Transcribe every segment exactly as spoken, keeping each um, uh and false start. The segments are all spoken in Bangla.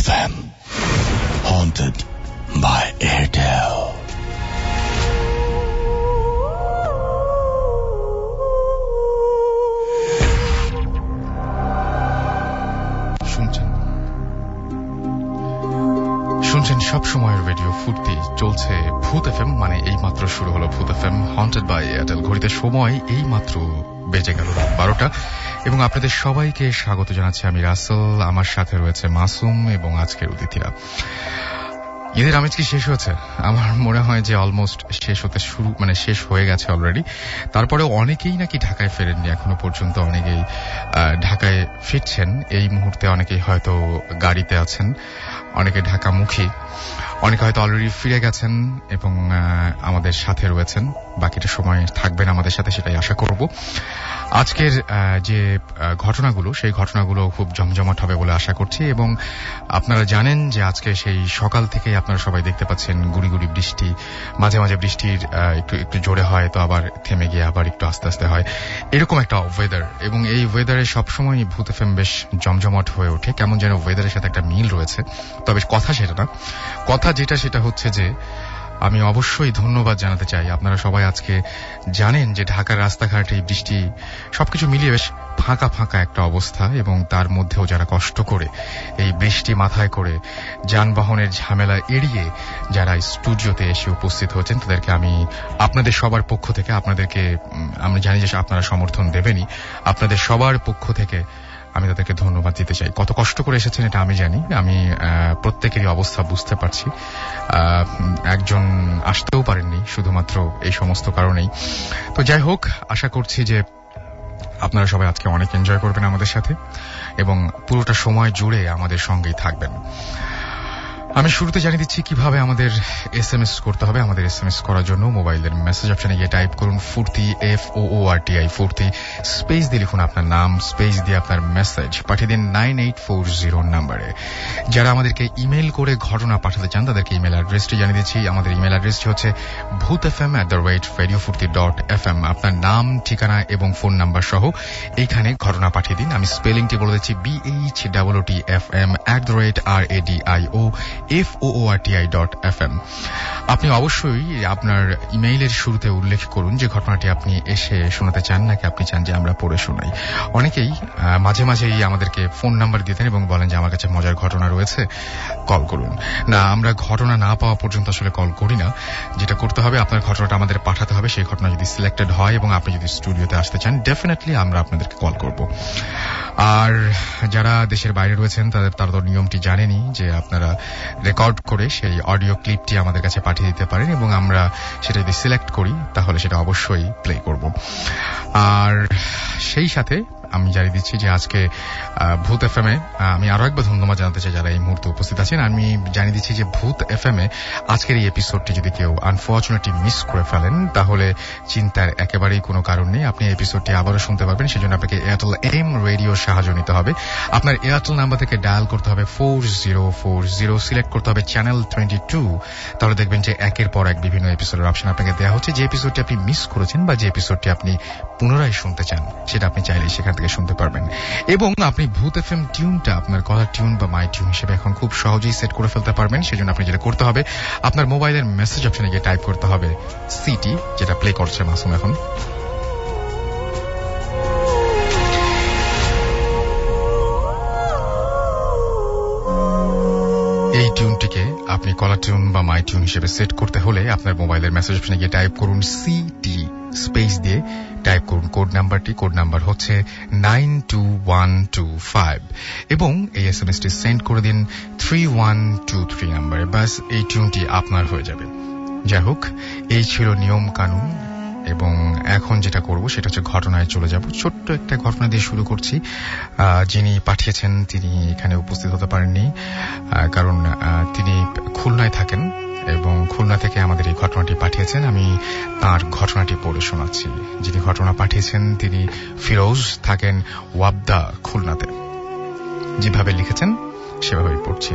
F M, haunted by Airtel. শুনছেন শুনছেন সব সময়ের রেডিও ফুর্তি, চলছে ভূত এফএম, মানে এই মাত্র শুরু হলো ভূত এফএম হন্টেড বাই এয়ারটেল। ঘড়িতে সময় এই মাত্র বেজে গেল রাত বারোটা এবং আপনাদের সবাইকে স্বাগত জানাচ্ছি আমি রাসেল। আমার সাথে রয়েছে মাসুম এবং আজকের অতিথিরা। ঈদের আমেজ কি শেষ হয়েছে? আমার মনে হয় যে অলমোস্ট শেষ হতে শুরু মানে শেষ হয়ে গেছে অলরেডি। তারপরেও অনেকেই নাকি ঢাকায় ফেরেননি এখনো পর্যন্ত, অনেকেই ঢাকায় ফিরছেন এই মুহূর্তে, অনেকেই হয়তো গাড়িতে আছেন, অনেকে ঢাকামুখী, অনেকে হয়তো অলরেডি ফিরে গেছেন এবং আমাদের সাথে রয়েছেন। বাকিটা সময় থাকবেন আমাদের সাথে, সেটাই আশা করব। আজকের যে ঘটনাগুলো সেই ঘটনাগুলো খুব জমজমাট হবে বলে আশা করছি এবং আপনারা জানেন যে আজকে সেই সকাল থেকেই আপনারা সবাই দেখতে পাচ্ছেন গুড়ি গুড়ি বৃষ্টি, মাঝে মাঝে বৃষ্টির একটু একটু জোরে হয়, তো আবার থেমে গিয়ে আবার একটু আস্তে আস্তে হয়, এরকম একটা ওয়েদার। এবং এই ওয়েদারে সবসময় ভূত এফএম বেশ জমজমাট হয়ে ওঠে, কেমন যেন ওয়েদারের সাথে একটা মিল রয়েছে। তবে কথা সেটা না, কথা যেটা সেটা হচ্ছে যে আমি অবশ্যই ধন্যবাদ জানাতে চাই। আপনারা সবাই আজকে জানেন যে ঢাকার রাস্তাঘাট এই বৃষ্টি সবকিছু মিলিয়ে বেশ ফাঁকা ফাঁকা একটা অবস্থা এবং তার মধ্যেও যারা কষ্ট করে এই বৃষ্টি মাথায় করে যানবাহনের ঝামেলা এড়িয়ে যারা স্টুডিওতে এসে উপস্থিত হচ্ছেন তাদেরকে আমি আপনাদের সবার পক্ষ থেকে, আপনাদেরকে আমি জানি যে আপনারা সমর্থন দেবেনই, আপনাদের সবার পক্ষ থেকে আমি তাদেরকে ধন্যবাদ দিতে চাই। কত কষ্ট করে এসেছেন এটা আমি জানি, আমি প্রত্যেকেরই অবস্থা বুঝতে পারছি। একজন আসতেও পারেননি শুধুমাত্র এই সমস্ত কারণেই। তো যাই হোক, আশা করছি যে আপনারা সবাই আজকে অনেক এনজয় করবেন আমাদের সাথে এবং পুরোটা সময় জুড়ে আমাদের সঙ্গেই থাকবেন। আমি শুরুতে জানিয়ে দিচ্ছি কিভাবে আমাদের এসএমএস করতে হবে। আমাদের এসএমএস করার জন্য মোবাইলের মেসেজ অপশনে গিয়ে টাইপ করুন Foorti, F O O R T I Foorti, space দিয়ে লিখুন আপনার নাম, স্পেস দিয়ে আপনার মেসেজ পাঠিয়ে দিন নাইন এইট ফোর জিরো নাম্বারে। যারা আমাদেরকে ইমেল করে ঘটনা পাঠাতে চান তাদেরকে ইমেল অ্যাড্রেসটি জানিয়ে দিচ্ছি। আমাদের ইমেল অ্যাড্রেসটি হচ্ছে Bhoot F M at the rate radio Foorti dot F M. আপনার নাম, ঠিকানা এবং ফোন নাম্বার সহ এইখানে ঘটনা পাঠিয়ে দিন। আমি স্পেলিংটি বলে দিচ্ছি, B H double O T F M at the rate R A D I O F O O R T I dot F M. আপনি অবশ্যই আপনার ইমেইলের শুরুতে উল্লেখ করুন যে ঘটনাটি আপনি এসে শোনাতে চান নাকি আপনি চান যে আমরা পড়ে শোনাই। অনেকেই মাঝে মাঝেই আমাদেরকে ফোন নাম্বার দিতেন এবং বলেন যে আমার কাছে মজার ঘটনা রয়েছে, কল করুন। না, আমরা ঘটনা না পাওয়া পর্যন্ত আসলে কল করি না। যেটা করতে হবে, আপনার ঘটনাটা আমাদের পাঠাতে হবে। সেই ঘটনা যদি সিলেক্টেড হয় এবং আপনি যদি স্টুডিওতে আসতে চান, ডেফিনেটলি আমরা আপনাদেরকে কল করব। আর যারা দেশের বাইরে রয়েছেন তাদের তারা তো নিয়মটি জানেনি যে আপনারা রেকর্ড করে সেই অডিও ক্লিপটি আমাদের কাছে পাঠিয়ে দিতে পারেন এবং আমরা সেটা যদি সিলেক্ট করি তাহলে সেটা অবশ্যই প্লে করব। আর সেই সাথে আমি জানিয়ে দিচ্ছি যে আজকে ভূত এফএম এ আমি আরো একবার ধন্যবাদ জানাতে চাই যারা এই মুহূর্তে উপস্থিত আছেন। আমি জানিয়ে দিচ্ছি যে ভূত এফএম এ আজকের এই এপিসোডটি যদি কেউ আনফরচুনেটলি মিস করে ফেলেন তাহলে চিন্তার একেবারেই কোনো কারণ নেই। আপনি এপিসোডটি আবারও শুনতে পারবেন। সেজন্য আপনাকে এয়ারটেল এম রেডিও সাহায্য নিতে হবে। আপনার এয়ারটেল নাম্বার থেকে ডায়াল করতে হবে four zero four zero, select করতে হবে চ্যানেল টোয়েন্টি টু। তাহলে দেখবেন যে একের পর এক বিভিন্ন এপিসোডের অপশন আপনাকে দেওয়া হচ্ছে। যে এপিসোডটি আপনি মিস করেছেন বা যে এপিসোডটি আপনি পুনরায় শুনতে চান সেটা আপনি চাইলে সেখান থেকে শুনতে পারবেন। এবং আপনি ভূত এফএম টিউনটা আপনার কলার টিউন বা মাই টিউন হিসেবে এখন খুব সহজেই সেট করে ফেলতে পারবেন। সেজন্য আপনি যেটা করতে হবে, আপনার মোবাইলের মেসেজ অপশনে গিয়ে টাইপ করতে হবে সিটি, যেটা প্লে করছে মাসুম এখন। এই টিউনটিকে আপনি কলার টিউন বা মাই টিউন হিসেবে সেট করতে হলে আপনার মোবাইলের মেসেজ অপশনে গিয়ে টাইপ করুন সিটি, স্পেস দিয়ে টাইপ করুন কোড নাম্বারটি। কোড নাম্বার হচ্ছে nine two one two five এবং এই এস এম এস টি সেন্ড করে দিন থ্রি ওয়ান টু থ্রি নাম্বারে। বাস এই টিউনটি আপনার হয়ে যাবে। যাই হোক, এই ছিল নিয়ম কানুন এবং এখন যেটা করব সেটা হচ্ছে ঘটনায় চলে যাব। ছোট্ট একটা ঘটনা দিয়ে শুরু করছি। যিনি পাঠিয়েছেন তিনি এখানে উপস্থিত হতে পারেননি, কারণ তিনি খুলনায় থাকেন এবং খুলনা থেকে আমাদের এই ঘটনাটি পাঠিয়েছেন। আমি তার ঘটনাটি পড়ে শোনাচ্ছি। যিনি ঘটনা পাঠিয়েছেন তিনি ফিরোজ, থাকেন ওয়াবদা, খুলনাতে। যেভাবে লিখেছেন সেভাবেই পড়ছি।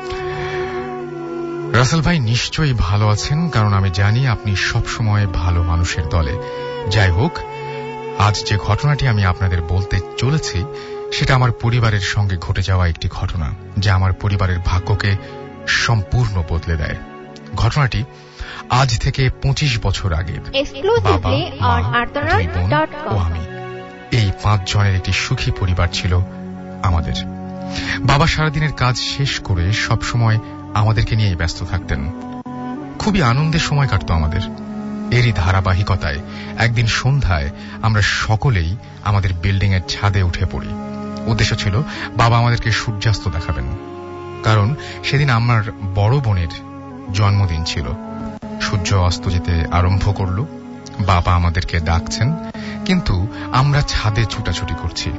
রাসেল ভাই নিশ্চয়ই ভালো আছেন, কারণ আমি জানি আপনি সব সময় ভালো মানুষের দলে। যাই হোক, আজ যে ঘটনাটি আমি আপনাদের বলতে চলেছি সেটা আমার পরিবারের সঙ্গে ঘটে যাওয়া একটি ঘটনা, যা আমার পরিবারের ভাগ্যকে সম্পূর্ণ বদলে দেয়। ঘটনাটি আজ থেকে পঁচিশ বছর আগের। বাবা, মা, দুই বোন ও আমি, এই পাঁচ জনের একটি সুখী পরিবার ছিল আমাদের। বাবা সারাদিনের কাজ শেষ করে সব সময় আমাদেরকে নিয়ে ব্যস্ত থাকতেন। খুবই আনন্দের সময় কাটতো আমাদের। এরই ধারাবাহিকতায় একদিন সন্ধ্যায় আমরা সকলেই আমাদের বিল্ডিং এর ছাদে উঠে পড়ি। উদ্দেশ্য ছিল বাবা আমাদেরকে সূর্যাস্ত দেখাবেন, কারণ সেদিন আমার বড় বোনের জন্মদিন ছিল। সূর্য অস্ত যেতে আরম্ভ করল। বাবা আমাদেরকে ডাকছেন, কিন্তু আমরা ছাদে ছুটাছুটি করছি।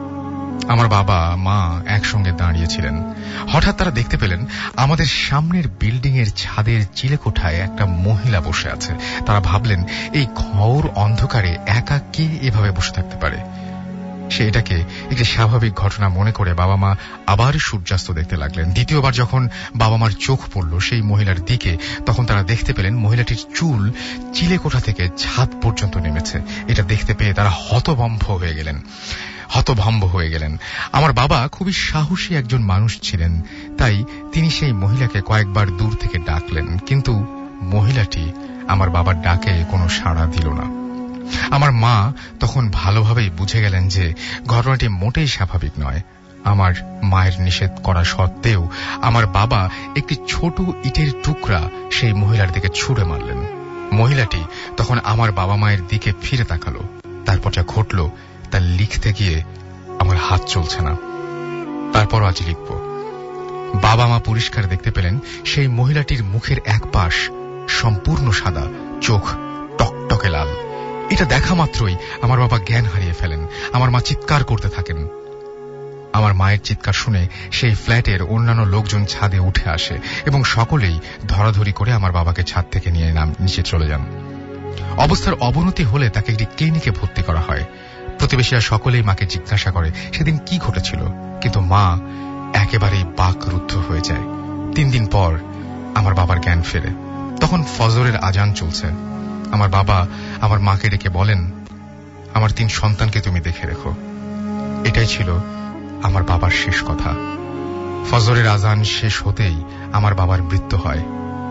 আমার বাবা মা একসঙ্গে দাঁড়িয়েছিলেন। হঠাৎ তারা দেখতে পেলেন আমাদের সামনের বিল্ডিং এর ছাদের চিলেকোঠায় একটা মহিলা বসে আছে। তারা ভাবলেন এই ঘোর অন্ধকারে একা কে এভাবে বসে থাকতে পারে। সে এটাকে একটি স্বাভাবিক ঘটনা মনে করে বাবা মা আবার সূর্যাস্ত দেখতে লাগলেন। দ্বিতীয়বার যখন বাবা মার চোখ পড়ল সেই মহিলার দিকে, তখন তারা দেখতে পেলেন মহিলাটির চুল চিলেকোঠা থেকে ছাদ পর্যন্ত নেমেছে। এটা দেখতে পেয়ে তারা হতভম্ব হয়ে গেলেন হতভম্ব হয়ে গেলেন আমার বাবা খুবই সাহসী একজন মানুষ ছিলেন, তাই তিনি সেই মহিলাকে কয়েকবার দূর থেকে ডাকলেন, কিন্তু মহিলাটি আমার বাবার ডাকে কোনো সাড়া দিল না। আমার মা তখন ভালোভাবেই বুঝে গেলেন যে ঘটনাটি মোটেই স্বাভাবিক নয়। আমার মায়ের নিষেধ করা সত্ত্বেও আমার বাবা একটি ছোট ইটের টুকরা সেই মহিলার দিকে ছুঁড়ে মারলেন। মহিলাটি তখন আমার বাবা মায়ের দিকে ফিরে তাকালো। তারপর যা ঘটল তা লিখতে গিয়ে আমার হাত চলছে না, তারপর আজ লিখব। বাবা মা পরিষ্কার দেখতে পেলেন সেই মহিলাটির মুখের এক পাশ সম্পূর্ণ সাদা, চোখ টকটকে লাল। এটা দেখা মাত্রই আমার বাবা জ্ঞান হারিয়ে ফেলেন। আমার মা চিৎকার করতে থাকেন। আমার মায়ের চিৎকার শুনে সেই ফ্ল্যাটের অন্যান্য লোকজন ছাদে উঠে আসে এবং সকলেই ধরাধরি করে আমার বাবাকে ছাদ থেকে নিয়ে নাম নিচে চলে যান। অবস্থার অবনতি হলে তাকে একটি ক্লিনিকে ভর্তি করা হয়। প্রতিবেশীরা সকলেই মাকে জিজ্ঞাসা করে সেদিন কি ঘটেছিল, কিন্তু মা একেবারেই বাকরুদ্ধ হয়ে যায়। তিন দিন পর আমার বাবার জ্ঞান ফেরে। তখন ফজরের আজান চলছে। আমার বাবা আমার মাকে ডেকে বলেন, আমার তিন সন্তানকে তুমি দেখে রেখো। এটাই ছিল আমার বাবার শেষ কথা। ফজরের আজান শেষ হতেই আমার বাবার মৃত্যু হয়।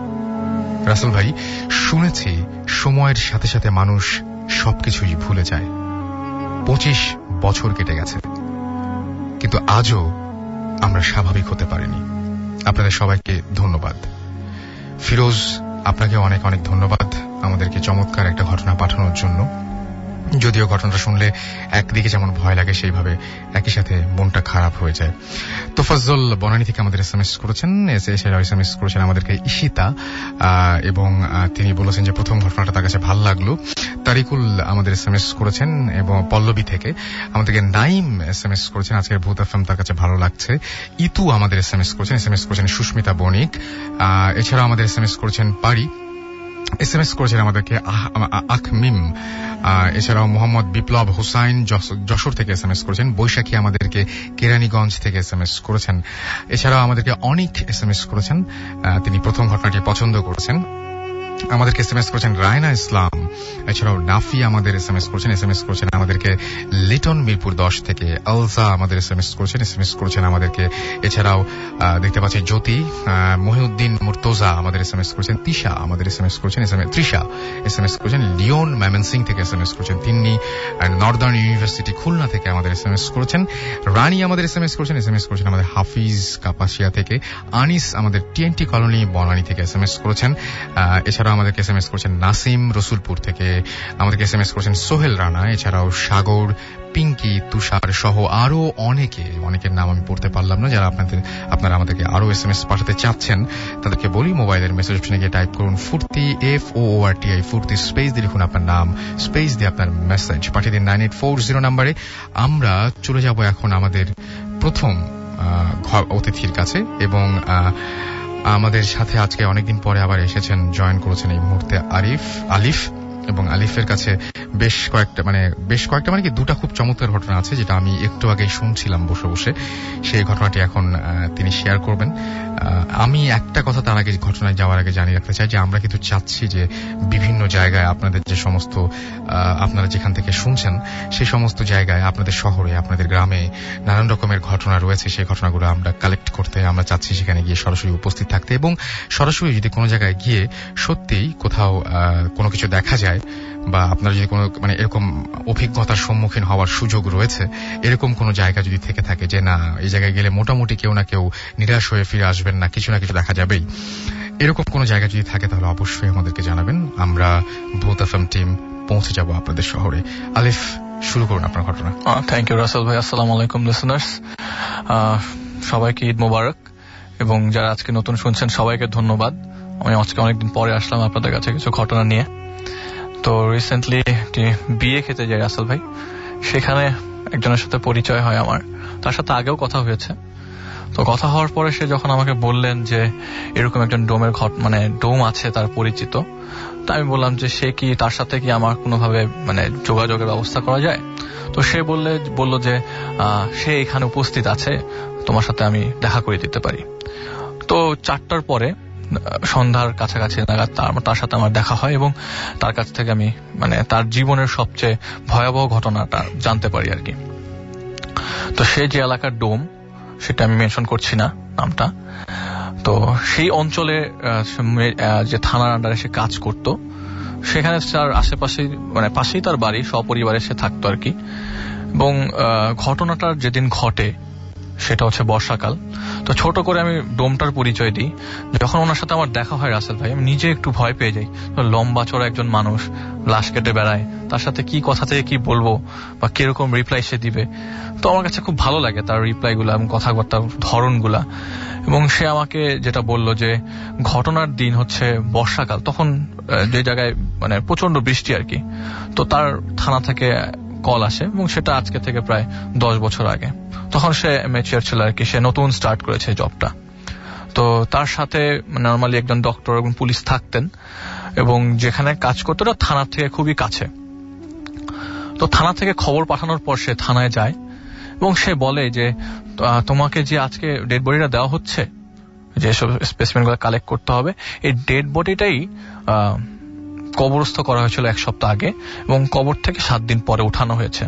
রাসেল ভাই, শুনেছি সময়ের সাথে সাথে মানুষ সবকিছুই ভুলে যায়। পঁচিশ বছর কেটে গেছে, কিন্তু আজও আমরা স্বাভাবিক হতে পারিনি। আপনাদের সবাইকে ধন্যবাদ। ফিরোজ, আপনাকে অনেক অনেক ধন্যবাদ আমাদেরকে চমৎকার একটা ঘটনা পাঠানোর জন্য। যদিও ঘটনাটা শুনলে একদিকে যেমন ভয় লাগে, সেইভাবে একই সাথে মনটা খারাপ হয়ে যায়। তোফাজ্জল বনানী থেকে আমাদের এস এম এস করেছেন, এছাড়াও এস এম এস করেছেন আমাদেরকে ঈশিতা, এবং তিনি বলেছেন যে প্রথম ঘটনাটা তার কাছে ভালো লাগলো। তারিকুল আমাদের এস এম এস করেছেন এবং পল্লবী থেকে আমাদেরকে নাইম এস এম এস করেছেন, আজকের ভূত এফএম তার কাছে ভালো লাগছে। ইতু আমাদের এস এম এস করেছেন, এস এম এস করেছেন সুস্মিতা বণিক। এছাড়াও আমাদের এস এম এস করেছেন পারি, এস এম এস করেছেন আমাদেরকে আখমিম। এছাড়াও মোহাম্মদ বিপ্লব হুসাইন যশোর থেকে এস এম এস করেছেন। বৈশাখী আমাদেরকে কেরানীগঞ্জ থেকে এস এম এস করেছেন। এছাড়াও আমাদেরকে অনেক এস এম এস করেছেন, তিনি প্রথম ঘটনাটি পছন্দ করেছেন। আমাদেরকে এস এম এস করেছেন রায়না ইসলাম। এছাড়াও নাফি আমাদের এস এম এস করেছেন, এস এম এস করেছেন আমাদেরকে লিটন মিরপুর দশ থেকে। আলসা আমাদের এস এম এস করেছেন, এস এম এস করেছেন আমাদেরকে। এছাড়াও দেখতে পাচ্ছি জ্যোতি, মহিউদ্দিন মুর্তজা আমাদের এস এম এস করেছেন। তিশা আমাদের এস এম এস করেছেন, S M S Trisha S M S করেছেন। লিওন ম্যামেনসিং থেকে এস এম এস করেছেন তিনি। নর্দার্ন ইউনিভার্সিটি খুলনা থেকে আমাদের এস এম এস করেছেন। রানী আমাদের এস এম এস করেছেন, এস এম এস করেছেন আমাদের হাফিজ কাপাসিয়া থেকে। আনিস আমাদের টিএনটি কলোনি বনানী থেকে এস এম এস করেছেন। এছাড়াও আমাদেরকে এস এম এস করেছেন নাসিম রসুলপুর থেকে। আমাদেরকে এস এম এস করেছেন সোহেল রানা। এছাড়াও সাগর, পিঙ্কি, তুষার সহ আরো অনেকে, অনেকের নাম আমি পড়তে পারলাম না। যারা আপনাদের আপনারা আমাদেরকে আরো এস এম এস পাঠাতে চাচ্ছেন তাদেরকে বলি, মোবাইলের মেসেজ অপশনে গিয়ে টাইপ করুন Foorti, F O R T I Foorti, space দিয়ে লিখুন আপনার নাম, স্পেস দিয়ে আপনার মেসেজ পাঠিয়ে দিন নাইন এইট ফোর জিরো নাম্বারে। আমরা চলে যাব এখন আমাদের প্রথম অতিথির কাছে, এবং আমাদের সাথে আজকে অনেকদিন পরে আবার এসেছেন, জয়েন করেছেন এই মুহূর্তে আরিফ আলিফ। এবং আলিফের কাছে বেশ কয়েকটা মানে বেশ কয়েকটা মানে কি দুটা খুব চমৎকার ঘটনা আছে, যেটা আমি একটু আগেই শুনছিলাম বসে বসে। সেই ঘটনাটি এখন তিনি শেয়ার করবেন। আমি একটা কথা তার আগে ঘটনায় যাওয়ার আগে জানিয়ে রাখতে চাই যে আমরা কিন্তু চাচ্ছি যে বিভিন্ন জায়গায় আপনাদের যে সমস্ত আপনারা যেখান থেকে শুনছেন সেই সমস্ত জায়গায়, আপনাদের শহরে, আপনাদের গ্রামে নানান রকমের ঘটনা রয়েছে, সেই ঘটনাগুলো আমরা কালেক্ট করতে আমরা চাচ্ছি সেখানে গিয়ে সরাসরি উপস্থিত থাকতে, এবং সরাসরি যদি কোনো জায়গায় গিয়ে সত্যিই কোথাও কোনো কিছু দেখা যায় বা আপনার যদি কোনো মানে এরকম অভিজ্ঞতার সম্মুখীন হওয়ার সুযোগ রয়েছে, এরকম কোনো জায়গা যদি থেকে থাকে যে না এই জায়গায় গেলে মোটামুটি কেউ না কেউ নিরাশ হয়ে ফিরে আসবেন না, কিছু না কিছু দেখা যাবেই, এরকম কোনো জায়গা যদি থাকে তাহলে অবশ্যই আমাদেরকে জানাবেন। আমরা ভূত এফএম টিম পৌঁছে যাব আপনাদের শহরে। আলিফ, শুরু করুন আপনার ঘটনা। থ্যাংক ইউ রাসেল ভাই। আসসালামু আলাইকুম লিসেনার্স, সবাইকে ঈদ মোবারক, এবং যারা আজকে নতুন শুনছেন সবাইকে ধন্যবাদ। আমি আজকে অনেকদিন পরে আসলাম আপনাদের কাছে কিছু ঘটনা নিয়ে। তো রিসেন্টলি একটি বিয়ে খেতে যাই রাসেল ভাই, সেখানে একজনের সাথে পরিচয় হয় আমার, তার সাথে আগেও কথা হয়েছে। তো কথা হওয়ার পরে সে যখন আমাকে বললেন যে এরকম একজন ডোমের ঘট মানে ডোম আছে তার পরিচিত, তা আমি বললাম যে সে কি তার সাথে কি আমার কোনোভাবে মানে যোগাযোগের ব্যবস্থা করা যায়। তো সে বললে বলল যে সে এখানে উপস্থিত আছে, তোমার সাথে আমি দেখা করে দিতে পারি। তো চারটার পরে সন্ধ্যার কাছাকাছি নাগাদ তার সাথে আমার দেখা হয় এবং তার কাছ থেকে আমি মানে তার জীবনের সবচেয়ে ভয়াবহ ঘটনাটা জানতে পারি আর কি। তো সে যে এলাকার ডোম সেটা আমি মেনশন করছি না নামটা, তো সেই অঞ্চলে যে থানার আন্ডারে সে কাজ করত, সেখানে তার আশেপাশে মানে পাশেই তার বাড়ি, সপরিবারে সে থাকতো আর কি। এবং ঘটনাটার যেদিন ঘটে সেটা হচ্ছে বর্ষাকাল। তো ছোট করে আমি ডোমটার পরিচয় দিই। যখন ওনার সাথে আমার দেখা হয় রাসেল ভাই, আমি নিজে একটু ভয় পেয়ে যাই। লম্বা চড়া একজন মানুষ, লাশ কেটে বেড়ায়, তার সাথে কি কথা থেকে কি বলবো বা কিরকম রিপ্লাই সে দিবে। তো আমার কাছে খুব ভালো লাগে তার রিপ্লাই গুলা এবং কথাবার্তার ধরনগুলা। এবং সে আমাকে যেটা বলল যে ঘটনার দিন হচ্ছে বর্ষাকাল, তখন যে জায়গায় মানে প্রচন্ড বৃষ্টি আর কি। তো তার থানা থেকে কল আসে এবং সেটা আজকে থেকে প্রায় দশ বছর আগে। তখন সে ম্যাচিওর ছিল আর কি, সে নতুন স্টার্ট করেছে জবটা। তো তার সাথে নর্মালি একজন ডক্টর এবং পুলিশ থাকতেন, এবং যেখানে কাজ করতো ওটা থানার থেকে খুবই কাছে। তো থানা থেকে খবর পাঠানোর পর সে থানায় যায় এবং সে বলে যে তোমাকে যে আজকে ডেড বডিটা দেওয়া হচ্ছে, যেসব স্পেসিমেন গুলো কালেক্ট করতে হবে, এই ডেড বডিটাই কবরস্থ করা হয়েছিল এক সপ্তাহ আগে এবং কবর থেকে সাত দিন পরে উঠানো হয়েছে।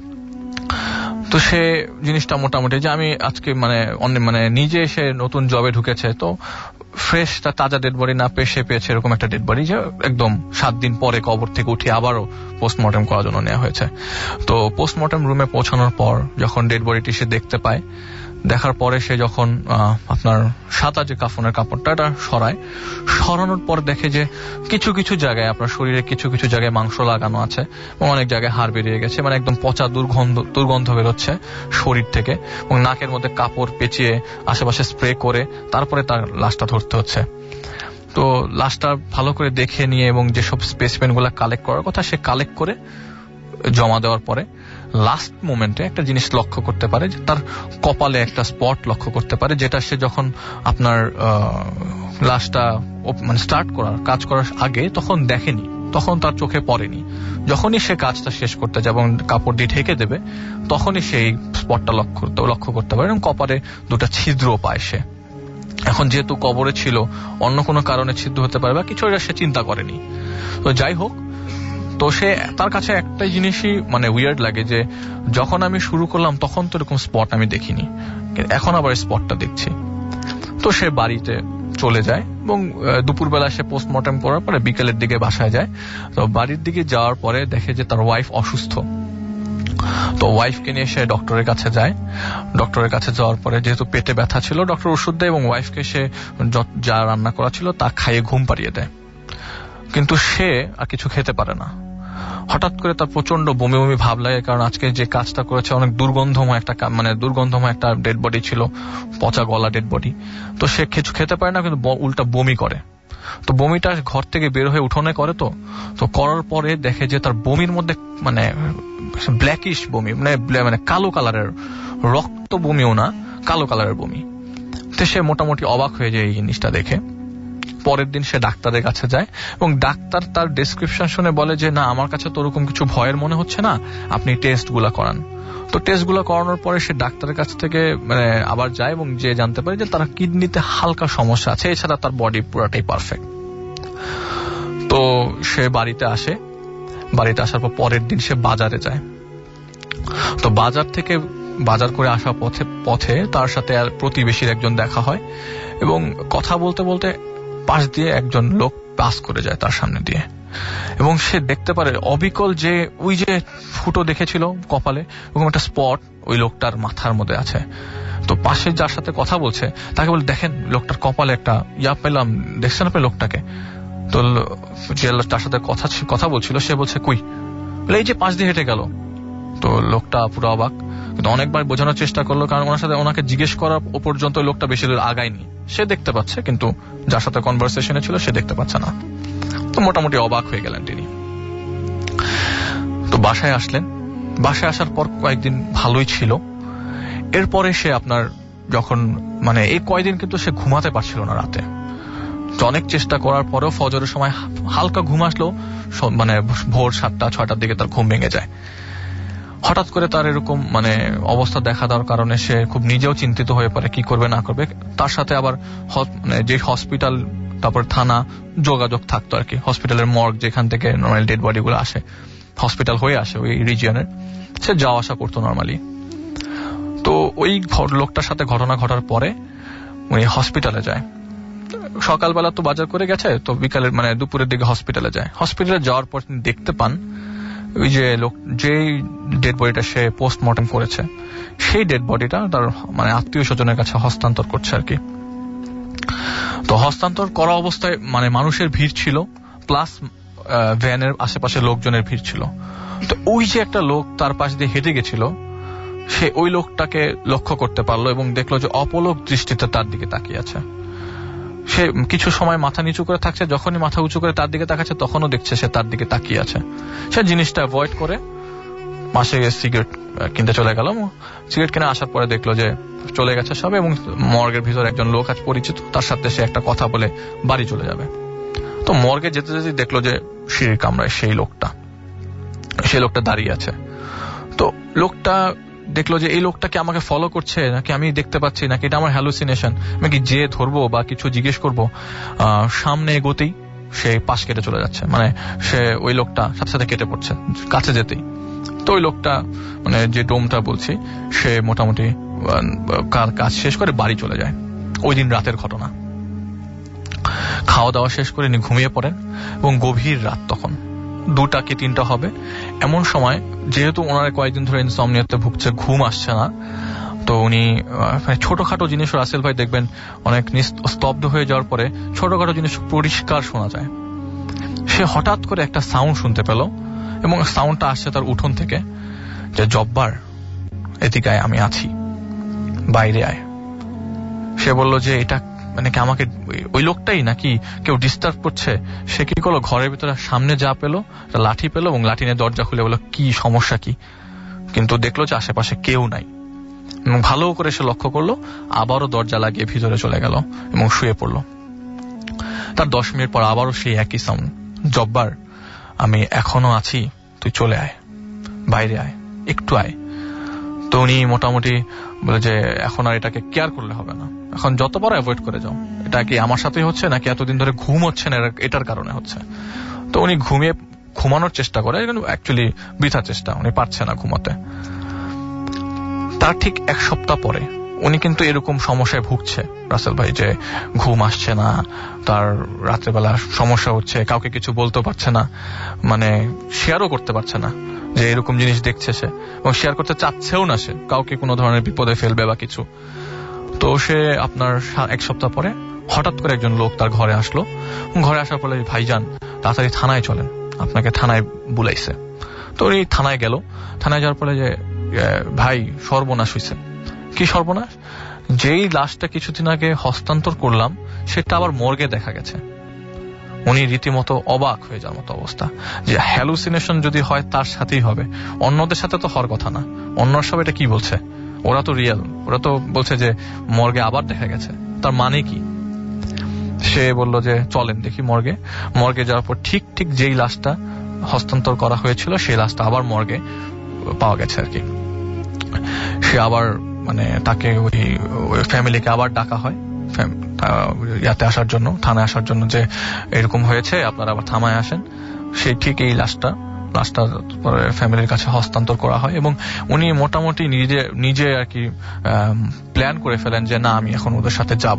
তো সে জিনিসটা মোটামুটি যে আমি আজকে মানে মানে নিজে এসে নতুন জবে ঢুকেছে, তো ফ্রেশ তাজা ডেড বডি না পেয়ে সে পেয়েছে এরকম একটা ডেড বডি যে একদম সাত দিন পরে কবর থেকে উঠে আবারও পোস্টমর্টেম করার জন্য নেওয়া হয়েছে। তো পোস্টমর্টেম রুমে পৌঁছানোর পর যখন ডেড বডিটি সে দেখতে পায়, দেখার পরে সে যখন আপনার সাদা যে কাফনের কাপড়টা এটা সরায়, সরানোর পর দেখে যে কিছু কিছু জায়গায় আপনার শরীরে কিছু কিছু জায়গায় মাংস লাগানো আছে এবং অনেক জায়গায় হাড় বেরিয়ে গেছে, মানে একদম পচা দুর্গন্ধ দুর্গন্ধ বেরোচ্ছে শরীর থেকে, এবং নাকের মধ্যে কাপড় পেঁচিয়ে আশেপাশে স্প্রে করে তারপরে তার লাশটা ধরতে হচ্ছে। তো লাশটা ভালো করে দেখে নিয়ে এবং যেসব স্পেসিমেন গুলা কালেক্ট করার কথা সে কালেক্ট করে জমা দেওয়ার পরে লাস্ট মোমেন্টে একটা জিনিস লক্ষ্য করতে পারে যে তার কপালে একটা স্পট লক্ষ্য করতে পারে, যেটা সে যখন আপনার লাশটা মানে স্টার্ট করার কাজ করার আগে তখন দেখেনি, তখন তার চোখে পড়েনি। যখনই সে কাজটা শেষ করতে যাবে এবং কাপড় দিয়ে ঢেকে দেবে, তখনই সেই স্পটটা লক্ষ্য লক্ষ্য করতে পারে এবং কপালে দুটা ছিদ্র পায় সে। এখন যেহেতু কবরে ছিল, অন্য কোনো কারণে ছিদ্র হতে পারে বা কিছু, এটা সে চিন্তা করেনি। তো যাই হোক, তো সে তার কাছে একটাই জিনিসই মানে উইয়ার্ড লাগে যে যখন আমি শুরু করলাম তখন তো এরকম স্পট আমি দেখিনি, এখন আবার স্পটটা দেখছি। তো সে বাড়িতে চলে যায় এবং দুপুরবেলা সে পোস্টমর্টেম করার পরে বিকেলের দিকে বাসায় যায়। তো বাড়ির দিকে যাওয়ার পরে দেখে যে তার ওয়াইফ অসুস্থ। তো ওয়াইফকে নিয়ে সে ডক্টরের কাছে যায়। ডক্টরের কাছে যাওয়ার পরে যেহেতু পেটে ব্যথা ছিল, ডক্টর ওষুধ দেয় এবং ওয়াইফকে সে যা রান্না করা ছিল তা খাইয়ে ঘুম পাড়িয়ে দেয়। কিন্তু সে আর কিছু খেতে পারে না। হঠাৎ করে তার প্রচন্ড বমি বমি ভাব লাগে, কারণ আজকে যে কাজটা করেছে অনেক দুর্গন্ধময় একটা মানে দুর্গন্ধময় একটা ডেড বডি ছিল, পচা গলা ডেড বডি। তো সে কিছু খেতে পারে না, কিন্তু উল্টা বমি করে। তো বমিটা ঘর থেকে বের হয়ে উঠোনে করে। তো তো করার পরে দেখে যে তার বমির মধ্যে মানে ব্ল্যাকিশ বমি, মানে মানে কালো কালারের, রক্ত বমিও না, কালো কালারের বমি। তো সে মোটামুটি অবাক হয়ে যায় এই জিনিসটা দেখে। পরের দিন সে ডাক্তারের কাছে যায় এবং ডাক্তার তার ডেসক্রিপশন শুনে বলে যে না, আমার কাছে তো ওরকম কিছু ভয়ের মনে হচ্ছে না, আপনি টেস্টগুলো করান। তো টেস্টগুলো করানোর পরে সে ডাক্তারের কাছ থেকে মানে আবার যায় এবং যে জানতে পারে যে তার কিডনিতে হালকা সমস্যা আছে, এছাড়া তার বডি পুরাটাই পারফেক্ট। তো সে বাড়িতে আসে, বাড়িতে আসার পর পরের দিন সে বাজারে যায়। তো বাজার থেকে বাজার করে আসা পথে পথে তার সাথে আর প্রতিবেশীর একজন দেখা হয় এবং কথা বলতে বলতে পাশ দিয়ে একজন লোক পাস করে যায় তার সামনে দিয়ে এবং সে দেখতে পারে অবিকল যে ওই যে ফুটো দেখেছিল কপালে ওরকম একটা স্পট ওই লোকটার মাথার মধ্যে আছে। তো পাশে যার সাথে কথা বলছে তাকে বলে, দেখেন লোকটার কপালে একটা ইয়া পেলাম, দেখছেন আপনি লোকটাকে? তো যে তার সাথে কথা কথা বলছিল সে বলছে, কই? বলে, এই যে পাশ দিয়ে হেঁটে গেল। তো লোকটা পুরো অবাক, কিন্তু অনেকবার বোঝানোর চেষ্টা করলো, কারণ ওনার সাথে ওনাকে জিজ্ঞেস করা পর্যন্ত লোকটা বেশি দূর আগায়নি। সে দেখতে পাচ্ছে কিন্তু যার সাথে কনভারসেশনে ছিল সে দেখতে পাচ্ছে না। তো মোটামুটি অবাক হয়ে গেলেন তিনি। তো বাসায় আসলেন, বাসায় আসার পর কয়েকদিন ভালোই ছিল। এরপরে সে আপনার যখন মানে এই কয়েকদিন কিন্তু সে ঘুমাতে পারছিল না রাতে। অনেক চেষ্টা করার পরেও ফজরের সময় হালকা ঘুম আসলো, মানে ভোর সাতটা ছয়টার দিকে তার ঘুম ভেঙে যায়। হঠাৎ করে তার এরকম মানে অবস্থা দেখা দেওয়ার কারণে সে খুব নিজেও চিন্তিত হয়ে পড়ে কি করবে না করবে। তার সাথে আবার মানে যে হসপিটাল তারপর থানা যোগাযোগ থাকতো আর কি, হসপিটালের মর্গ যেখান থেকে নর্মাল ডেড বডি গুলো আসে, হসপিটাল হয়ে আসে ওই রিজিয়নের, সে যাওয়া আসা করতো নর্মালি। তো ওই লোকটার সাথে ঘটনা ঘটার পরে উনি হসপিটালে যায়। সকালবেলা তো বাজার করে গেছে, তো বিকালের মানে দুপুরের দিকে হসপিটালে যায়। হসপিটালে যাওয়ার পর তিনি দেখতে পান ওই যে লোক যে ডেড বডিটা সে পোস্টমর্টম করেছে সেই ডেড বডিটা তার মানে আত্মীয় স্বজনের কাছে হস্তান্তর করছে আর কি। তো হস্তান্তর করা অবস্থায় মানে মানুষের ভিড় ছিল, প্লাস ভ্যানের আশেপাশে লোকজনের ভিড় ছিল। তো ওই যে একটা লোক তার পাশ দিয়ে হেঁটে গেছিল, সে ওই লোকটাকে লক্ষ্য করতে পারলো এবং দেখলো যে অপলক দৃষ্টিতে তার দিকে তাকিয়ে আছে। সে কিছু সময় মাথা নিচু করে থাকছে, যখনই মাথা উঁচু করে তার দিকে তাকাচ্ছে তখনও দেখছে সে তার দিকে তাকিয়ে আছে। সে জিনিসটা অ্যাভয়েড করে মাসে সিগারেট কিনতে চলে গেল। সিগারেট কিনে আসার পরে দেখলো যে চলে গেছে সব এবং মর্গের ভিতর একজন লোক আছে পরিচিত, তার সাথে সে একটা কথা বলে বাড়ি চলে যাবে। তো মর্গে যেতে যেতে দেখলো যে সিঁড়ির কামরায় সেই লোকটা সেই লোকটা দাঁড়িয়ে আছে। তো লোকটা দেখলো যে এই লোকটা কি আমাকে ফলো করছে নাকি আমি দেখতে পাচ্ছি নাকি এটা আমার হ্যালুসিনেশন, আমি কি যে ধরবো বা কিছু জিজ্ঞেস করবো। সামনে এগোতেই সে পাশ কেটে চলে যাচ্ছে, মানে সে ওই লোকটা সাথে সাথে কেটে পড়ছে কাছে যেতেই। তো ওই লোকটা মানে যে ডোমটা বলছি সে মোটামুটি কাজ শেষ করে বাড়ি চলে যায়। ওই দিন রাতের ঘটনা। খাওয়া দাওয়া শেষ করে উনি ঘুমিয়ে পড়েন এবং গভীর রাত তখন দুটা কি তিনটা হবে এমন সময়, যেহেতু ওনার কয়েকদিন ধরে ইনসমনিয়াতে ভুগছে, ঘুম আসছে না, তো উনি ছোটখাটো জিনিস রাসেল ভাই দেখবেন অনেক স্তব্ধ হয়ে যাওয়ার পরে ছোটখাটো জিনিস পরিষ্কার শোনা যায়। সে হঠাৎ করে একটা সাউন্ড শুনতে পেল এবং সাউন্ডটা আসছে তার উঠোন থেকে, যে জব্বার এদিকে আয়, আমি আছি, বাইরে আয়। সে বলল যে এটা মানে কি আমাকে ওই লোকটাই নাকি কেউ ডিস্টার্ব করছে। সে কি করলো, ঘরের ভিতরে সামনে যা পেলো লাঠি পেলো এবং লাঠি নিয়ে দরজা খুলে বললো কি সমস্যা কি, কিন্তু দেখলো যে আশেপাশে কেউ নাই এবং ভালো করে সে লক্ষ্য করলো, আবারও দরজা লাগিয়ে ভিতরে চলে গেল এবং শুয়ে পড়লো। তার দশ মিনিট পর আবারও সেই একই সাউন্ড, জব্বার আমি এখনো আছি, তুই চলে আয়, বাইরে আয়, একটু আয়। তো উনি মোটামুটি বলে যে এখন আর এটাকে কেয়ার করলে হবে না, এখন যতবার অ্যাভয়েড করে যাও। এটা কি আমার সাথেই হচ্ছে নাকি এতদিন ধরে ঘুম হচ্ছে না এটার কারণে হচ্ছে। তো উনি ঘুমিয়ে ঘুমানোর চেষ্টা করে, কিন্তু অ্যাকচুয়ালি বৃথা চেষ্টা, উনি পারছে না ঘুমাতে। তার ঠিক এক সপ্তাহ পরে উনি কিন্তু এরকম সমস্যায় ভুগছে রাসেল ভাই, যে ঘুম আসছে না, তার রাত্রেবেলা সমস্যা হচ্ছে, কাউকে কিছু বলতে পারছে না, মানে শেয়ারও করতে পারছে না যে এরকম জিনিস দেখছে সে, এবং শেয়ার করতে চাচ্ছেও না সে, কাউকে কোনো ধরনের বিপদে ফেলবে বা কিছু। তো সে আপনার এক সপ্তাহ পরে হঠাৎ করে একজন লোক তার ঘরে আসলো। ঘরে আসার পরে, ভাইজান তাড়াতাড়ি থানায় চলেন, আপনাকে থানায় বুলাইছে। তো উনি থানায় গেল। থানায় যাওয়ার পরে যে ভাই সর্বনাশ হয়েছে। কি সর্বনাশ? যেই লাশটা কিছুদিন আগে হস্তান্তর করলাম সেটা আবার মর্গে দেখা গেছে। উনি রীতিমতো অবাক হয়ে যাওয়ার মতো অবস্থা, যে হ্যালুসিনেশন যদি হয় তার সাথেই হবে, অন্যদের সাথে তো হওয়ার কথা না। অন্য সব এটা কি বলছে, ওরা তো রিয়েল, ওরা তো বলছে যে মর্গে আবার দেখা গেছে, তার মানে কি? সে বলল যে চলেন দেখি মর্গে। মর্গে যাওয়ার পর ঠিক ঠিক যেই লাশটা হস্তান্তর করা হয়েছিল সেই লাশটা আবার মর্গে পাওয়া গেছে আর কি। সে আবার মানে তাকে ওই ফ্যামিলিকে আবার ডাকা হয় ইয়াতে আসার জন্য, থানায় আসার জন্য, যে এরকম হয়েছে আপনারা আবার থানায় আসেন। সেই ঠিক এই লাশটা লাশটা ফ্যামিলির কাছে হস্তান্তর করা হয় এবং উনি মোটামুটি নিজে নিজে আর কি প্ল্যান করে ফেলেন যে না আমি এখন ওদের সাথে যাব।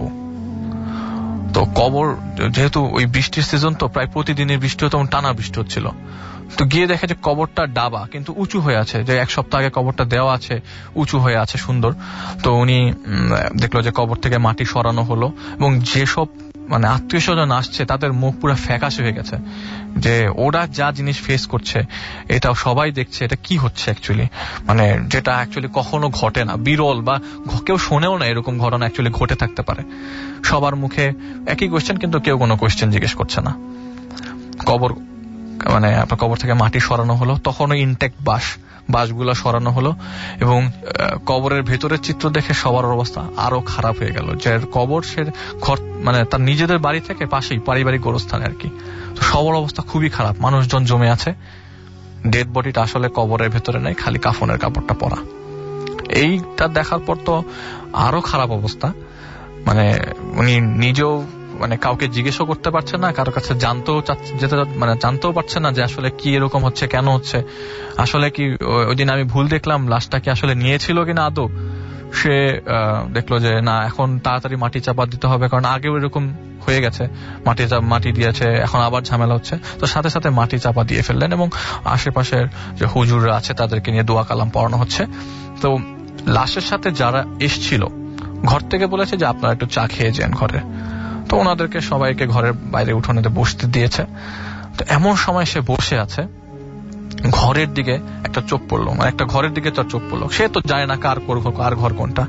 তো কবর যেহেতু ওই বৃষ্টির সিজন, তো প্রায় প্রতিদিনের বৃষ্টি হতো, টানা বৃষ্টি হচ্ছিল। তো গিয়ে দেখে যে কবরটা ডাবা কিন্তু উঁচু হয়ে আছে, যে এক সপ্তাহ আগে কবরটা দেওয়া আছে, উঁচু হয়ে আছে সুন্দর। তো উনি দেখলো যে কবর থেকে মাটি সরানো হলো এবং যেসব মানে আত্মীয় স্বজন আসছে তাদের মুখ পুরো ফ্যাকাশে হয়ে গেছে, যে ওরা যা জিনিস ফেস করছে এটা সবাই দেখছে, এটা কি হচ্ছে অ্যাকচুয়ালি, মানে যেটা অ্যাকচুয়ালি কখনো ঘটে না, বিরল বা কেউ শোনেও না এরকম ঘটনা অ্যাকচুয়ালি ঘটে থাকতে পারে। সবার মুখে একই কোয়েশ্চেন, কিন্তু কেউ কোনো কোয়েশ্চেন জিজ্ঞেস করছে না। কবর মানে আপনার কবর থেকে মাটি সরানো হলো, তখনও ইনট্যাক্ট বাঁশ বাঁশগুলো সরানো হলো এবং কবরের ভেতরের চিত্র দেখে সবার অবস্থা আরো খারাপ হয়ে গেল। যে কবর সে ঘর মানে তার নিজেদের বাড়ি থেকে পাশেই পারিবারিক গোরস্থানে আর কি। তো সবার অবস্থা খুবই খারাপ, মানুষজন জমে আছে। ডেড বডিটা আসলে কবরের ভেতরে নেই, খালি কাফনের কাপড়টা পরা। এইটা দেখার পর তো আরো খারাপ অবস্থা, মানে উনি নিজেও মানে কাউকে জিজ্ঞেসও করতে পারছে না, কারোর কাছে জানতেও যেতে মানে জানতেও পারছে না যে আসলে কি এরকম হচ্ছে, কেন হচ্ছে, আসলে কি ওই দিন আমি ভুল দেখলাম, লাশটা কি আসলে নিয়েছিল কিনা আদৌ। সে দেখলো যে না, এখন তাড়াতাড়ি মাটি চাপা দিতে হবে, কারণ আগেও এরকম হয়ে গেছে, মাটি মাটি দিয়েছে, এখন আবার ঝামেলা হচ্ছে। তো সাথে সাথে মাটি চাপা দিয়ে ফেললেন এবং আশেপাশের যে হুজুররা আছে তাদেরকে নিয়ে দোয়া কালাম পড়ানো হচ্ছে। তো লাশের সাথে যারা এসছিল ঘর থেকে বলেছে যে আপনারা একটু চা খেয়ে যান ঘরে। তো ওনাদেরকে সবাইকে ঘরের বাইরে উঠোনেতে বসতে দিয়েছে। তো এমন সময় সে বসে আছে, ঘরের দিকে একটা চোখ পড়লো, মানে একটা ঘরের দিকে তার চোখ পড়লো। সে তো যায় না কার কার ঘর কোনটা।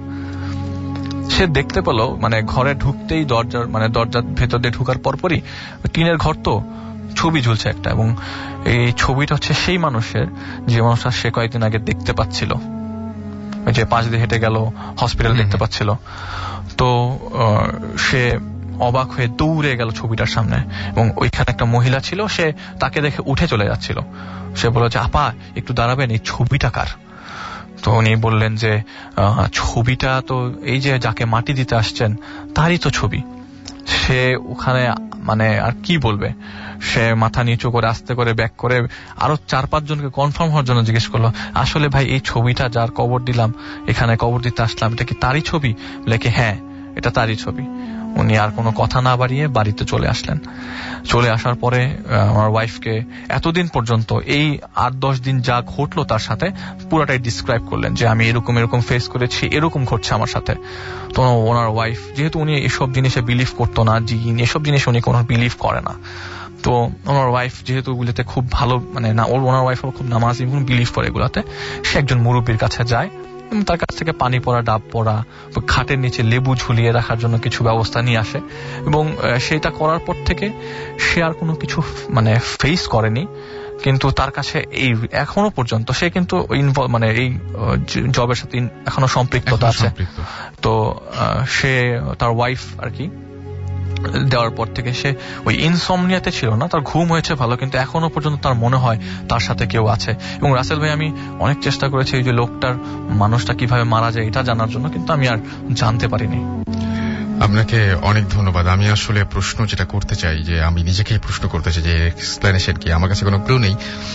সে দেখতে পেল মানে ঘরে ঢুকতেই দরজার মানে দরজার ভেতর দিয়ে ঢুকার পরপরই টিনের ঘর, তো ছবি ঝুলছে একটা, এবং এই ছবিটা হচ্ছে সেই মানুষের যে মানুষটা সে কয়েকদিন আগে দেখতে পাচ্ছিল, যে পাশ দিয়ে হেঁটে গেল, হসপিটাল দেখতে পাচ্ছিল। তো সে অবাক হয়ে দৌড়ে গেল ছবিটার সামনে এবং ওইখানে একটা মহিলা ছিল, সে তাকে দেখে উঠে চলে যাচ্ছিল। সে বলল যে আপা একটু দাঁড়াবেন, এই ছবিটা কার? তো উনি বললেন যে ছবিটা তো এই যে যাকে মাটি দিতে আসছেন তারই তো ছবি। সে ওখানে মানে আর কি বলবে, সে মাথা নিচু করে আস্তে করে ব্যাক করে আরো চার পাঁচ জনকে কনফার্ম হওয়ার জন্য জিজ্ঞেস করলো, আসলে ভাই এই ছবিটা যার কবর দিলাম, এখানে কবর দিতে আসলাম, এটা কি তারই ছবি? বলে কি হ্যাঁ এটা তারই ছবি। উনি আর কোনো কথা না বাড়িয়ে বাড়িতে চলে আসলেন। চলে আসার পরে আমার ওয়াইফকে এতদিন পর্যন্ত এই আট দশ দিন যা ঘটলো তার সাথে পুরাটাই ডিসক্রাইব করলেন, যে আমি এরকম এরকম ফেস করেছি, এরকম ঘটছে আমার সাথে। তো ওনার ওয়াইফ, যেহেতু উনি এসব জিনিসে বিলিভ করতো না, জিন এসব জিনিস উনি কোনো বিলিভ করে না, তো ওনার ওয়াইফ যেহেতু ওগুলোতে খুব ভালো মানে না, ওর ওনার ওয়াইফ খুব নামাজি বিলিভ করে এগুলাতে, সে একজন মুরব্বীর কাছে যায়, তার কাছ থেকে পানি পড়া, ডাব পড়া, খাটের নিচে লেবু ঝুলিয়ে রাখার জন্য কিছু ব্যবস্থা নিয়ে আসে। এবং সেটা করার পর থেকে সে আর কোনো কিছু মানে ফেস করেনি, কিন্তু তার কাছে এই এখনো পর্যন্ত সে কিন্তু মানে এই জবের সাথে এখনো সম্পৃক্ততা আছে। তো সে তার ওয়াইফ আর কি দেওয়ার পর থেকে সে ওই ইনসমনিয়াতে ছিল না, তার ঘুম হয়েছে ভালো, কিন্তু এখনো পর্যন্ত তার মনে হয় তার সাথে কেউ আছে। এবং রাসেল ভাই, আমি অনেক চেষ্টা করেছি এই যে লোকটার মানুষটা কিভাবে মারা যায় এটা জানার জন্য, কিন্তু আমি আর জানতে পারিনি। আপনাকে অনেক ধন্যবাদ। আমি আসলে প্রশ্ন যেটা করতে চাই, যে আমি নিজেকেই প্রশ্ন করতে চাই যে এক্সপ্লেনেশন কি, আমার কাছে কোনো ক্লু নেই।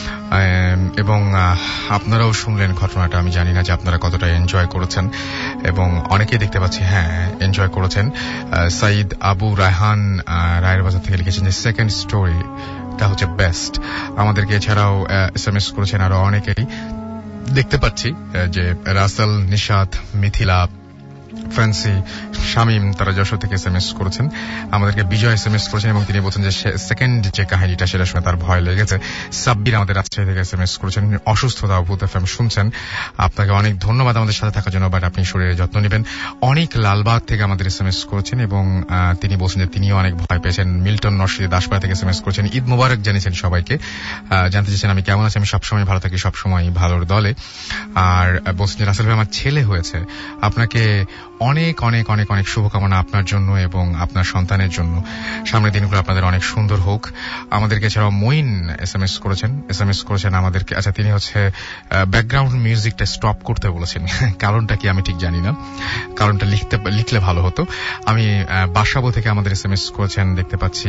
এবং আপনারাও শুনলেন ঘটনাটা, আমি জানি না যে আপনারা কতটা এনজয় করেছেন, এবং অনেকেই দেখতে পাচ্ছি হ্যাঁ এনজয় করেছেন। সাইদ আবু রায়হান রায়ের বাজার থেকে লিখেছেন যে সেকেন্ড স্টোরিটা হচ্ছে বেস্ট। আমাদেরকে এছাড়াও এস এম এস করেছেন আরো অনেকেই, দেখতে পাচ্ছি যে রাসেল, নিশাত, মিথিলা, ফ্যান্সি, শামীম, তারা যশোর থেকে এস এম এস করেছেন। আমাদেরকে বিজয় এস এম এস করেছেন এবং তিনি বলছেন যে সেকেন্ড যে কাহিনীটা সেটা শুনে তার ভয় লেগেছে। সাব্বির আমাদের রাজশাহী থেকে এস এম এস করেছেন, অসুস্থতা ভূত এফ এম শুনছেন। আপনাকে অনেক ধন্যবাদ আমাদের সাথে থাকার জন্য, বাট আপনি শরীরের যত্ন নেবেন। অনেক লালবাগ থেকে আমাদের এস এম এস করেছেন এবং তিনি বলছেন যে তিনিও অনেক ভয় পেয়েছেন। মিল্টন নরসিংদী দাসপাড়া থেকে এস এম এস করেছেন, ঈদ মোবারক জানিয়েছেন সবাইকে, জানতে চেয়েছেন আমি কেমন আছি। আমি সবসময় ভালো থাকি, সবসময় ভালোর দলে। আর বলছেন যে রাসেল ভাই আমার ছেলে হয়েছে, আপনাকে অনেক অনেক অনেক অনেক শুভকামনা আপনার জন্য এবং আপনার সন্তানের জন্য। সামনের দিনগুলো আপনাদের অনেক সুন্দর হোক। আমাদেরকে এছাড়াও মঈন এস এম এস করেছেন এস এম এস করেছেন আমাদেরকে। আচ্ছা, তিনি হচ্ছে ব্যাকগ্রাউন্ড মিউজিকটা স্টপ করতে বলেছেন। কারণটা কি আমি ঠিক জানি না, কারণটা লিখতে লিখলে ভালো হতো। আমি বাসাবো থেকে আমাদের এস এম এস করেছেন, দেখতে পাচ্ছি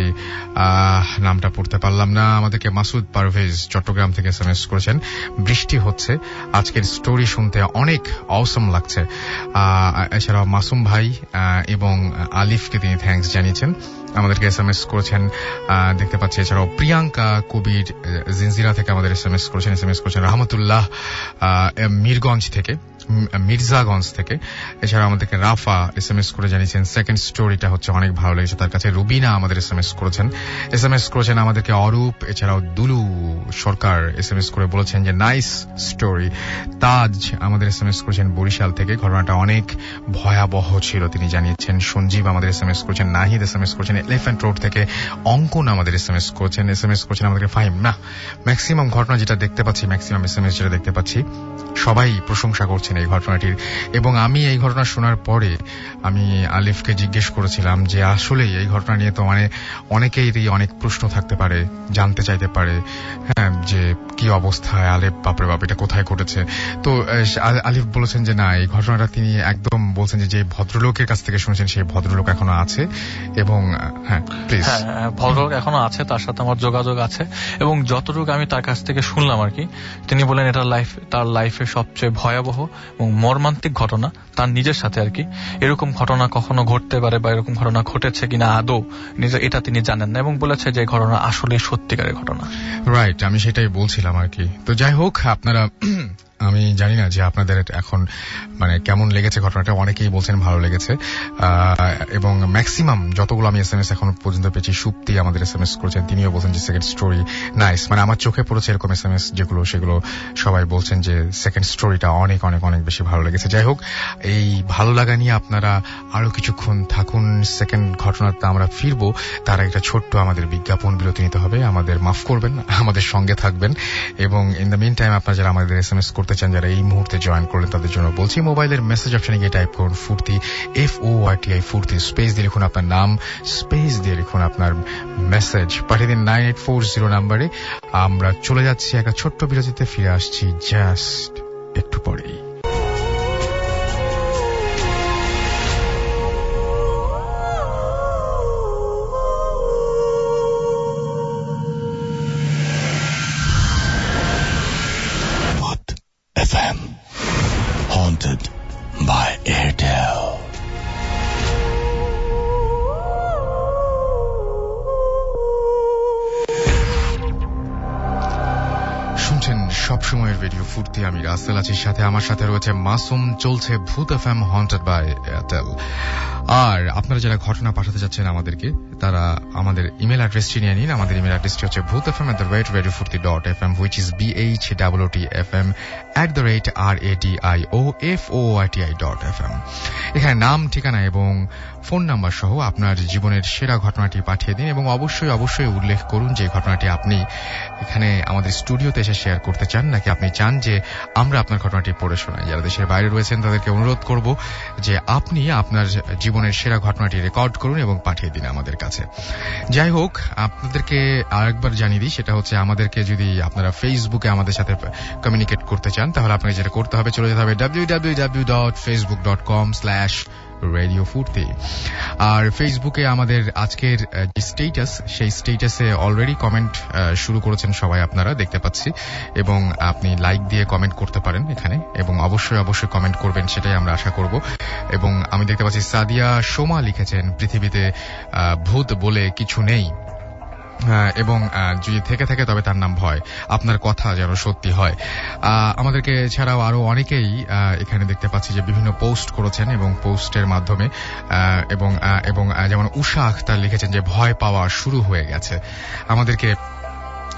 নামটা পড়তে পারলাম না। আমাদেরকে মাসুদ পারভেজ চট্টগ্রাম থেকে এস এম এস করেছেন, বৃষ্টি হচ্ছে, আজকের স্টোরি শুনতে অনেক অসম লাগছে। এছাড়াও মাসুম ভাই এবং আলিফকে তিনি থ্যাঙ্কস জানিয়েছেন, আমাদেরকে এস এম এস করেছেন, দেখতে পাচ্ছি। এছাড়াও প্রিয়াঙ্কা কবির জিনজিরা থেকে আমাদের এস এম এস করেছেন এস এম এস করেছেন রহমতুল্লাহ মিরগঞ্জ থেকে মির্জাগঞ্জ থেকে। এছাড়া আমাদেরকে রাফা এস এম এস করে জানিয়েছেন সেকেন্ড স্টোরিটা হচ্ছে অনেক ভালো লেগেছে তার কাছে। রুবিনা আমাদের এস এম এস করেছেন এস এম এস করেছেন আমাদেরকে অরূপ। এছাড়াও Dulu Sarkar S M S করে বলেছেন যে নাইস স্টোরি। তাজ আমাদের এস এম এস করেছেন বরিশাল থেকে, ঘটনাটা অনেক ভয়াবহ ছিল তিনি জানিয়েছেন। সঞ্জীব আমাদের এস এম এস করেছেন, নাহিদ এস এম এস করেছেন এলিফ্যান্ট রোড থেকে, অঙ্কন আমাদের এস এম এস করেছেন এস এম এস করেছেন আমাদেরকে ফাহিম। না, ম্যাক্সিমাম ঘটনা যেটা দেখতে পাচ্ছি, ম্যাক্সিমাম এস এম এস যেটা দেখতে পাচ্ছি, সবাই প্রশংসা করছেন এই ঘটনাটির। এবং আমি এই ঘটনা শোনার পরে আমি আলিফকে জিজ্ঞেস করেছিলাম যে আসলে এই ঘটনা নিয়ে তো মানে অনেকেরই অনেক প্রশ্ন থাকতে পারে, জানতে চাইতে পারে, হ্যাঁ, যে কি অবস্থায় আলিফ, বাপরে বাপ এটা কোথায় ঘটেছে। তো আলিফ বলেছেন যে না, এই ঘটনাটা তিনি একদম বলছেন যে যে ভদ্রলোকের কাছ থেকে শুনেছেন সেই ভদ্রলোক এখনো আছে এবং হ্যাঁ প্লিজ। হ্যাঁ, ভদ্রলোক এখনো আছে, তার সাথে আমার যোগাযোগ আছে এবং যতটুকু আমি তার কাছ থেকে শুনলাম আর কি, তিনি বলেন এটা লাইফ তার লাইফে সবচেয়ে ভয়াবহ এবং মর্মান্তিক ঘটনা তার নিজের সাথে আর কি। এরকম ঘটনা কখনো ঘটতে পারে বা এরকম ঘটনা ঘটেছে কিনা আদৌ এটা তিনি জানেন না এবং বলেছে যে ঘটনা আসলে সত্যিকারের ঘটনা। রাইট, আমি সেটাই বলছিলাম আর কি। তো যাই হোক, আপনারা আমি জানি না যে আপনাদের এখন মানে কেমন লেগেছে ঘটনাটা। অনেকেই বলছেন ভালো লেগেছে এবং ম্যাক্সিমাম যতগুলো আমি এস এম এস এখন পর্যন্ত পেয়েছি, সুপ্তি আমাদের এস এম এস করেছেন, তিনিও বলছেন যে সেকেন্ড স্টোরি নাইস। মানে আমার চোখে পড়েছে এরকম এস এম এস যেগুলো, সেগুলো সবাই বলছেন যে সেকেন্ড স্টোরিটা অনেক অনেক অনেক বেশি ভালো লেগেছে। যাই হোক, এই ভালো লাগা নিয়ে আপনারা আরো কিছুক্ষণ থাকুন। সেকেন্ড ঘটনাতে আমরা ফিরবো, তার একটা ছোট্ট আমাদের বিজ্ঞাপন বিরতি নিতে হবে। আমাদের মাফ করবেন, আমাদের সঙ্গে থাকবেন এবং ইন দ্য মিন টাইম আপনারা যারা আমাদের এস এম এস করতে চান, যারা এই মুহূর্তে জয়েন করলেন, তাদের জন্য বলছি মোবাইলের মেসেজ অপশনে গিয়ে টাইপ করুন Foorti, F O R T I Foorti, space দিয়ে লিখুন আপনার নাম, স্পেস দিয়ে লিখুন আপনার মেসেজ, পাঠিয়ে দিন নাইন এইট ফোর জিরো নাম্বারে। আমরা চলে যাচ্ছি একটা ছোট্ট বিরতিতে, ফিরে আসছি জাস্ট একটু পরেই। F M, haunted by Airtel. শুনছেন সবসময়ের রেডিও ফুর্তি, আমি রাসেল আছি, সাথে আমার সাথে রয়েছে মাসুম। চলছে Bhoot F M haunted by Airtel. আর আপনারা যারা ঘটনা পাঠাতে যাচ্ছেন আমাদেরকে, তারা আমাদের ইমেল অ্যাড্রেসটি নিয়ে নিন। আমাদের ইমেল অ্যাড্রেসটি হচ্ছে Bhoot F M at the rate radio Foorti dot F M, which is B H double T F M at the rate R A D I O F O I T I dot F M. এখানে নাম, ঠিকানা এবং ফোন নাম্বার সহ আপনার জীবনের সেরা ঘটনাটি পাঠিয়ে দিন এবং অবশ্যই অবশ্যই উল্লেখ করুন যে ঘটনাটি আপনি এখানে আমাদের স্টুডিওতে এসে শেয়ার করতে চান, নাকি আপনি চান যে আমরা আপনার ঘটনাটি পড়ে শোনাই। যারা দেশের বাইরে রয়েছেন তাদেরকে অনুরোধ করব যে আপনি আপনার জীবনের সেরা ঘটনাটি রেকর্ড করুন এবং পাঠিয়ে দিন আমাদের কাছে। যাই হোক, আপনাদেরকে আরেকবার জানিয়ে দিই, সেটা হচ্ছে আমাদেরকে যদি আপনারা ফেসবুকে আমাদের সাথে কমিউনিকেট করতে চান, তাহলে আপনাকে যেটা করতে হবে, চলে যেতে হবে W W W dot Facebook dot com slash radio Foorti. আর ফেসবুকে আমাদের আজকের যে স্টেটাস, সেই স্টেটাসে অলরেডি কমেন্ট শুরু করেছেন সবাই, আপনারা দেখতে পাচ্ছি, এবং আপনি লাইক দিয়ে কমেন্ট করতে পারেন এখানে এবং অবশ্যই অবশ্যই কমেন্ট করবেন, সেটাই আমরা আশা করব। এবং আমি দেখতে পাচ্ছি সাদিয়া সোমা লিখেছেন, পৃথিবীতে ভূত বলে কিছু নেই এবং যদি থেকে থাকে তবে তার নাম ভয়, আপনার কথা যেন সত্যি হয়। আমাদেরকে ছাড়াও আরো অনেকেই এখানে দেখতে পাচ্ছি যে বিভিন্ন পোস্ট করেছেন এবং পোস্টের মাধ্যমে এবং এবং যেমন উষা আখতার লিখেছেন যে ভয় পাওয়া শুরু হয়ে গেছে। আমাদেরকে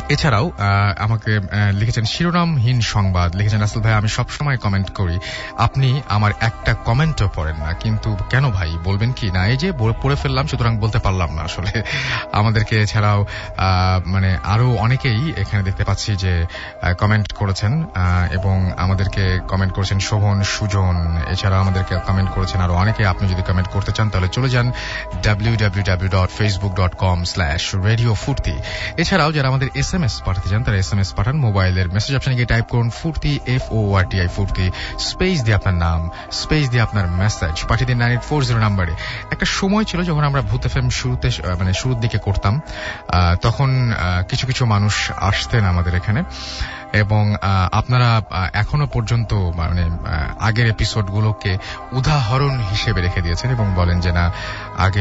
এছাড়াও আমাকে লিখেছেন শিরোনামহীন সংবাদ, লিখেছেন রাসেল ভাই আমি সবসময় কমেন্ট করি, আপনি আমার একটা কমেন্টও পড়েন না, কিন্তু কেন ভাই বলবেন কি না, এই যে পড়ে ফেললাম সুতরাং বলতে পারলাম না আসলে। আমাদেরকে এছাড়াও মানে আরো অনেকেই এখানে দেখতে পাচ্ছি যে কমেন্ট করেছেন এবং আমাদেরকে কমেন্ট করেছেন শোভন, সুজন, এছাড়া আমাদেরকে কমেন্ট করেছেন আরো অনেকে। আপনি যদি কমেন্ট করতে চান তাহলে চলে যান W W W dot Facebook dot com slash radio Foorti. এছাড়াও যারা আমাদের এস এম এস পাঠাতে চান তারা এস এম এস পাঠান, মোবাইলের মেসেজ অপশনে গিয়ে টাইপ করুন Foorti, F O R T I Foorti, space দিয়ে আপনার নাম, স্পেস দিয়ে আপনার মেসেজ পাঠিয়ে দিন নাইন এইট ফোর জিরো নাম্বারে। একটা সময় ছিল যখন আমরা ভূত এফএম শুরুতে মানে শুরুর দিকে করতাম, তখন কিছু কিছু মানুষ আসতেন আমাদের এখানে এবং আপনারা এখনো পর্যন্ত মানে আগের এপিসোডগুলোকে উদাহরণ হিসেবে রেখে দিয়েছেন এবং বলেন যে না আগে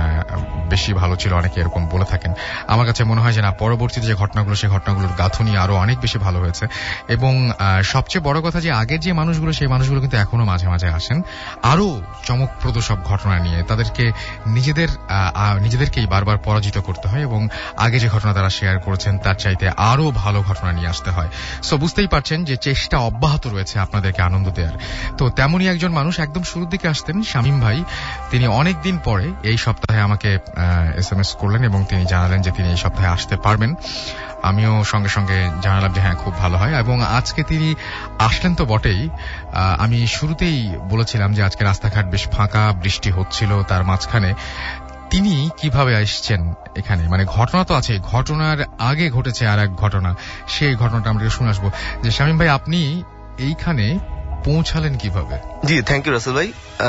বেশি ভালো ছিল, অনেকে এরকম বলে থাকেন। আমার কাছে মনে হয় যে না পরবর্তীতে যে ঘটনাগুলো সেই ঘটনাগুলোর গাঁথুনি আরো অনেক বেশি ভালো হয়েছে এবং সবচেয়ে বড় কথা যে আগের যে মানুষগুলো সেই মানুষগুলো কিন্তু এখনো মাঝে মাঝে আসেন আরো চমকপ্রদ সব ঘটনা নিয়ে। তাদেরকে নিজেদের নিজেদেরকেই বারবার পরাজিত করতে হয় এবং আগে যে ঘটনা তারা শেয়ার করেছেন তার চাইতে আরো ভালো ঘটনা নিয়ে আসতে হয়। সো বুঝতেই পারছেন যে চেষ্টা অব্যাহত রয়েছে আপনাদেরকে আনন্দ দেওয়ার। তো তেমনই একজন মানুষ একদম শুরুর দিকে আসতেন, শামীম ভাই। তিনি অনেকদিন পরে এই সপ্তাহে আমাকে এস এম এস করলেন এবং তিনি জানালেন যে তিনি এই সপ্তাহে আসতে পারবেন। আমিও সঙ্গে সঙ্গে জানালাম যে হ্যাঁ খুব ভালো হয় এবং আজকে তিনি আসলেন তো বটেই। আমি শুরুতেই বলেছিলাম যে আজকে রাস্তাঘাট বেশ ফাঁকা, বৃষ্টি হচ্ছিল, তার মাঝখানে তিনি কিভাবে আসছেন এখানে, মানে ঘটনা তো আছে, ঘটনার আগে ঘটেছে আর এক ঘটনা, সেই ঘটনাটা আমরা শুনে আসবো। যে শামীম ভাই আপনি এইখানে পৌঁছালেন কিভাবে? জি থ্যাংক ইউ রাসেল ভাই।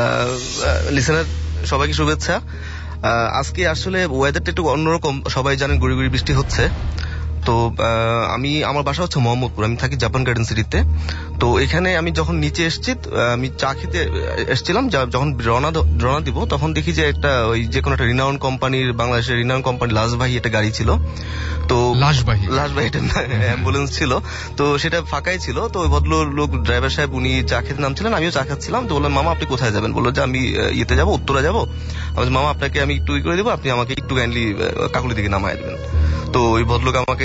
লিসেনার সবাইকে শুভেচ্ছা। আজকে আসলে ওয়েদারটা একটু অন্যরকম, সবাই জানেন গুড়ি গুড়ি বৃষ্টি হচ্ছে। তো আমি আমার বাসা হচ্ছে মোহাম্মদপুর, আমি থাকি জাপান গার্ডেন সিটিতে। তো এখানে আমি যখন নিচে এসছি, আমি চা খেতে এসছিলাম, যখন রওনা রওনা দিব তখন দেখি যে একটা ওই যে কোনো একটা রিনাউন কোম্পানির, বাংলাদেশের রিনাউন কোম্পানি লাজবাহী একটা গাড়ি ছিল। তো লাজবাহী লাজবাহী একটা অ্যাম্বুলেন্স ছিল, তো সেটা ফাঁকাই ছিল। তো ওই ভদ্র লোক ড্রাইভার সাহেব উনি চা খেতে নামছিলেন, আমিও চা খাচ্ছিলাম। তো বললাম মামা আপনি কোথায় যাবেন? বললো যে আমি ইয়েতে যাবো, উত্তরা যাবো। আমি মামা আপনাকে আমি একটু ই করে দেবো, আপনি আমাকে একটু কাইন্ডলি কাকুলি দিকে নামায় দেবেন। তো ওই ভদ্রলোক আমাকে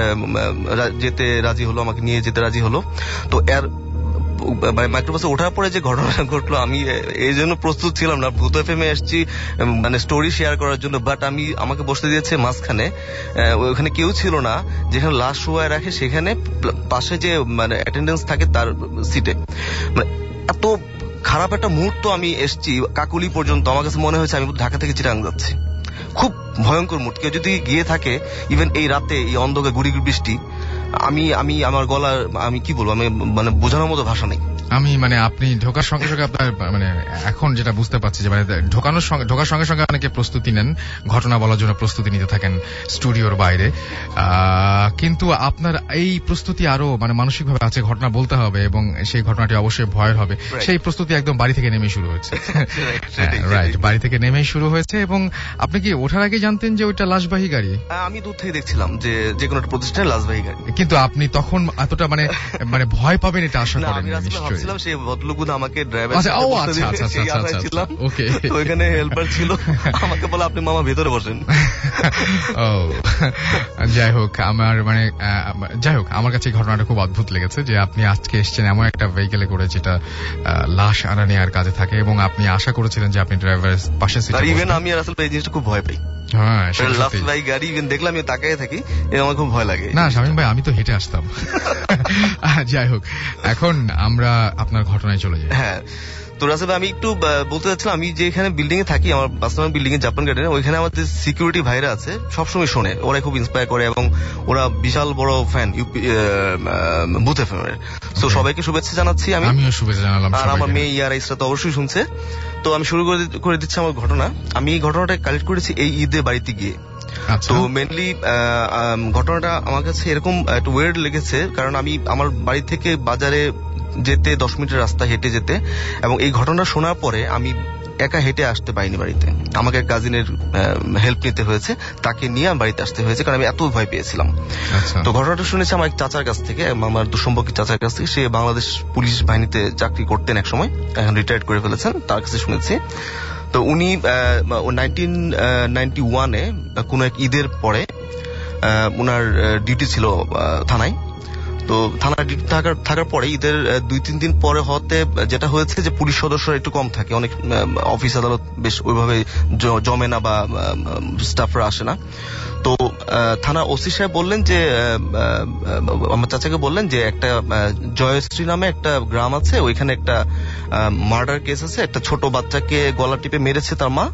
যেতে রাজি হলো, আমাকে নিয়ে যেতে রাজি হলো। তো এর মাইক্রোবাসে ওঠার পরে যে ঘটনা ঘটলো, আমি এই জন্য প্রস্তুত ছিলাম না। ভূত এফএমে এসেছি মানে স্টোরি শেয়ার করার জন্য, বাট আমি আমাকে বসতে দিয়েছে মাঝখানে, ওখানে কেউ ছিল না, যেখানে লাস্ট শোয়ায় রাখে সেখানে পাশে যে মানে অ্যাটেন্ডেন্স থাকে তার সিটে। মানে এত খারাপ একটা মুহূর্ত আমি এসছি কাকুলি পর্যন্ত, আমার কাছে মনে হয়েছে আমি ঢাকা থেকে চিটাগাং যাচ্ছি। খুব ভয়ঙ্কর মুড। কেউ যদি গিয়ে থাকে ইভেন এই রাতে এই অন্ধকার গুড়ি গুড়ি বৃষ্টি, আমি আমি আমার গলা আমি কি বলবো, আমি মানে বোঝানোর মতো ভাষা নেই। আমি মানে আপনি ঢোকার সঙ্গে সঙ্গে আপনার মানে এখন যেটা বুঝতে পারছি যে মানে ঢোকানোর সঙ্গে ঢোকার সঙ্গে সঙ্গে অনেকে প্রস্তুতি নেন, ঘটনা বলার জন্য প্রস্তুতি নিতে থাকেন স্টুডিওর বাইরে, কিন্তু আপনার এই প্রস্তুতি আরো মানে মানসিকভাবে আছে, ঘটনা বলতে হবে এবং সেই ঘটনাটি অবশ্যই ভয়ের হবে, সেই প্রস্তুতি একদম বাড়ি থেকে নেমেই শুরু হয়েছে। রাইট, বাড়ি থেকে নেমেই শুরু হয়েছে। এবং আপনি কি ওঠার আগে জানতেন যে ওইটা লাশবাহী গাড়ি? আমি দূর থেকে দেখছিলাম যে যে কোনো একটা প্রতিষ্ঠানের লাশবাহী গাড়ি, কিন্তু আপনি তখন এতটা মানে মানে ভয় পাবেন এটা আশা করেন নিশ্চয়ই? ভাবছিলাম সেই ভদ্রলোক আমাকে ড্রাইভার ওইখানে হেল্পার ছিল, আমাকে বলে আপনি মামা ভেতরে বসেন। ও যাই হোক, আমার মানে যাই হোক আমার কাছে ঘটনাটা খুব অদ্ভুত লেগেছে যে আপনি আজকে এসছেন এমন একটা ভেহিকেলে করে যেটা লাশ আনা নেওয়ার কাজে থাকে এবং আপনি আশা করেছিলেন যে আপনি ড্রাইভারের পাশে সিটে বসবেন। ইভেন আমি আসলে এই জিনিসটা খুব ভয় পাই। হ্যাঁ, গাড়ি ইভেন দেখলে আমি তাকিয়ে থাকি, আমার খুব ভয় লাগে। না শামীম ভাই, আমি তো হেঁটে আসতাম। যাই হোক, এখন আমরা আপনার ঘটনায় চলে যাই। হ্যাঁ, তো রাসেল আমি একটু বলতে চাচ্ছিলাম, আমি যেখানে বিল্ডিং এ থাকি, আমার বাস্তব বিল্ডিং এ জাপান গার্ডেনে, ওইখানে আমাদের সিকিউরিটি ভাইরা আছে, সবসময় শোনে, ওরা খুব ইন্সপায়ার করে এবং ওরা বিশাল বড় ফ্যান বুথ এফএম এর। তো সবাইকে শুভেচ্ছা জানাচ্ছি। আমি আমিও শুভেচ্ছা জানালাম। আর আমার মেয়ে ইয়ার ইসরা তো অবশ্যই শুনছে। তো আমি শুরু করে দিচ্ছি আমার ঘটনা। আমি এই ঘটনাটা কালেক্ট করেছি এই ঈদে বাড়িতে গিয়ে। তো মেনলি ঘটনাটা আমার কাছে এরকম একটু ওয়ের্ড লেগেছে, কারণ আমি আমার বাড়ি থেকে বাজারে যেতে দশ মিনিটের রাস্তা হেঁটে যেতে, এবং এই ঘটনা শোনার পরে আমি একা হেঁটে আসতে পারিনি বাড়িতে, আমাকে কাজিনের হেল্প নিতে হয়েছে, তাকে নিয়ে আমি বাড়িতে আসতে হয়েছে, কারণ আমি এত ভয় পেয়েছিলাম। তো ঘটনাটা শুনেছি আমার এক চাচার কাছ থেকে, আমার দুঃসম্পর্কী চাচার কাছ থেকে। সে বাংলাদেশ পুলিশ বাহিনীতে চাকরি করতেন এক সময়, এখন রিটায়ার্ড করে ফেলেছেন, তার কাছে শুনেছি। তো উনি নাইনটিন নাইনটি ওয়ানে কোন এক ঈদের পরে ওনার ডিউটি ছিল থানায়। তো থানার ডিউটি থাকার থাকার পরে ঈদের দুই তিন দিন পরে হতে যেটা হয়েছে যে পুলিশ সদস্যরা একটু কম থাকে, অনেক অফিস আদালত বেশ ওইভাবে জমে না বা স্টাফরা আসে না। তো থানা ওসি সাহেব বললেন যে আমার চাচাকে বললেন যে একটা জয়শ্রী নামে একটা গ্রাম আছে, ওইখানে একটা মার্ডার কেস আছে, একটা ছোট বাচ্চাকে গলা টিপে মেরেছে তার মা,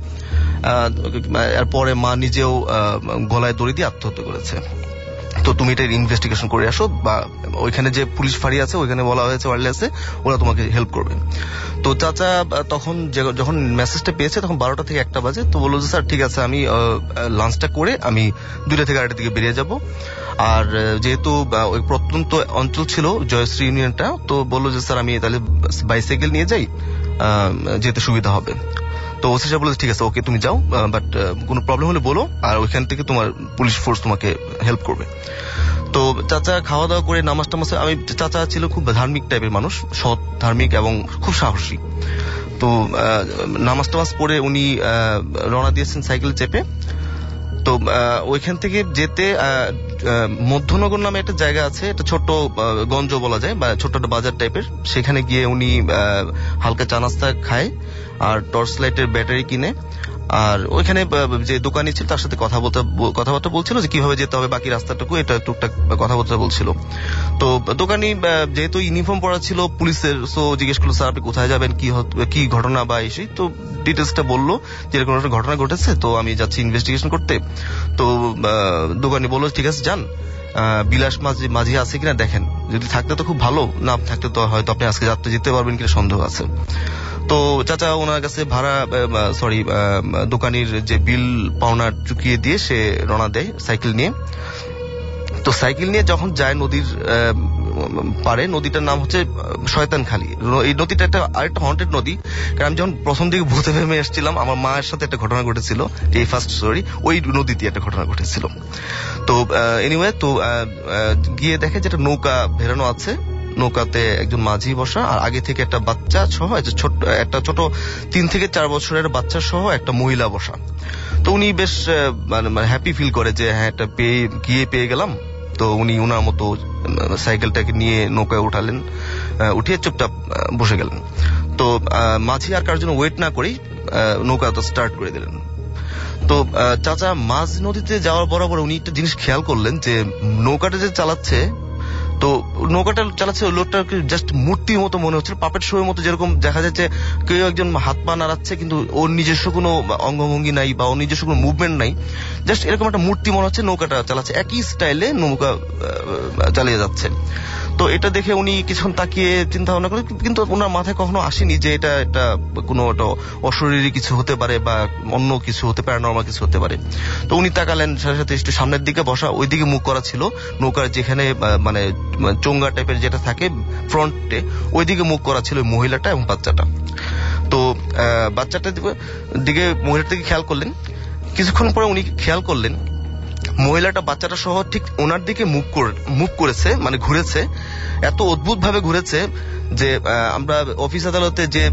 এরপরে মা নিজেও গলায় দড়ি দিয়ে আত্মহত্যা করেছে। তো তুমি এটা ইনভেস্টিগেশন করে আসো, বা ওইখানে যে পুলিশ ফাঁড়ি আছে ওইখানে বলা হয়েছে ওয়ারলেসে ওরা তোমাকে হেল্প করবে। তো চাচা তখন যখন মেসেজটা পেয়েছে তখন বারোটা থেকে একটা বাজে। তো বললো যে স্যার ঠিক আছে, আমি লাঞ্চটা করে আমি দুইটা থেকে আড়াইটার দিকে বেরিয়ে যাব। আর যেহেতু ওই প্রত্যন্ত অঞ্চল ছিল জয়শ্রী ইউনিয়নটা, তো বললো যে স্যার আমি তাহলে বাইসাইকেল নিয়ে যাই, যেতে সুবিধা হবে। তো ওসি সাহেব বলে ঠিক আছে, ওকে তুমি যাও, বাট কোনো প্রবলেম হলে বলো, আর ওইখান থেকে তোমার পুলিশ ফোর্স তোমাকে হেল্প করবে। তো চাচা খাওয়া দাওয়া করে নামাজ টামাজ, আমি চাচা ছিল খুব ধার্মিক টাইপের মানুষ, সৎ ধার্মিক এবং খুব সাহসী। তো নামাজ টামাজ পড়ে উনি রওনা দিয়েছেন সাইকেল চেপে। তো ওইখান থেকে যেতে মধ্যনগর নামে একটা জায়গা আছে, একটা ছোট্ট গঞ্জ বলা যায় বা ছোট্ট একটা বাজার টাইপের, সেখানে গিয়ে উনি হালকা চা নাস্তা খায় আর টর্চ লাইটের ব্যাটারি কিনে, আর ওইখানে যে দোকানি ছিল তার সাথে কথা বলতে কথাবার্তা বলছিল যে কিভাবে যেতে হবে বাকি রাস্তাটুকু, এটা টুকটাক কথাবার্তা বলছিল। তো দোকানি যেহেতু ইউনিফর্ম পরা ছিল পুলিশের, সো জিজ্ঞেস করলো স্যার আপনি কোথায় যাবেন, কি কি ঘটনা বা এসে। তো ডিটেলসটা বললো যে এরকম একটা ঘটনা ঘটেছে, তো আমি যাচ্ছি ইনভেস্টিগেশন করতে। তো দোকানি বললো ঠিক আছে যান, বিলাস মাঝি মাঝি আছে কিনা দেখেন, যদি থাকতে তো খুব ভালো, না থাকতে তো হয়তো আপনি আজকে যাত্রা যেতে পারবেন কিনা সন্দেহ আছে। তো চাচা ওনার কাছে ভাড়া সরি দোকানির যে বিল পাওনা চুকিয়ে দিয়ে সে রওনা দেয় সাইকেল নিয়ে। তো সাইকেল নিয়ে যখন যায় নদীর পারে, নদীটার নাম হচ্ছে শয়তানখালী। এই নদীটা একটা আরেকটা হন্টেড নদী, কারণ আমি যখন প্রথম দিকে ভূতে ভেমে এসেছিলাম আমার মায়ের সাথে একটা ঘটনা ঘটেছিল, এই ফার্স্ট স্টোরি, ওই নদীতে একটা ঘটনা ঘটেছিল। তো এনিওয়ে তো গিয়ে দেখে যেটা নৌকা ভেড়ানো আছে, নৌকাতে একজন মাঝি বসা, আর আগে থেকে একটা বাচ্চা সহ ছোট একটা ছোট তিন থেকে চার বছরের বাচ্চা সহ একটা মহিলা বসা। তো উনি বেশ মানে হ্যাপি ফিল করে যে হ্যাঁ একটা পেয়ে গিয়ে পেয়ে গেলাম। তো উনি উনার মতো সাইকেলটাকে নিয়ে নৌকায় উঠালেন, উঠিয়ে চুপচাপ বসে গেলেন। তো মাঝি আর কার জন্য ওয়েট না করেই নৌকা স্টার্ট করে দিলেন। তো চাচা মাঝ নদীতে যাওয়ার বরাবর উনি একটা জিনিস খেয়াল করলেন যে নৌকাটা যে চালাচ্ছে, তো নৌকাটা চালাচ্ছে ওই লোকটাকে জাস্ট মূর্তির মতো মনে হচ্ছিল, পাপেট শোয়ের মতো যেরকম দেখা যাচ্ছে কেউ একজন হাত পা নাড়াচ্ছে কিন্তু ওর নিজস্ব কোনো অঙ্গভঙ্গি নাই বা ওর নিজস্ব কোনো মুভমেন্ট নাই, জাস্ট এরকম একটা মূর্তি মনে হচ্ছে নৌকাটা চালাচ্ছে, একই স্টাইলে নৌকা চালিয়ে যাচ্ছে। তো এটা দেখে উনি কিছুক্ষণ তাকিয়ে চিন্তা ভাবনা করেন, কিন্তু ওনার মাথায় কখনো আসেনি যে এটা একটা কোনো একটা অশরীরী কিছু হতে পারে বা অন্য কিছু হতে পারে, নর্মাল কিছু হতে পারে। তো উনি তাকালেন, সাথে সাথে একটু সামনের দিকে বসা, ওইদিকে মুখ করা ছিল নৌকার যেখানে মানে চোঙ্গা টাইপের যেটা থাকে ফ্রন্টে, ওইদিকে মুখ করা ছিল মহিলাটা এবং বাচ্চাটা। তো বাচ্চাটার দিকে মহিলাটার দিকে খেয়াল করলেন, কিছুক্ষণ পরে উনি খেয়াল করলেন মহিলাটা বাচ্চাটা সহ ঠিক ওনার দিকে মুভ মুভ করেছে, মানে ঘুরেছে, এত অদ্ভুত ভাবে ঘুরেছে যে আমরা অফিস আদালতে যে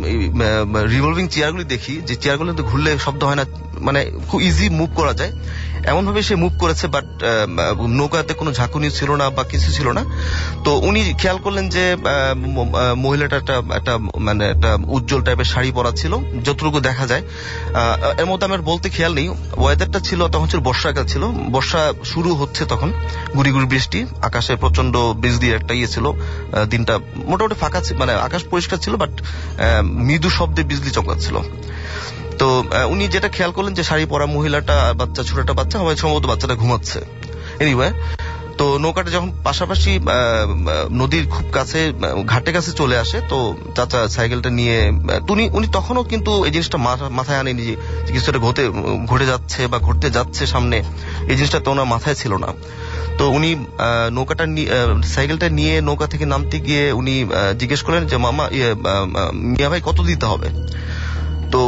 রিভলভিং চেয়ারগুলি দেখি, যে চেয়ারগুলো ঘুরলে শব্দ হয় না, মানে খুব ইজি মুভ করা যায়, এমন ভাবে সে মুভ করেছে। বাট নৌকাতে কোনো ঝাঁকুনি ছিল না বা কিছু ছিল না। তো উনি খেয়াল করলেন যে মহিলাটা একটা একটা মানে একটা উজ্জ্বল টাইপের শাড়ি পরা ছিল, যতটুকু দেখা যায়। এর মধ্যে আমার বলতে খেয়াল নেই, ওয়েদারটা ছিল তখন ছিল বর্ষাকাল ছিল, বর্ষা শুরু হচ্ছে তখন, গুড়ি গুড়ি বৃষ্টি, আকাশে প্রচন্ড বিজলির একটা ইয়ে ছিল, দিনটা মোটামুটি ফাঁকা, মানে আকাশ পরিষ্কার ছিল, বাট মৃদু শব্দে বিজলি চমকাচ্ছিল। তো উনি যেটা খেয়াল করলেন যে শাড়ি পরা মহিলাটা বাচ্চা, ছোটটা বাচ্চা, হয় সম্ভবত বাচ্চাটা ঘুমাচ্ছে। এনিওয়ে তো নৌকাটা যখন পাশাপাশি নদীর খুব কাছে ঘাটের কাছে চলে আসে, তো চাচা সাইকেলটা নিয়ে উনি উনি তখনও কিন্তু এই জিনিসটা মাথায় আনেনি যে কিছুটা ঘটে ঘটে যাচ্ছে বা ঘটতে যাচ্ছে সামনে, এই জিনিসটা তো ওনার মাথায় ছিল না। তো উনি নৌকাটা সাইকেলটা নিয়ে নৌকা থেকে নামতে গিয়ে উনি জিজ্ঞেস করলেন যে মামা ইয়ে মিয়া ভাই কত দিতে হবে। তো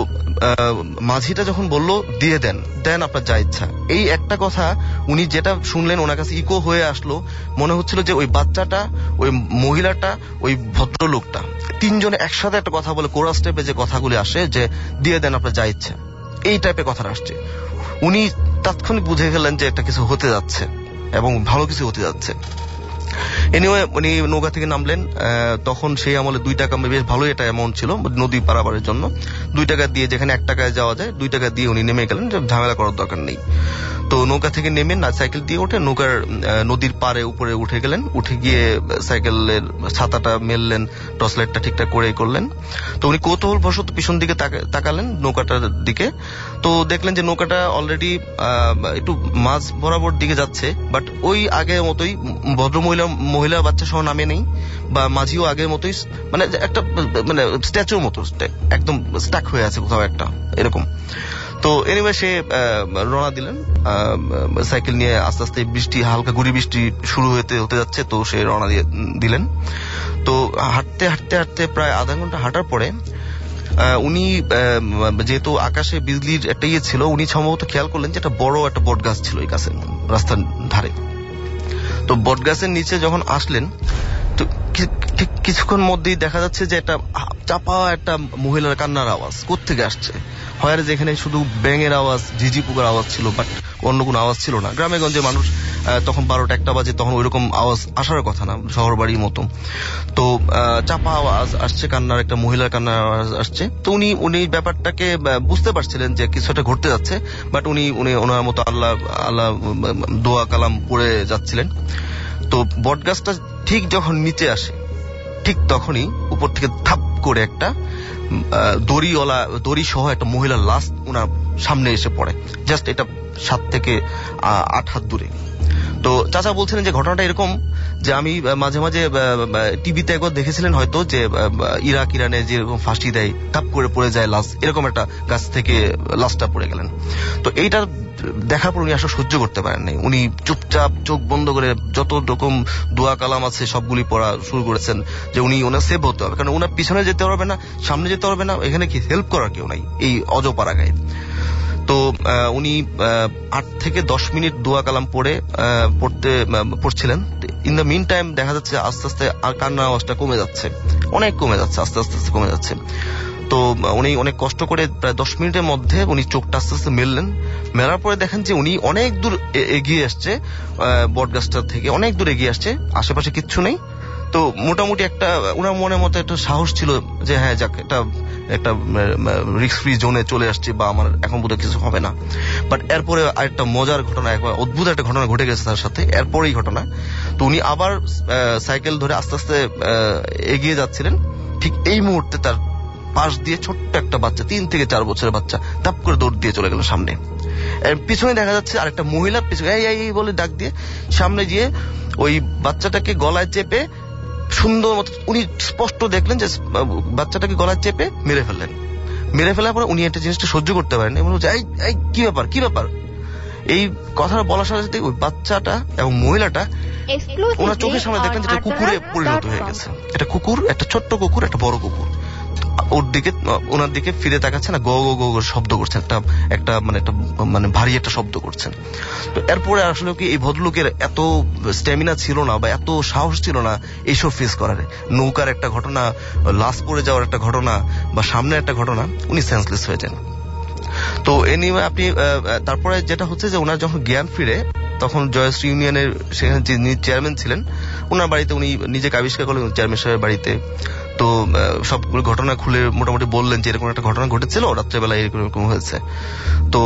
মাঝিটা যখন বলল দিয়ে দেন দেন আপনার যা ইচ্ছা, এই একটা কথা উনি যেটা শুনলেন ওনার কাছে ইকো হয়ে আসলো, মনে হচ্ছিল যে ওই বাচ্চাটা, ওই মহিলাটা, ওই ভদ্রলোকটা, তিনজনে একসাথে একটা কথা বলে কোরাস টাইপে যে কথাগুলি আসে যে দিয়ে দেন আপনার যা ইচ্ছা, এই টাইপের কথা আসছে। উনি তাৎক্ষণিক বুঝে গেলেন যে একটা কিছু হতে যাচ্ছে এবং ভালো কিছু হতে যাচ্ছে। এনিওয়ে উনি নৌকা থেকে নামলেন। তখন সেই আমলে দুই টাকা বেশ ভালোই একটা অ্যামাউন্ট ছিল নদী পারাপারের জন্য। দুই টাকা দিয়ে যেখানে এক টাকায় যাওয়া যায় দুই টাকা দিয়ে উনি নেমে গেলেন, যে ঝামেলা করার দরকার নেই। তো নৌকা থেকে নেমে না সাইকেল দিয়ে উঠে নৌকার নদীর পাড়ে উপরে উঠে গেলেন। উঠে গিয়ে সাইকেলের ছাতাটা মেললেন, টর্চ লাইটটা ঠিকঠাক করে করলেন। তো উনি কৌতূহল বশত পিছন দিকে তাকালেন নৌকাটার দিকে। তো দেখলেন যে নৌকাটা অলরেডি একটু মাঝ বরাবর দিকে যাচ্ছে, বাট ওই আগের মতোই ভদ্রমহিলা মহিলা বাচ্চা সহ নামে নেই, বা মাঝিও আগের মতোই মানে একটা মানে স্ট্যাচুর মতো একদম স্টাক হয়ে আছে কোথাও একটা এরকম। তো এনিওয়ে সে রওনা দিলেন সাইকেল নিয়ে। আস্তে আস্তে বৃষ্টি, হালকা গুড়ি বৃষ্টি শুরু হতে হতে যাচ্ছে, তো সে রওনা দিয়ে দিলেন। তো হাঁটতে হাঁটতে হাঁটতে প্রায় আধা ঘন্টা হাঁটার পরে উনি যেহেতু আকাশে বিজলির একটা ইয়ে ছিল, উনি সম্ভবত খেয়াল করলেন যে একটা বড় একটা বট গাছ ছিল এই গাছের রাস্তার ধারে। তো বট গাছের নিচে যখন আসলেন, তো ঠিক কিছুক্ষণ মধ্যেই দেখা যাচ্ছে যে একটা চাপা একটা মহিলার কান্নার আওয়াজ কোত্থেকে আসছে। হয় যেখানে শুধু ব্যাঙের আওয়াজ, ঝিঝি পোকার আওয়াজ ছিল, বাট অন্য কোনো আওয়াজ ছিল না। গ্রামে গঞ্জে মানুষ তখন বারোটা একটা বাজে, তখন ওইরকম আওয়াজ আসার কথা না শহর বাড়ির মতো। তো চাপা আওয়াজ আসছে, কান্নার একটা মহিলার কান্নার আওয়াজ আসছে। তো উনি উনি ব্যাপারটাকে বুঝতে পারছিলেন যে কিছু একটা ঘটতে যাচ্ছে, বাট উনি উনি ওনার মতো আল্লাহ আল্লাহ দোয়া কালাম পড়ে যাচ্ছিলেন। তো বট গাছটা ঠিক যখন নিচে আসে, ঠিক তখনই উপর থেকে থাপ করে একটা দড়িওয়ালা দড়ি সহ একটা মহিলার লাশ ওনার সামনে এসে পড়ে, জাস্ট এটা সাত থেকে আট হাত দূরে। তো চাচা বলছিলেন যে ঘটনাটা এরকম যে আমি মাঝে মাঝে টিভিতে একবার দেখেছিলেন হয়তো, যে ইরাক ইরানে যেরকম ফাঁসি দেয়, টাপ করে পড়ে যায় লাশ, এরকম একটা গাছ থেকে লাশটা পড়ে গেলেন। তো এইটা দেখার পর উনি আসলে সহ্য করতে পারেন নাই। উনি চুপচাপ চোখ বন্ধ করে যত রকম দোয়া কালাম আছে সবগুলি পড়া শুরু করেছেন, যে উনি ওনার সেভ হতে হবে, কারণ ওনার পিছনে যেতে পারবে না, সামনে যেতে পারবে না, এখানে কি হেল্প করার কেউ নাই এই অজপাড়া গায়ে। তো উনি আট থেকে দশ মিনিট দোয়া কালাম পড়ে পড়তে পড়ছিলেন। ইন দ্য মিন টাইম দেখা যাচ্ছে আস্তে আস্তে কান্নার আওয়াজটা কমে যাচ্ছে, অনেক কমে যাচ্ছে, আস্তে আস্তে আস্তে কমে যাচ্ছে। তো উনি অনেক কষ্ট করে প্রায় দশ মিনিটের মধ্যে উনি চোখটা আস্তে আস্তে মেললেন। মেলার পরে দেখেন যে উনি অনেক দূর এগিয়ে আসছে, বট গাছটা থেকে অনেক দূর এগিয়ে আসছে, আশেপাশে কিচ্ছু নেই। তো মোটামুটি একটা ওনার মনের মতো একটা সাহস ছিল যে হ্যাঁ যাক, একটা একটা রিস্ক ফ্রি জোনে চলে আসছে, বা আমার এখন বোধহয় কিছু হবে না। বাট এরপরে আরেকটা মজার ঘটনা, একবার অদ্ভুত একটা ঘটনা ঘটে গেছে তার সাথে এরপরেই ঘটনা। তো উনি আবার সাইকেল ধরে আস্তে আস্তে এগিয়ে যাচ্ছিলেন, ঠিক এই মুহূর্তে তার পাশ দিয়ে ছোট্ট একটা বাচ্চা, তিন থেকে চার বছরের বাচ্চা, তাপ করে দৌড় দিয়ে চলে গেল সামনে। পিছনে দেখা যাচ্ছে আরেকটা মহিলা পিছনে এই এই বলে ডাক দিয়ে সামনে গিয়ে ওই বাচ্চাটাকে গলায় চেপে সুন্দর মতো, উনি স্পষ্ট দেখলেন যে বাচ্চাটাকে গলায় চেপে মেরে ফেললেন। মেরে ফেলার পরে উনি একটা জিনিসটা সহ্য করতে পারেন এবং এই কি ব্যাপার কি ব্যাপার এই কথাটা বলার সাথে সাথে ওই বাচ্চাটা এবং মহিলাটা ওনার চোখের সামনে দেখলেন যেটা কুকুরে পরিণত হয়ে গেছে। একটা কুকুর, একটা ছোট্ট কুকুর, একটা বড় কুকুর ওর দিকে ওনার দিকে ফিরে তাকাচ্ছে না, গো গো গো গো শব্দ করছেন, একটা একটা মানে একটা মানে ভারী একটা শব্দ করছেন। তো এরপরে আসলে কি এই ভদ্রলোকের এত স্ট্যামিনা ছিল না বা এত সাহস ছিল না এইসব ফেস করার। নৌকার একটা ঘটনা, লাশ পড়ে যাওয়ার একটা ঘটনা, বা সামনে একটা ঘটনা, উনি সেন্সলেস হয়ে যান। তো এনিওয়ে আপনি তারপরে যেটা হচ্ছে যে ওনার যখন জ্ঞান ফিরে, তখন জয়শ্রী ইউনিয়নের সেখানে যিনি চেয়ারম্যান ছিলেন ওনার বাড়িতে উনি নিজেকে আবিষ্কার করলেন চেয়ারম্যান সাহেবের বাড়িতে। তো সবগুলো ঘটনা খুলে মোটামুটি বললেন যে এরকম একটা ঘটনা ঘটেছিল রাত্রেবেলা, এরকম এরকম হয়েছে। তো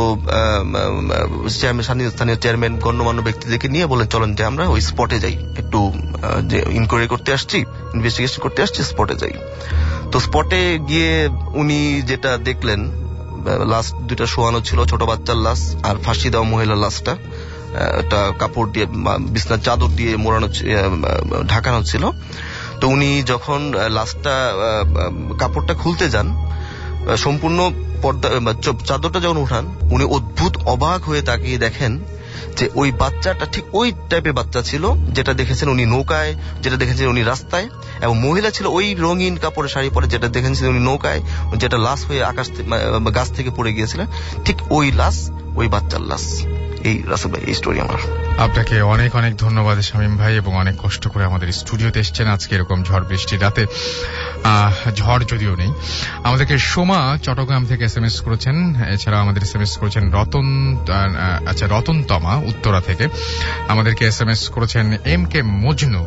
স্থানীয় চেয়ারম্যান গণ্যমান্য ব্যক্তিদেরকে নিয়ে বলেন চলেন যে আমরা ওই স্পটে যাই, একটু যে ইনকোয়ারি করতে আসছি, ইনভেস্টিগেশন করতে আসছি, স্পটে যাই। তো স্পটে গিয়ে উনি যেটা দেখলেন, লাশ দুইটা শোয়ানো ছিল, ছোট বাচ্চার লাশ আর ফাঁসি দেওয়া মহিলার লাশটা একটা কাপড় দিয়ে, বিছনার চাদর দিয়ে মোড়ানো ঢাকানো ছিল। তো উনি যখন লাশটা কাপড়টা খুলতে যান, সম্পূর্ণ পর্দা চাদরটা যখন উঠান, উনি অদ্ভুত অবাক হয়ে তাকিয়ে দেখেন যে ওই বাচ্চাটা ঠিক ওই টাইপের বাচ্চা ছিল যেটা দেখেছেন উনি নৌকায়, যেটা দেখেছেন উনি রাস্তায়, এবং মহিলা ছিল ওই রঙিন কাপড়ে শাড়ি পরে যেটা দেখেছেন উনি নৌকায়, যেটা লাশ হয়ে আকাশ গাছ থেকে পড়ে গিয়েছিলেন, ঠিক ওই লাশ, ওই বাচ্চার লাশ। এই রাসেল ভাই, এই স্টোরি আমার। আপনাকে অনেক অনেক ধন্যবাদ শামীম ভাই, এবং অনেক কষ্ট করে আমাদের স্টুডিওতে এসেছেন আজকে এরকম ঝড় বৃষ্টির রাতে। ঝড় যদিও নেই। আমাদেরকে সোমা চট্টগ্রাম থেকে এস এম এস করেছেন, এছাড়া আমাদের এস এম এস করেছেন রতন, আচ্ছা রতন তমা উত্তরা থেকে আমাদেরকে এস এম এস করেছেন এম কে মজনু,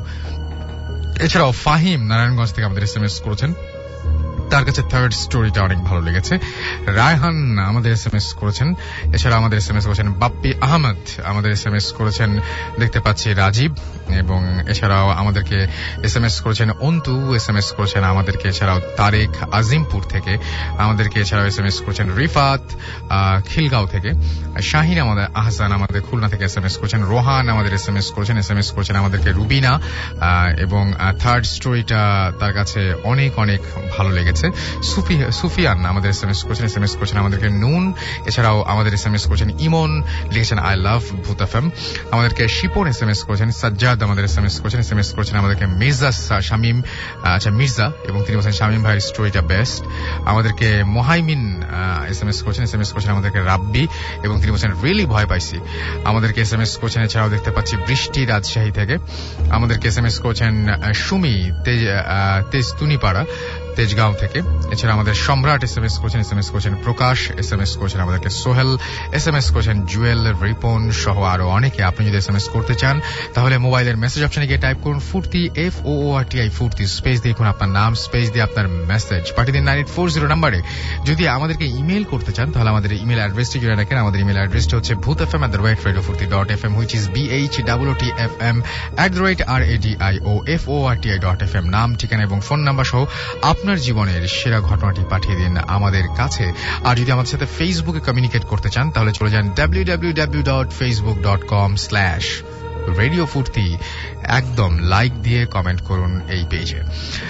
এছাড়াও ফাহিম নারায়ণগঞ্জ থেকে আমাদের এস এম এস করেছেন, তার কাছে থার্ড স্টোরিটা অনেক ভালো লেগেছে। রায়হান আমাদের এস এম এস করেছেন, এছাড়া আমাদের এস এম এস করেছেন বাপ্পি আহমদ, আমাদের এস এম এস করেছেন দেখতে পাচ্ছি রাজীব, এবং এছাড়াও আমাদেরকে এস এম এস করেছেন অন্তু, এস এম এস করেছেন আমাদেরকে এছাড়াও তারেক আজিমপুর থেকে, আমাদেরকে এছাড়াও এস এম এস করেছেন রিফাত খিলগাঁও থেকে, শাহিন আমাদের আহসান আমাদের খুলনা থেকে এস এম এস করেছেন, রোহান আমাদের এস এম এস করেছেন, এস এম এস করেছেন আমাদেরকে রুবিনা, এবং থার্ড স্টোরিটা তার কাছে অনেক অনেক ভালো লেগেছে। সুফিয়ান আমাদের এস এম এস করেছেন, এস এম এস করেছেন আমাদেরকে নুন, এছাড়াও আমাদের এস এম এস করেছেন ইমন, লিখেছেন আই লাভ ভূত এফএম, আমাদেরকে শিপন এস এম এস করেছেন, সাজ্জাদ আমাদের এস এম এস করেছেন, এস এম এস করেছেন আমাদেরকে মির্জা শামীম, আচ্ছা মির্জা, এবং তিনি বলছেন শামীম ভাইয়ের স্টোরিটা বেস্ট। আমাদেরকে মোহাইমিন এস এম এস করেছেন, এস এম এস করেছেন আমাদেরকে রাব্বি, এবং তিনি বলছেন রিয়েলি ভয় পাইছি। আমাদেরকে এস এম এস করেছেন এছাড়াও দেখতে পাচ্ছি বৃষ্টি রাজশাহী থেকে, আমাদেরকে এস এম এস করেছেন সুমি তেজতুনিপাড়া তেজগাঁও থেকে, এছাড়া আমাদের সম্রাট এস এম এস করেছেন, এস এম এস করেছেন প্রকাশ, এস এম এস করেছেন আমাদেরকে সোহেল, এস এম এস করেছেন জুয়েল, রিপন সহ আরো অনেকে। আপনি যদি এস এম এস করতে চান তাহলে মোবাইলের মেসেজ অপশনে গিয়ে টাইপ করুন Foorti, F O R T I Foorti, space দিয়ে আপনার নাম, স্পেস দিয়ে আপনার মেসেজ পাঠিয়ে দিন নাইন এইট ফোর জিরো নাম্বারে। যদি আমাদেরকে ইমেল করতে চান তাহলে আমাদের ইমেল অ্যাড্রেসটি জেনে রাখেন। আমাদের ইমেল অ্যাড্রেসটি হচ্ছে Bhoot F M at the rate radio Foorti dot F M, which is B H W T F M at the rate R A D I O F O R T I dot F M. নাম, ঠিকানা এবং ফোন নাম্বার সহ আপনার জীবনের সেরা ঘটনাটি পাঠিয়ে দিন আমাদের কাছে। আর যদি আমাদের সাথে ফেসবুকে কমিউনিকেট করতে চান তাহলে চলে যান W W W dot Facebook dot com slash radio Foorti, একদম লাইক দিয়ে কমেন্ট করুন এই পেজে।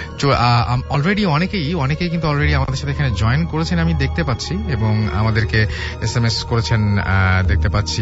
অলরেডি অনেকেই অনেকেই কিন্তু অলরেডি আমাদের সাথে এখানে জয়েন করেছেন আমি দেখতে পাচ্ছি, এবং আমাদেরকে এস এম এস করেছেন দেখতে পাচ্ছি,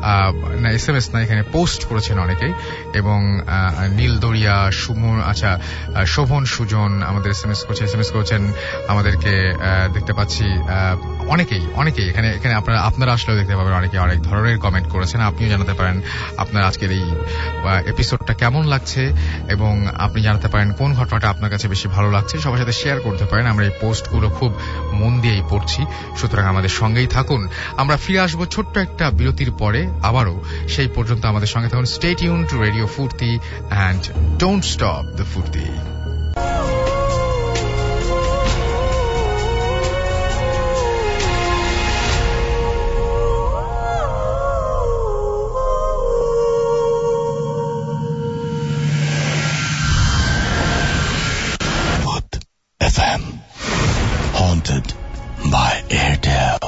না এস এম এস না এখানে পোস্ট করেছেন অনেকেই, এবং নীল দরিয়া সুমন, আচ্ছা শোভন সুজন আমাদের এস এম এস করছে, এস এম এস করেছেন আমাদেরকে দেখতে পাচ্ছি অনেকেই অনেকেই এখানে এখানে আপনারা আপনারা আসলেও দেখতে পাবেন অনেকে অনেক ধরনের কমেন্ট করেছেন। আপনিও জানাতে পারেন আপনার আজকের এই এপিসোডটা কেমন লাগছে, এবং আপনি জানাতে পারেন কোন ঘটনাটা আপনার কাছে বেশি ভালো লাগছে, সবার সাথে শেয়ার করতে পারেন। আমরা এই পোস্টগুলো খুব মন দিয়েই পড়ছি, সুতরাং আমাদের সঙ্গেই থাকুন। আমরা ফিরে আসবো ছোট্ট একটা বিরতির পরে আবারও, সেই পর্যন্ত আমাদের সঙ্গে থাকুন। Stay tune to radio Foorti and don't stop the Foorti. Haunted by Airtel.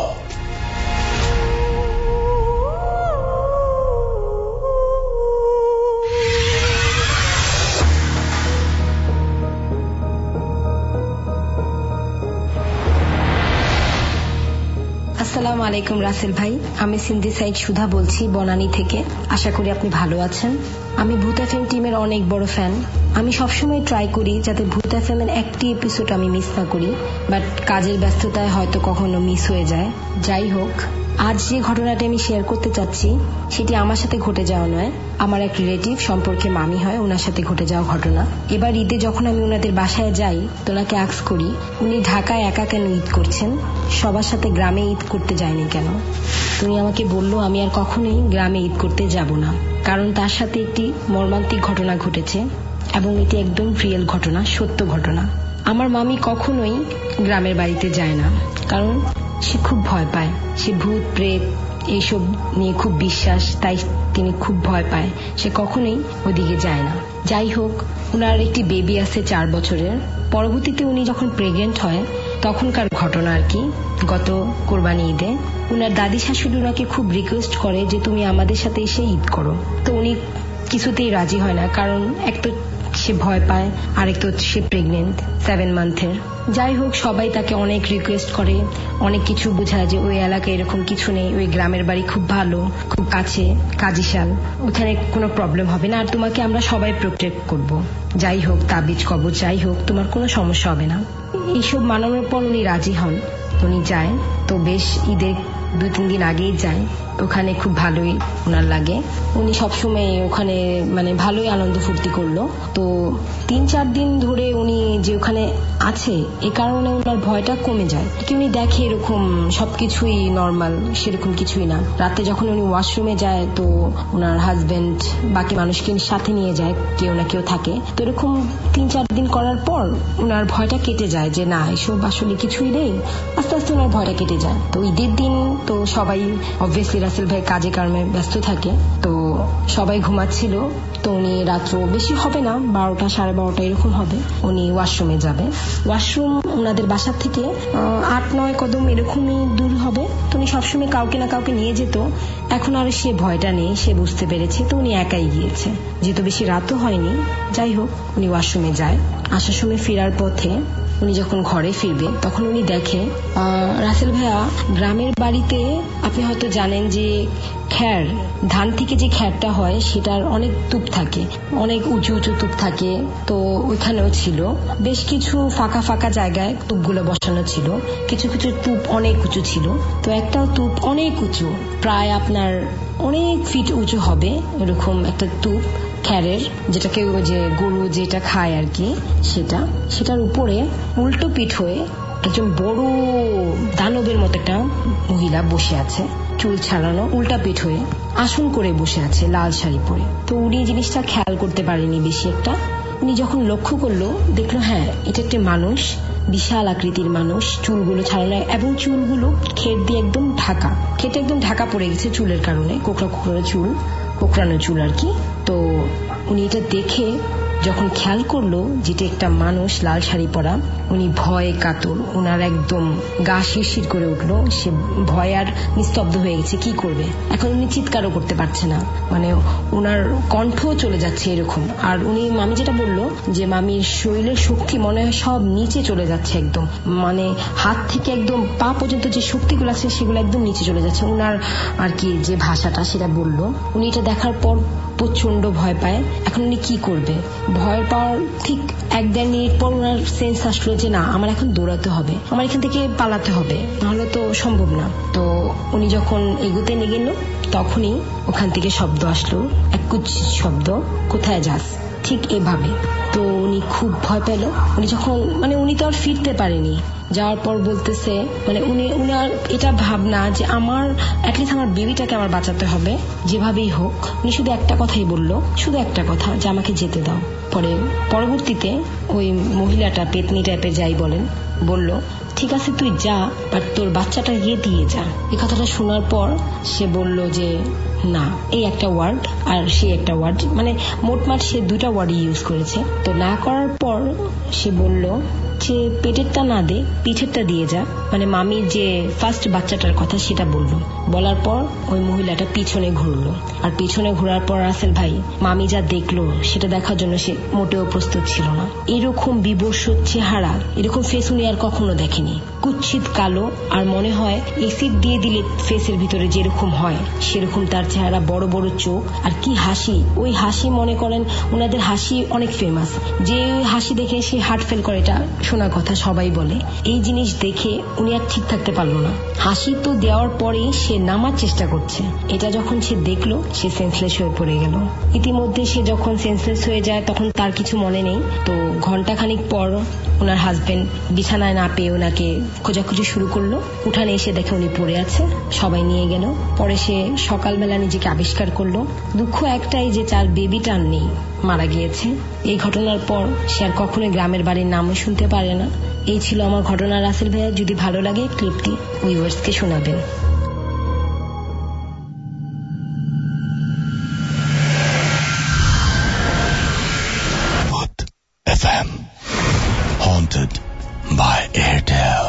আসসালামু আলাইকুম রাসেল ভাই, আমি সিন্ধি সাইড সুধা বলছি বনানী থেকে। আশা করি আপনি ভালো আছেন। আমি ভূত এফএম টিমের অনেক বড় ফ্যান। আমি সবসময় ট্রাই করি যাতে ভূত এফএম এর একটি এপিসোড আমি মিস না করি, বাট কাজের ব্যস্ততায় হয়তো কখনো মিস হয়ে যায়। যাই হোক, আজ যে ঘটনাটি আমি শেয়ার করতে চাচ্ছি সেটি আমার সাথে ঘটে যাওয়া নয়, আমার এক রিলেটিভ সম্পর্কে মামি হয়, ওনার সাথে ঘটে যাওয়া ঘটনা। এবার ঈদে যখন আমি ওনাদের বাসায় যাই তো ওনাকে আস্ক করি উনি ঢাকায় একা কেন ঈদ করছেন, সবার সাথে গ্রামে ঈদ করতে যায়নি কেন। তুমি আমাকে বলল আমি আর কখনোই গ্রামে ঈদ করতে যাব না, কারণ তার সাথে একটি মর্মান্তিক ঘটনা ঘটেছে, এবং এটি একদম রিয়েল ঘটনা, সত্য ঘটনা। আমার মামি কখনোই গ্রামের বাড়িতে যায় না, কারণ সে খুব ভয় পায়। সে ভূত প্রেত এইসব নিয়ে খুব বিশ্বাস, তাই তিনি খুব ভয় পায়, সে কখনোই ওদিকে যায় না। যাই হোক, ওনার একটি বেবি আছে চার বছরের। পরবর্তীতে উনি যখন প্রেগনেন্ট হয় তখনকার ঘটনা আর কি, গত কোরবানি ঈদে উনার দাদি শাশুড়ি ওনাকে খুব রিকোয়েস্ট করে যে তুমি আমাদের সাথে এসে ঈদ করো, তো উনি কিছুতেই রাজি হয় না, কারণ এক তো সে ভয় পায়, আরেক তো সে প্রেগনেন্ট সেভেন মান্থের। যাই হোক, সবাই তাকে অনেক রিকোয়েস্ট করে, অনেক কিছু বোঝায় যে ওই এলাকায় এরকম কিছু নেই, ওই গ্রামের বাড়ি খুব ভালো, খুব কাছে, কাজিশাল, ওখানে কোনো প্রবলেম হবে না, আর তোমাকে আমরা সবাই প্রোটেক্ট করব। যাই হোক, তাবিজ কবজ যাই হোক, তোমার কোনো সমস্যা হবে না। এইসব মানানোর পর উনি রাজি হন, উনি যায়। তো বেশ ঈদের দুই তিন দিন আগেই যাই, ওখানে খুব ভালোই ওনার লাগে। উনি সবসময় ওখানে মানে ভালোই আনন্দ ফুর্তি করলো। তো তিন চার দিন ধরে উনি যে ওখানে আছে এ কারণে ওনার ভয়টা কমে যায়, কি উনি দেখে এরকম সবকিছুই নর্মাল, সেরকম কিছুই না। রাতে যখন উনি ওয়াশরুমে যায় তো ওনার হাজবেন্ড বাকি মানুষকে সাথে নিয়ে যায়, কেউ না কেউ থাকে। তো এরকম তিন চার দিন করার পর ওনার ভয়টা কেটে যায় যে না এসব আসলে কিছুই নেই, আস্তে আস্তে ওনার ভয়টা কেটে যায়। তো ঈদের দিন তো সবাই অবভিয়াসলি রাসেল ভাই কাজে কর্মে ব্যস্ত থাকে, তো সবাই ঘুমাচ্ছিল। তো উনি রাত্র বেশি হবে না, বারোটা সাড়ে বারোটা এরকম হবে, উনি ওয়াশরুমে যাবে। ওয়াশরুম ওনাদের বাসার থেকে আট নয় কদম এরকমই দূর হবে। তো উনি সবসময় কাউকে না কাউকে নিয়ে যেত, এখন আর সে ভয়টা নেই, সে বুঝতে পেরেছে। তো উনি একাই গিয়েছে, যেহেতু বেশি রাতও হয়নি। যাই হোক উনি ওয়াশরুমে যায়। আসার সময় ফেরার পথে উনি যখন ঘরে ফিরবে তখন উনি দেখে রাসেল ভাইয়া গ্রামের বাড়িতে, আপনি হয়তো জানেন যে খ্যার, ধান থেকে যে খ্যারটা হয় সেটার অনেক তুপ থাকে, অনেক উঁচু উঁচু তুপ থাকে। তো ওইখানেও ছিল বেশ কিছু ফাঁকা ফাঁকা জায়গায় তুপগুলো বসানো ছিল, কিছু কিছু তুপ অনেক উঁচু ছিল। তো একটা তুপ অনেক উঁচু, প্রায় আপনার অনেক ফিট উঁচু হবে এরকম একটা তুপ খ্যারের, যেটাকে যে গরু যেটা খায় আর কি, সেটা সেটার উপরে উল্টো পিঠ হয়ে একজন বড় দানবের মতো একটা মহিলা বসে আছে, চুল ছাড়ানো, উল্টা পিঠ হয়ে আসন করে বসে আছে, লাল শাড়ি পরে। তো উনি জিনিসটা খেয়াল করতে পারেনি বেশি একটা। উনি যখন লক্ষ্য করলো দেখলো হ্যাঁ এটা একটা মানুষ, বিশাল আকৃতির মানুষ, চুলগুলো ছাড়ানো এবং চুলগুলো খেট দিয়ে একদম ঢাকা, খেটে একদম ঢাকা পড়ে গেছে চুলের কারণে, কোকড়া কোকড়া চুল, কোকড়ানো চুল আর কি। তো উনি এটা দেখে যখন খেয়াল করলো যেটা একটা মানুষ লাল শাড়ি পরা, উনি ভয়ে কাতর, ওনার একদম গা শিরশির করে উঠলো, সে ভয় আর নিস্তব্ধ হয়ে গেছে, কি করবে এখন। উনি চিৎকারও করতে পারছে না, মানে ওনার কণ্ঠও চলে যাচ্ছে এরকম। আর উনি মামি যেটা বললো যে মামির শরীরের শক্তি মনে হয় সব নিচে চলে যাচ্ছে একদম, মানে হাত থেকে একদম পা পর্যন্ত যে শক্তিগুলো আছে সেগুলো একদম নিচে চলে যাচ্ছে, ওনার আর কি যে ভাষাটা সেটা বললো। উনি এটা দেখার পর প্রচন্ড ভয় পায়। এখন উনি কি করবে, ভয় পাওয়ার ঠিক এক দেড় মিনিট পর ওনার সেন্স আসলো যে না আমার এখন দৌড়াতে হবে, আমার এখান থেকে পালাতে হবে, নাহলে তো সম্ভব না। তো উনি যখন এগুতে নিয়ে গেল তখনই ওখান থেকে শব্দ আসলো, এক কুৎসিত শব্দ, কোথায় যাস, ঠিক এভাবে। তো উনি খুব ভয় পেল। উনি যখন মানে উনি তো আর ফিরতে পারেনি, যাওয়ার পর বলতেছে মানে উনি উনার এটা ভাবনা যে আমার অ্যাটলিস্ট আমার বেবিটাকে আমার বাঁচাতে হবে যেভাবেই হোক। উনি শুধু একটা কথাই বলল, শুধু একটা কথা, যে আমাকে যেতে দাও। পরে পরবর্তীতে ওই মহিলাটা পেতনি টাইপের যাই বলেন বলল ঠিক আছে তুই যা, বাট তোর বাচ্চাটা গিয়ে দিয়ে যা। এই কথাটা শোনার পর সে বলল যে না, এই একটা ওয়ার্ড আর সে একটা ওয়ার্ড, মানে মোটমাট সে দুটা ওয়ার্ড ইউজ করেছে। তো না করার পর সে বলল যে পেটেরটা না দে, পিঠেরটা দিয়ে যা, মানে মামির যে ফার্স্ট বাচ্চাটার কথা সেটা বলল। বলার পর ওই মহিলাটা পিছনে ঘুরলো, আর পিছনে ঘোরার পর রাসেল ভাই মামি যা দেখলো সেটা দেখার জন্য সে মোটেও প্রস্তুত ছিল না। এরকম বিবর্ষ চেহারা, এরকম ফেস উনি আর কখনো দেখেনি, কুৎসিত কালো, আর মনে হয় এসিড দিয়ে দিলে ফেসের ভিতরে যেরকম হয় সেরকম তার চেহারা, বড় বড় চোখ, আর কি হাসি। ওই হাসি মনে করেন ওনাদের হাসি অনেক ফেমাস, যে হাসি দেখে সে হার্ট ফেল করে, এটা শোনা কথা সবাই বলে। এই জিনিস দেখে উনি আর ঠিক থাকতে পারলো না, হাসি তো দেওয়ার পরেই সে নামার চেষ্টা করছে। এটা যখন সে দেখলো সে সেন্সলেস হয়ে পড়ে গেল। ইতিমধ্যে সে যখন সেন্সলেস হয়ে যায় তখন তার কিছু মনে নেই। তো ঘন্টাখানিক পর ওনার হাজবেন্ড বিছানায় না পেয়ে ওনাকে খোঁজাখুঁজি শুরু করলো। উঠানে এসে দেখে উনি পড়ে আছে, সবাই নিয়ে গেল। পরে সে সকালবেলা নিজেকে আবিষ্কার করলো। দুঃখ একটাই যে তার বেবিটা নেই, মারা গিয়েছে। এই ঘটনার পর সে আর কখনো গ্রামের বাড়ির নামও শুনতে পারে না। এই ছিল আমার ঘটনা রাসেল ভাইয়া। যদি ভালো লাগে ক্লিপটি ভিউয়ার্সকে শোনাবেন। F M Haunted by Airtel.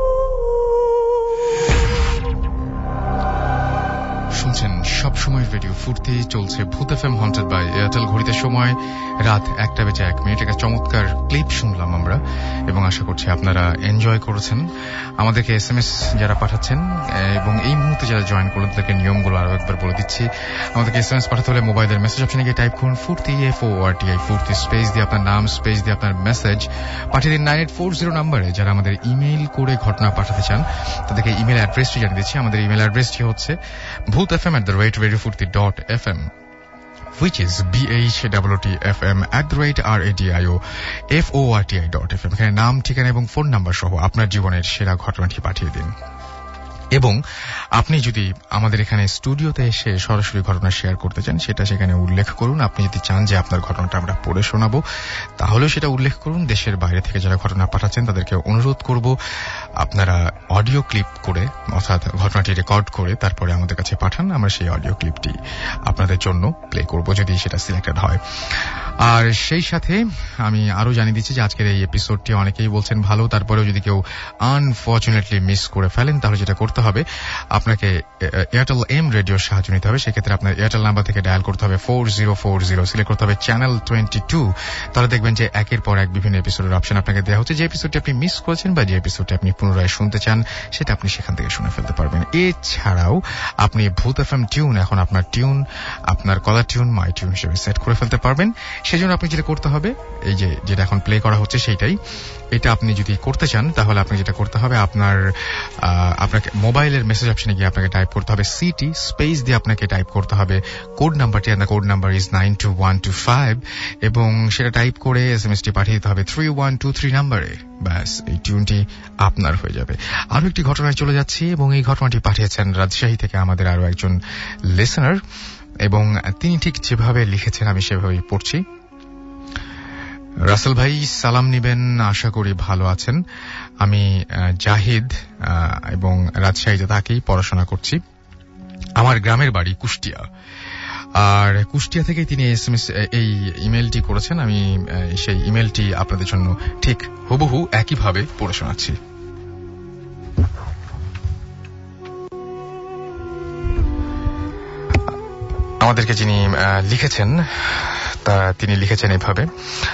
শুনছেন সব সময় রেডিও ফুর্তি চলছে Bhoot FM haunted by Airtel. ঘড়িতে সময় রাত একটা বেজে এক মিনিট। একটা চমৎকার ক্লিপ শুনলাম আমরা এবং আশা করছি আপনারা এনজয় করেছেন। আমাদেরকে এস এম এস যারা পাঠাচ্ছেন এবং এই মুহূর্তে যারা জয়েন করলেন তাদেরকে নিয়মগুলো আরো একবার বলে দিচ্ছি। আমাদেরকে এস এম এস পাঠাতে হলে মোবাইলের মেসেজ অপশনে গিয়ে টাইপ করুন Foorti F O R T I Foorti, space দিয়ে আপনার নাম, স্পেস দিয়ে আপনার মেসেজ পাঠিয়ে দিন নাইন এইট ফোর জিরো নাম্বারে। যারা আমাদের ইমেইল করে ঘটনা পাঠাতে চান তাদেরকে ইমেল অ্যাড্রেসটি জানিয়ে দিচ্ছি। আমাদের ইমেল অ্যাড্রেসটি হচ্ছে Bhoot FM at the rate radio Foorti dot F M, which is b h w t f m at the rate r a d i o f o r t i dot f m। এখানে নাম, ঠিকানা এবং ফোন নাম্বার সহ আপনার জীবনের সেরা ঘটনাটি পাঠিয়ে দিন। এবং আপনি যদি আমাদের এখানে স্টুডিওতে এসে সরাসরি ঘটনা শেয়ার করতে চান সেটা সেখানে উল্লেখ করুন। আপনি যদি চান যে আপনার ঘটনাটা আমরা পড়ে শোনাবো তাহলেও সেটা উল্লেখ করুন। দেশের বাইরে থেকে যারা ঘটনা পাঠাচ্ছেন তাদেরকে অনুরোধ করব আপনারা অডিও ক্লিপ করে অর্থাৎ ঘটনাটি রেকর্ড করে তারপরে আমাদের কাছে পাঠান। আমরা সেই অডিও ক্লিপটি আপনাদের জন্য প্লে করব যদি সেটা সিলেক্টেড হয়। আর সেই সাথে আমি আরো জানিয়ে দিচ্ছি যে আজকের এই এপিসোডটি অনেকেই বলছেন ভালো, তারপরেও যদি কেউ আনফরচুনেটলি মিস করে ফেলেন তাহলে যেটা করতে হবে আপনাকে এয়ারটেল এম রেডিওর সাহায্য নিতে হবে। সেক্ষেত্রে আপনার এয়ারটেল নাম্বার থেকে ডায়াল করতে হবে four zero four zero, select করতে হবে চ্যানেল টোয়েন্টি টু। তাহলে দেখবেন যে একের পর এক বিভিন্ন এপিসোডের অপশন আপনাকে দেওয়া হচ্ছে। যে এপিসোডটি আপনি মিস করেছেন বা যে এপিসোডটি আপনি পুনরায় শুনতে চান সেটা আপনি সেখান থেকে শুনে ফেলতে পারবেন। এছাড়াও আপনি ভূত এফএম টিউন এখন আপনার টিউন, আপনার কলার টিউন, মাই টিউন হিসেবে সেট করে ফেলতে পারবেন। সেজন্য আপনি যেটা করতে হবে এই যে যেটা এখন প্লে করা হচ্ছে সেইটাই, এটা আপনি যদি করতে চান তাহলে আপনি যেটা করতে হবে আপনার আপনাকে মোবাইলের মেসেজ অপশনে গিয়ে আপনাকে টাইপ করতে হবে সিটি, স্পেস দিয়ে আপনাকে টাইপ করতে হবে কোড নাম্বারটি, আর code number is nine two one two five এবং সেটা টাইপ করে এস এম এস টি পাঠিয়ে দিতে হবে থ্রি ওয়ান টু থ্রি নাম্বারে। ব্যাস এই টিউনটি আপনার হয়ে যাবে। আরো একটি ঘটনায় চলে যাচ্ছি এবং এই ঘটনাটি পাঠিয়েছেন রাজশাহী থেকে আমাদের আরো একজন লিসেনার এবং তিনি ঠিক যেভাবে লিখেছেন আমি সেভাবেই পড়ছি। রাসেল ভাই সালাম নিবেন, আশা করি ভালো আছেন। আমি জাহিদ এবং রাজশাহীতে থাকেই পড়াশোনা করছি। আমার গ্রামের বাড়ি কুষ্টিয়া, আর কুষ্টিয়া থেকে তিনি এসএমএস এই ইমেলটি করেছেন। আমি সেই ইমেলটি আপনাদের জন্য ঠিক হুবহু একইভাবে পড়ে শোনাচ্ছি। আমাদেরকে যিনি লিখেছেন তা তিনি লিখেছেন এভাবে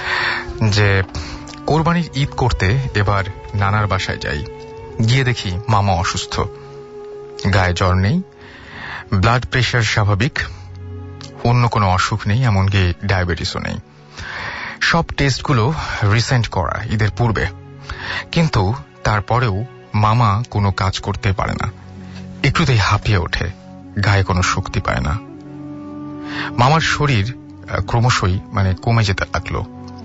যে কোরবানির ঈদ করতে এবার নানার বাসায় যাই, গিয়ে দেখি মামা অসুস্থ, গায়ে জ্বর নেই, ব্লাড প্রেশার স্বাভাবিক, অন্য কোনো অসুখ নেই, এমনকি ডায়াবেটিসও নেই। সব টেস্টগুলো রিসেন্ট করা ঈদের পূর্বে, কিন্তু তারপরেও মামা কোনো কাজ করতে পারে না, একটুতেই হাঁপিয়ে ওঠে, গায়ে কোনো শক্তি পায় না। মামার শরীর ক্রমশই মানে কমে যেতে লাগলো।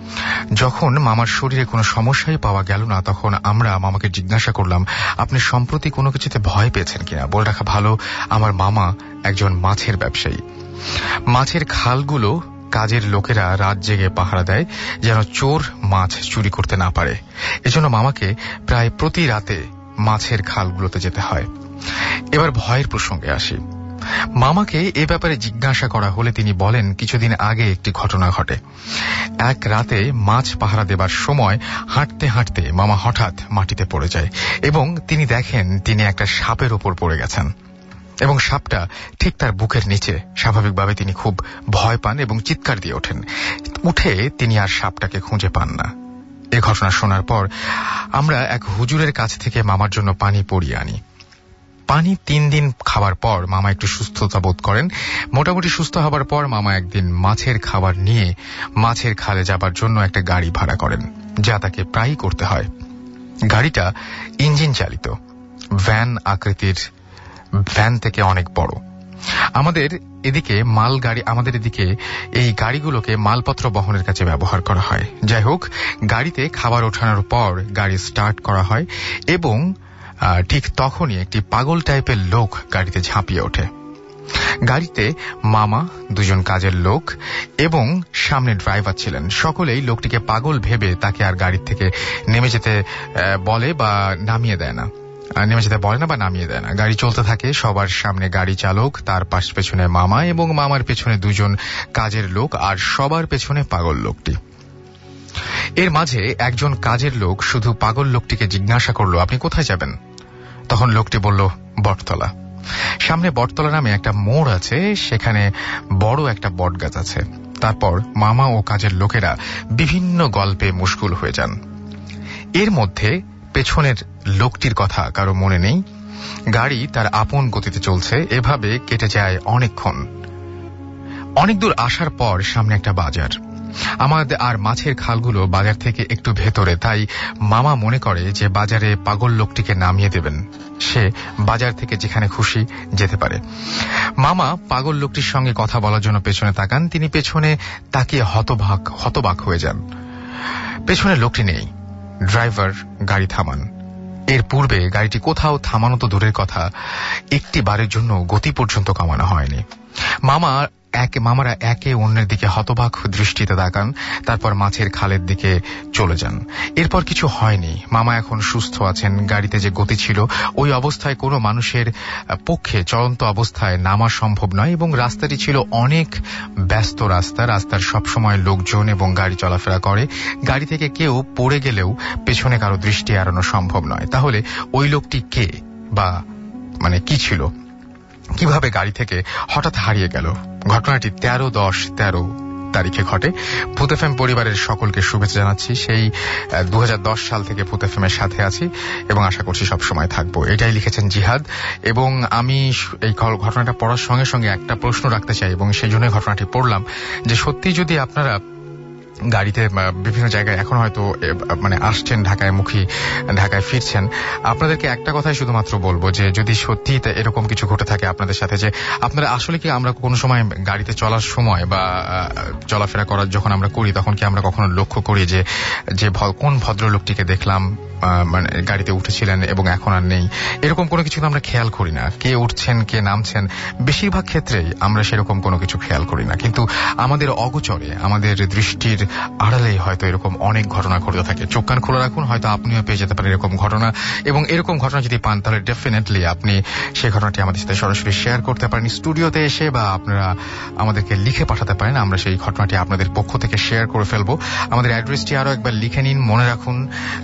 যখন মামার শরীরে কোনো সমস্যাই পাওয়া গেল না তখন আমরা মামাকে জিজ্ঞাসা করলাম, আপনি সম্প্রতি কোনো কিছুতে ভয় পেয়েছেন কিনা? বলে রাখা ভালো আমার মামা একজন মাছের ব্যবসায়ী। মাছের খালগুলো কাজের লোকেরা রাত জেগে পাহারা দেয় যেন চোর মাছ চুরি করতে না পারে। এজন্য মামাকে প্রায় প্রতি রাতে মাছের খালগুলোতে যেতে হয়। এবার ভয়ের প্রসঙ্গে আসি। মামাকে এ ব্যাপারে জিজ্ঞাসা করা হলে তিনি বলেন কিছুদিন আগে একটি ঘটনা ঘটে। এক রাতে মাছ পাহারা দেবার সময় হাঁটতে হাঁটতে মামা হঠাৎ মাটিতে পড়ে যায় এবং তিনি দেখেন তিনি একটা সাপের ওপর পড়ে গেছেন এবং সাপটা ঠিক তার বুকের নিচে। স্বাভাবিকভাবে তিনি খুব ভয় পান এবং চিৎকার দিয়ে ওঠেন। উঠে তিনি আর সাপটাকে খুঁজে পান না। এ ঘটনা শোনার পর আমরা এক হুজুরের কাছ থেকে মামার জন্য পানি পরিয়ে আনি। পানি তিন দিন খাবার পর মামা একটু সুস্থতা বোধ করেন। মোটামুটি সুস্থ হবার পর মামা একদিন মাছের খাবার নিয়ে মাছের খালে যাবার জন্য একটা গাড়ি ভাড়া করেন, যা তাকে প্রায়ই করতে হয়। গাড়িটা ইঞ্জিন চালিত, ভ্যান আকৃতির, ভ্যান থেকে অনেক বড়। আমাদের এদিকে মাল গাড়ি আমাদের এদিকে এই গাড়িগুলোকে মালপত্র বহনের কাছে ব্যবহার করা হয়। যাই হোক, গাড়িতে খাবার ওঠানোর পর গাড়ি স্টার্ট করা হয় এবং ঠিক তখনই একটি পাগল টাইপের লোক গাড়িতে ঝাঁপিয়ে ওঠে। গাড়িতে মামা, দুজন কাজের লোক এবং সামনে ড্রাইভার ছিলেন। সকলেই লোকটিকে পাগল ভেবে তাকে আর গাড়ি থেকে নেমে যেতে বলে বা নামিয়ে দেয় না নেমে যেতে বলে না বা নামিয়ে দেয় না। গাড়ি চলতে থাকে। সবার সামনে গাড়ি চালক, তার পাশ পেছনে মামা এবং মামার পেছনে দুজন কাজের লোক আর সবার পেছনে পাগল লোকটি। এর মাঝে একজন কাজের লোক শুধু পাগল লোকটিকে জিজ্ঞাসা করলো, আপনি কোথায় যাবেন? তখন লোকটি বলল, বটতলা। সামনে বটতলা নামে একটা মোড় আছে, সেখানে বড় একটা বট গাছ আছে। তারপর মামা ও কাজের লোকেরা বিভিন্ন গল্পে মশগুল হয়ে যান। এর মধ্যে পেছনের লোকটির কথা কারো মনে নেই। গাড়ি তার আপন গতিতে চলছে। এভাবে কেটে যায় অনেকক্ষণ। অনেক দূর আসার পর সামনে একটা বাজার। আমাদের আর মাছের খালগুলো বাজার থেকে একটু ভেতরে, তাই মামা মনে করে যে বাজারে পাগল লোকটিকে নামিয়ে দেবেন, সে বাজার থেকে যেখানে খুশি যেতে পারে। মামা পাগল লোকটির সঙ্গে কথা বলার জন্য পেছনে তাকান। তিনি পেছনে তাকিয়ে হতবাক হতবাক হয়ে যান। পেছনে লোকটি নেই। ড্রাইভার গাড়ি থামান। এর পূর্বে গাড়িটি কোথাও থামানো তো দূরের কথা, একটি বারের জন্য গতি পর্যন্ত কমানো হয়নি। মামা এক মামারা একে অন্যের দিকে হতবাক দৃষ্টিতে তাকান, তারপর মাছের খালের দিকে চলে যান। এরপর কিছু হয়নি। মামা এখন সুস্থ আছেন। গাড়িতে যে গতি ছিল, ওই অবস্থায় কোনো মানুষের পক্ষে চলন্ত অবস্থায় নামা সম্ভব নয়, এবং রাস্তাটি ছিল অনেক ব্যস্ত রাস্তা। রাস্তার সবসময় লোকজন এবং গাড়ি চলাফেরা করে। গাড়ি থেকে কেউ পড়ে গেলেও পেছনে কারো দৃষ্টি এড়ানো সম্ভব নয়। তাহলে ওই লোকটি কে বা মানে কি ছিল, কিভাবে গাড়ি থেকে হঠাৎ হারিয়ে গেল? ঘটনাটি তেরো দশ তেরো তারিখে ঘটে। ভূত এফএম পরিবারের সকলকে শুভেচ্ছা জানাচ্ছি। সেই দু সাল থেকে ভূত এফএম এর সাথে আছি এবং আশা করছি সবসময় থাকবো। এটাই লিখেছেন জিহাদ। এবং আমি এই ঘটনাটা পড়ার সঙ্গে সঙ্গে একটা প্রশ্ন রাখতে চাই, এবং সেই জন্য ঘটনাটি পড়লাম, যে সত্যি যদি আপনারা গাড়িতে বিভিন্ন জায়গায় এখন হয়তো মানে আসছেন, ঢাকায় মুখী, ঢাকায় ফিরছেন, আপনাদেরকে একটা কথাই শুধুমাত্র বলবো যে যদি সত্যি এরকম কিছু ঘটে থাকে আপনাদের সাথে, যে আপনারা আসলে কি আমরা কোনো সময় গাড়িতে চলার সময় বা চলাফেরা করার যখন আমরা করি, তখন কি আমরা কখনো লক্ষ্য করি যে যে কোন ভদ্রলোকটিকে দেখলাম মানে গাড়িতে উঠেছিলেন এবং এখন আর নেই, এরকম কোনো কিছু আমরা খেয়াল করি না। কে উঠছেন কে নামছেন, বেশিরভাগ ক্ষেত্রেই আমরা সেরকম কোনো কিছু খেয়াল করি না। কিন্তু আমাদের অগোচরে, আমাদের দৃষ্টির আড়ালেই হয়তো এরকম অনেক ঘটনা ঘটতে থাকে। চোখ কান খোলা রাখুন, হয়তো আপনিও পেয়ে যেতে পারেন এরকম ঘটনা। এবং এরকম ঘটনা যদি পান, তাহলে ডেফিনেটলি আপনি সেই ঘটনাটি আমাদের সাথে সরাসরি শেয়ার করতে পারেন স্টুডিওতে এসে, বা আপনারা আমাদেরকে লিখে পাঠাতে পারেন। আমরা সেই ঘটনাটি আপনাদের পক্ষ থেকে শেয়ার করে ফেলবো। আমাদের অ্যাড্রেসটি আরো একবার লিখে নিন, মনে রাখুন,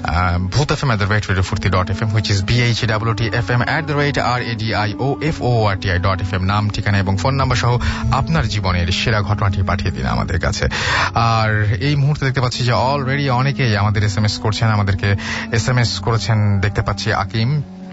Bhoot F M at the rate radio furti dot f m, which is b h e w t f m at the rate r a d i o f o r t i dot f m। নাম, ঠিকানা এবং ফোন নাম্বার সহ আপনার জীবনের সেরা ঘটনাটি পাঠিয়ে দিন আমাদের কাছে। আর এই মুহূর্তে দেখতে পাচ্ছি যে অলরেডি অনেকেই আমাদের এস এম এস করছেন, আমাদেরকে এস এম এস করেছেন। দেখতে পাচ্ছি Akim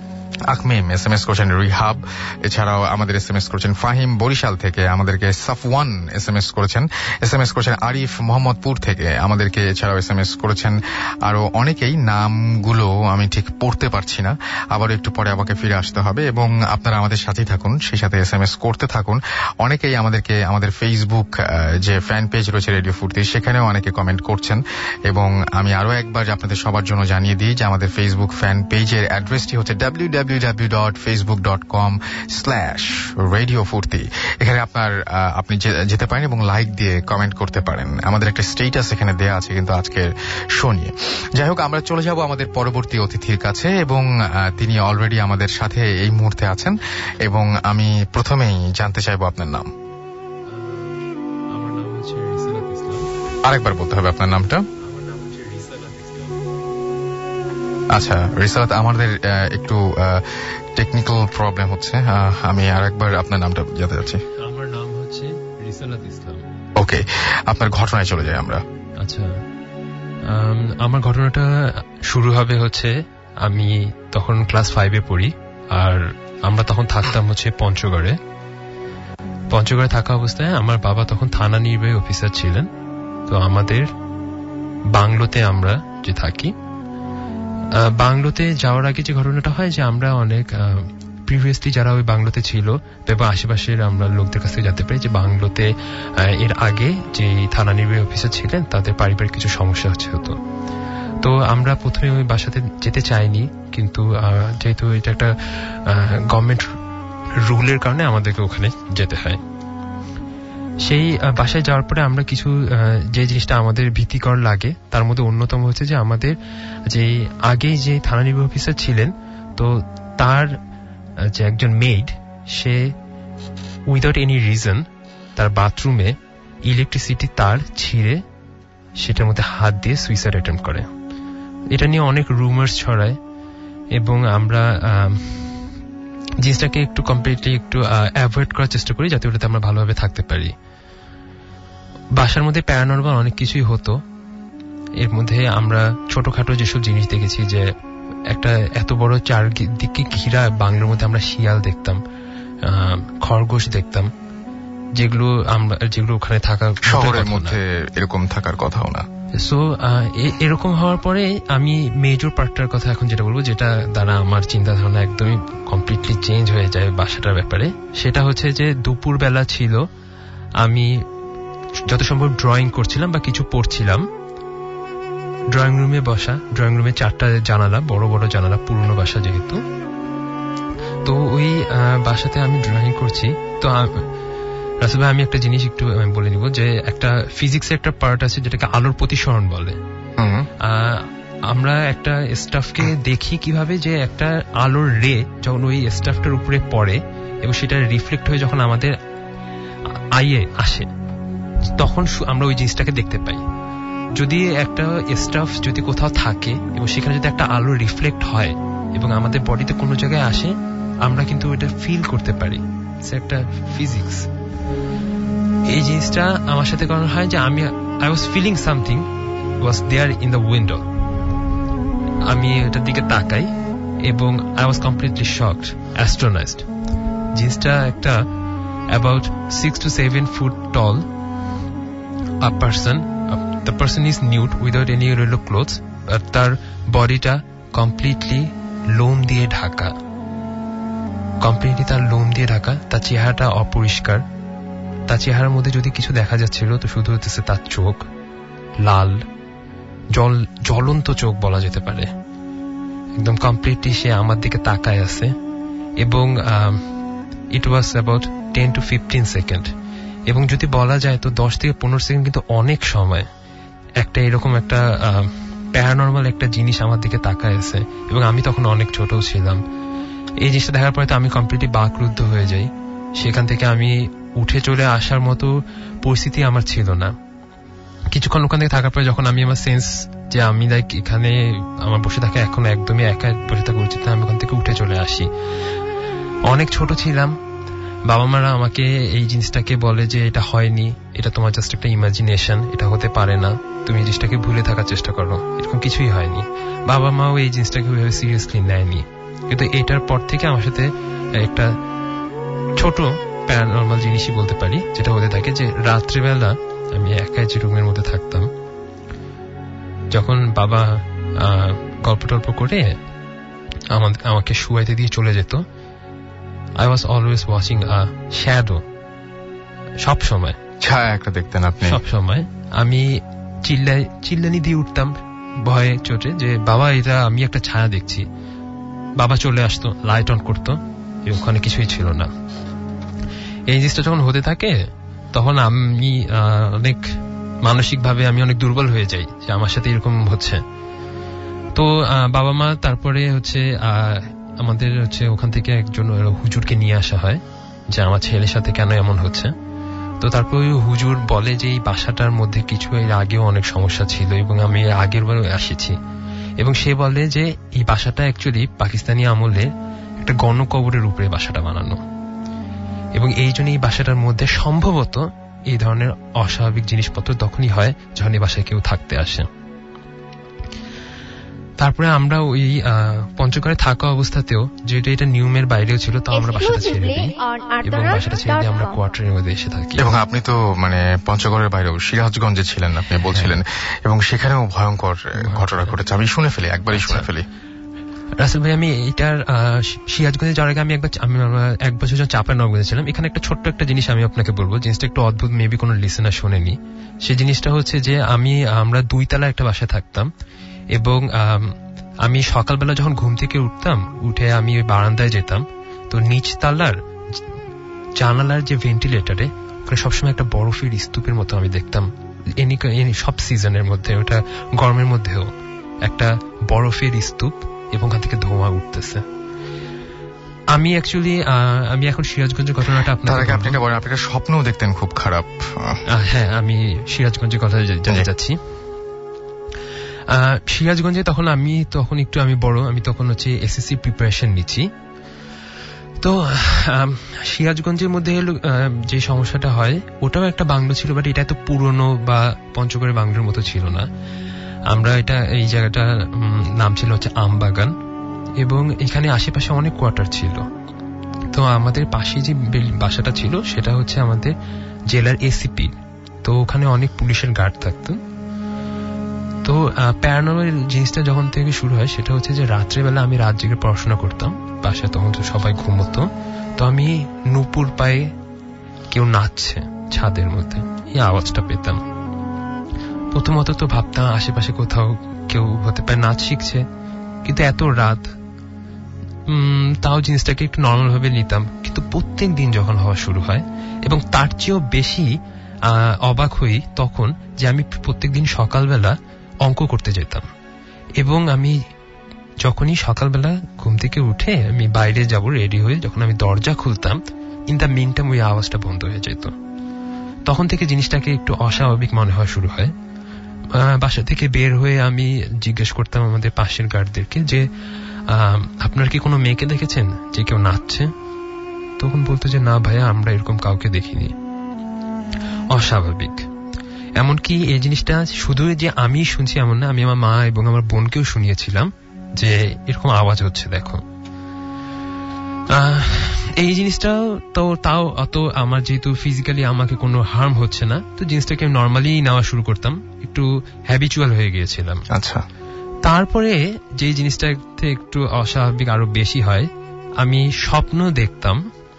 Akmim S M S করছেন, রিহাব, এছাড়াও আমাদের এস এম এস করেছেন ফাহিম বরিশাল থেকে, আমাদেরকে সাফওয়ান এস এম এস করেছেন, এস এম এস করেছেন আরিফ মোহাম্মদপুর থেকে আমাদেরকে, এছাড়াও এস এম এস করেছেন আরো অনেকেই। নামগুলো আমি ঠিক পড়তে পারছি না, আবার একটু পরে আমাকে ফিরে আসতে হবে। এবং আপনারা আমাদের সাথেই থাকুন, সেই সাথে এস এম এস করতে থাকুন। অনেকেই আমাদেরকে আমাদের ফেসবুক যে ফ্যান পেজ রয়েছে রেডিও ফুর্তি, সেখানেও অনেকে কমেন্ট করছেন। এবং আমি আরো একবার আপনাদের সবার জন্য জানিয়ে দিই যে আমাদের ফেসবুক ফ্যান পেজের অ্যাড্রেসটি হচ্ছে W W W dot Facebook dot com slash radio Foorti. এখানে আপনার আপনি যেতে পারেন এবং লাইক দিয়ে কমেন্ট করতে পারেন। আমাদের একটা স্টেটাস এখানে দেয়া আছে কিন্তু আজকের শো নিয়ে। যাই হোক, আমরা চলে যাব আমাদের পরবর্তী অতিথির কাছে, এবং তিনি অলরেডি আমাদের সাথে এই মুহূর্তে আছেন। এবং আমি প্রথমেই জানতে চাইবো আপনার নাম। আমার নাম হচ্ছে রিসালাত ইসলাম। আরেকবার বলতে হবে আপনার নামটা। আচ্ছা রিসালাত, আমাদের একটু টেকনিক্যাল প্রবলেম হচ্ছে, আমি আরেকবার আপনার নামটা জানতে চাচ্ছি। আমার নাম হচ্ছে রিসালাত ইসলাম। ওকে, আপনার ঘটনায় চলে যাই আমরা। আচ্ছা, আমার ঘটনাটা শুরু হবে হচ্ছে, আমি তখন ক্লাস ফাইভে পড়ি, আর আমরা তখন থাকতাম হচ্ছে পঞ্চগড়ে। পঞ্চগড়ে থাকা অবস্থায় আমার বাবা তখন থানা নির্বাহী অফিসার ছিলেন। তো আমাদের বাংলোতে আমরা যে থাকি, বাংলোতে যাওয়ার আগে যে ঘটনাটা হয় যে আমরা অনেক প্রিভিয়াসলি যারা ওই বাংলোতে ছিল এবং আশেপাশের আমরা লোকদের কাছ থেকে জানতে পারি যে বাংলোতে এর আগে যে থানা নির্বাহী অফিসার ছিলেন তাদের পারিবারিক কিছু সমস্যা হতো। তো আমরা প্রথমে ওই বাসাতে যেতে চাইনি, কিন্তু যেহেতু এটা একটা গভর্নমেন্ট রুলের কারণে আমাদেরকে ওখানে যেতে হয়। সেই বাসায় যাওয়ার পরে আমরা কিছু যে জিনিসটা আমাদের ভীতিকর লাগে তার মধ্যে অন্যতম হচ্ছে যে আমাদের যে আগে যে থানা নির্বাহী অফিসার ছিলেন, তো তার যে একজন মেড, সে উইদাউট এনি রিজন তার বাথরুমে ইলেকট্রিসিটি তার ছিঁড়ে সেটার মধ্যে হাত দিয়ে সুইসাইড অ্যাটেম্প্ট করে। এটা নিয়ে অনেক রুমার্স ছড়ায় এবং আমরা জিনিসটাকে একটু কমপ্লিটলি একটু অ্যাভয়েড করার চেষ্টা করি যাতে ওটাতে আমরা ভালোভাবে থাকতে পারি। বাসার মধ্যে প্যারানরমাল অনেক কিছুই হতো। এর মধ্যে আমরা ছোটখাটো যেসব জিনিস দেখেছি, যে একটা এত বড় চারদিকে ঘিরা বাংলোর মধ্যে আমরা শিয়াল দেখতাম, খরগোশ দেখতাম, যেগুলো আমরা যেগুলো ওখানে থাকার শহরের মধ্যে এরকম থাকার কথাও না। সো এরকম হওয়ার পরে আমি মেজর পার্টটার কথা এখন যেটা বলবো, যেটা দ্বারা আমার চিন্তা ধারণা একদমই কমপ্লিটলি চেঞ্জ হয়ে যায় বাসাটার ব্যাপারে, সেটা হচ্ছে যে দুপুর বেলা ছিল, আমি যত সম্ভব ড্রয়িং করছিলাম বা কিছু পড়ছিলাম। ড্রয়িং রুমে বসা, ড্রয়িং রুমে চারটা জানালা, বড় বড় জানালা, পুরনো বাসা যেহেতু। তো ওই বাসাতে আমি ড্রয়িং করছি। তো রাসেল ভাই, আমি একটা জিনিস একটু বলে নিব, যে একটা ফিজিক্সের একটা পার্ট আছে যেটাকে আলোর প্রতিসরণ বলে। আমরা একটা স্টাফকে দেখি কিভাবে, যে একটা আলোর রে যখন ওই স্টাফটার উপরে পড়ে এবং সেটা রিফ্লেক্ট হয়ে যখন আমাদের আইয়ে আসে, তখন আমরা ওই জিনিসটাকে দেখতে পাই। যদি একটা স্টাফ যদি কোথাও থাকে এবং সেখানে যদি একটা আলো রিফ্লেক্ট হয় এবং আমাদের বডিতে কোনো জায়গায় আসে, আমরা কিন্তু ওইটা ফিল করতে পারি। একটা ফিজিক্স। এই জিনিসটা আমার সাথে করানো হয় যে আমি I was feeling something was there in the window. আমি এটার দিকে তাকাই এবং I was completely shocked, astonished. জিনিসটা একটা about six to seven foot tall a person. The person is nude without any real clothes, আর তার বডিটা কমপ্লিটলি লোম দিয়ে ঢাকা, কমপ্লিটলি তার লোম দিয়ে ঢাকা। তার চেহারাটা অপরিষ্কার। তার চেহারার মধ্যে যদি কিছু দেখা যাচ্ছিল তো শুধু হতেছে তার চোখ, লাল জল জ্বলন্ত চোখ বলা যেতে পারে। একদম কমপ্লিটলি সে আমার দিকে তাকায় আছে এবং it was about ten to fifteen second. এবং যদি বলা যায় তো দশ থেকে পনেরো সেকেন্ড কিন্তু অনেক সময় একটা এরকম একটা প্যারানরমাল একটা জিনিস আমার দিকে তাকায় আছে। এবং আমি তখন অনেক ছোট ছিলাম। এই জিনিসটা দেখার পরে তো আমি কমপ্লিটলি বাকরুদ্ধ হয়ে যাই। সেখান থেকে আমি উঠে চলে আসার মতো পরিস্থিতি আমার ছিল না। কিছুক্ষণ ওখান থেকে থাকার পরে যখন আমি আমার সেন্স যে আমি লাইক এখানে আমার বসে থাকা এখন একদমই একা বসে থাকা উচিত না, আমি ওখান থেকে উঠে চলে আসি। অনেক ছোট ছিলাম। বাবা মারা আমাকে এই জিনিসটাকে বলে যে এটা হয়নি, এটা তোমার জাস্ট একটা ইমাজিনেশন, এটা হতে পারে না, তুমি এই জিনিসটাকে ভুলে থাকার চেষ্টা করো, এরকম কিছুই হয়নি। বাবা মাও এই জিনিসটাকে ওইভাবে সিরিয়াসলি নেয়নি। কিন্তু এটার পর থেকে আমার সাথে একটা ছোট প্যারানরমাল জিনিসই বলতে পারি যেটা হতে থাকে, যে রাত্রিবেলা আমি একাই যে রুমের মধ্যে থাকতাম, যখন বাবা গল্প টল্প করে আমাকে শুয়াইতে দিয়ে চলে যেত, I was always watching a shadow. সব সময় ছায়া একটা দেখতেন আপনি? সব সময় আমি চিল্লাই চিল্লানি দিয়ে উঠতাম ভয়ে চোটে, যে বাবা এটা আমি একটা ছায়া দেখছি। বাবা চলে আসতো, লাইট অন করতো, ওখানে কিছুই ছিল না। এই জিনিসটা যখন হতে থাকে তখন আমি অনেক মানসিক ভাবে আমি অনেক দুর্বল হয়ে যাই যে আমার সাথে এরকম হচ্ছে। তো বাবা মা তারপরে হচ্ছে আমাদের হচ্ছে ওখান থেকে একজন হুজুরকে নিয়ে আসা হয় যে আমার ছেলের সাথে কেন এমন হচ্ছে। তো তারপর হুজুর বলে যে এই বাসাটার মধ্যে কিছু এর আগেও অনেক সমস্যা ছিল এবং আমি আগের বারও এসেছি, এবং সে বলে যে এই বাসাটা অ্যাকচুয়ালি পাকিস্তানি আমলে একটা গণকবরের উপরে বাসাটা বানানো, এবং এই জন্য এই বাসাটার মধ্যে সম্ভবত এই ধরনের অস্বাভাবিক জিনিসপত্র তখনই হয় যখন এই বাসায় কেউ থাকতে আসে। তারপরে আমরা ওই পঞ্চগড়ে থাকা অবস্থাতেও, যেটা এটা নিয়মের বাইরেও ছিল, তো আমরা বাসাটা ছেড়ে দিই এবং বাসাটা ছেড়ে দিয়ে আমরা কোয়ার্টারের মধ্যে এসে থাকি। এবং আপনি তো মানে পঞ্চগড়ের বাইরেও সিরাজগঞ্জে ছিলেন আপনি বলছিলেন, এবং সেখানেও ভয়ঙ্কর ঘটনা ঘটেছে, আমি শুনে ফেলি, একবারই শুনে ফেলি। রাসেল ভাই, আমি এটার সিরাজগঞ্জে যাওয়ার আগে আমি একবার আমি এক বছর যখন চাঁপাইনবাবগঞ্জে ছিলাম, এখানে একটা ছোট্ট একটা জিনিস আমি আপনাকে বলবো, জিনিসটা একটু অদ্ভুত, মেবি কোনো লিসেনার শোনেনি। সেই জিনিসটা হচ্ছে যে আমি আমরা দুই তলা একটা বাসায় থাকতাম, এবং আমি সকালবেলা যখন ঘুম থেকে উঠতাম, উঠে আমি ওই বারান্দায় যেতাম, তো নিচ তলার জানালার যে ভেন্টিলেটারে ওখানে সবসময় একটা বরফের স্তূপের মতো আমি দেখতাম। এনি সব সিজনের মধ্যে, ওটা গরমের মধ্যেও একটা বরফের স্তূপ, এবং ওখান থেকে ধোঁয়া উঠতেছে। আমি অ্যাকচুয়ালি আমি এখন সিরাজগঞ্জের ঘটনাটা আপনাকে আপনি বলেন, আপনি স্বপ্নও দেখতেন খুব খারাপ। হ্যাঁ, আমি সিরাজগঞ্জের কথা জানতে যাচ্ছি। সিরাজগঞ্জে তখন আমি তখন একটু আমি বড়, আমি তখন হচ্ছে এসএসসি প্রিপারেশন নিচ্ছি। তো সিরাজগঞ্জের মধ্যে যে সমস্যাটা হয় ওটাও একটা বাংলো ছিল, বাট এটা এত পুরনো বা পঞ্চগড়ের বাংলোর মতো ছিল না। আমরা এটা এই জায়গাটা নাম ছিল হচ্ছে আমবাগান, এবং এখানে আশেপাশে অনেক কোয়ার্টার ছিল। তো আমাদের পাশে যে বাসাটা ছিল সেটা হচ্ছে আমাদের জেলার এসিপি, তো ওখানে অনেক পুলিশের গার্ড থাকতো। তো প্যারানর্মাল জিনিসটা যখন থেকে শুরু হয় সেটা হচ্ছে যে রাত্রেবেলা আমি রাত জেগে পড়াশোনা করতাম, বাসায় তখন তো সবাই ঘুমতো, তো আমি নুপুর পায়ে কেউ নাচছে ছাদের মধ্যে, এই আওয়াজটা পেতাম। প্রথমত তো ভাবতাম আশেপাশে কোথাও কেউ হতে পারে নাচ শিখছে, কিন্তু এত রাত উম তাও জিনিসটাকে একটু নর্মাল ভাবে নিতাম। কিন্তু প্রত্যেক দিন যখন হওয়া শুরু হয়, এবং তার চেয়েও বেশি আহ অবাক হই তখন যে আমি প্রত্যেক দিন সকালবেলা অঙ্ক করতে যেতাম, এবং আমি যখনই সকালবেলা ঘুম থেকে উঠে আমি বাইরে যাব রেডি হয়ে, যখন আমি দরজা খুলতাম ইন দ্য মিন টাইম ওই আওয়াজটা বন্ধ হয়ে যেত। তখন থেকে জিনিসটাকে একটু অস্বাভাবিক মনে হওয়া শুরু হয়। বাসা থেকে বের হয়ে আমি জিজ্ঞেস করতাম আমাদের পাশের গার্ডদেরকে যে আপনার কি কোনো মেয়েকে দেখেছেন যে কেউ নাচছে? তখন বলতো যে না ভাইয়া, আমরা এরকম কাউকে দেখিনি। অস্বাভাবিক। এমনকি এই জিনিসটা শুধু যে আমি শুনছি এমন না, আমি আমার মা এবং আমার বোনকেও শুনিয়েছিলাম যে এরকম আওয়াজ হচ্ছে দেখো। এই জিনিসটাও তো তাও অত আমার যেহেতু ফিজিক্যালি আমাকে কোনো হার্ম হচ্ছে না, তো জিনিসটাকে আমি নর্মালি নেওয়া শুরু করতাম, একটু হ্যাবিচুয়াল হয়ে গিয়েছিলাম। আচ্ছা। তারপরে যে জিনিসটাতে একটু অস্বাভাবিক আরো বেশি হয়, আমি স্বপ্ন দেখতাম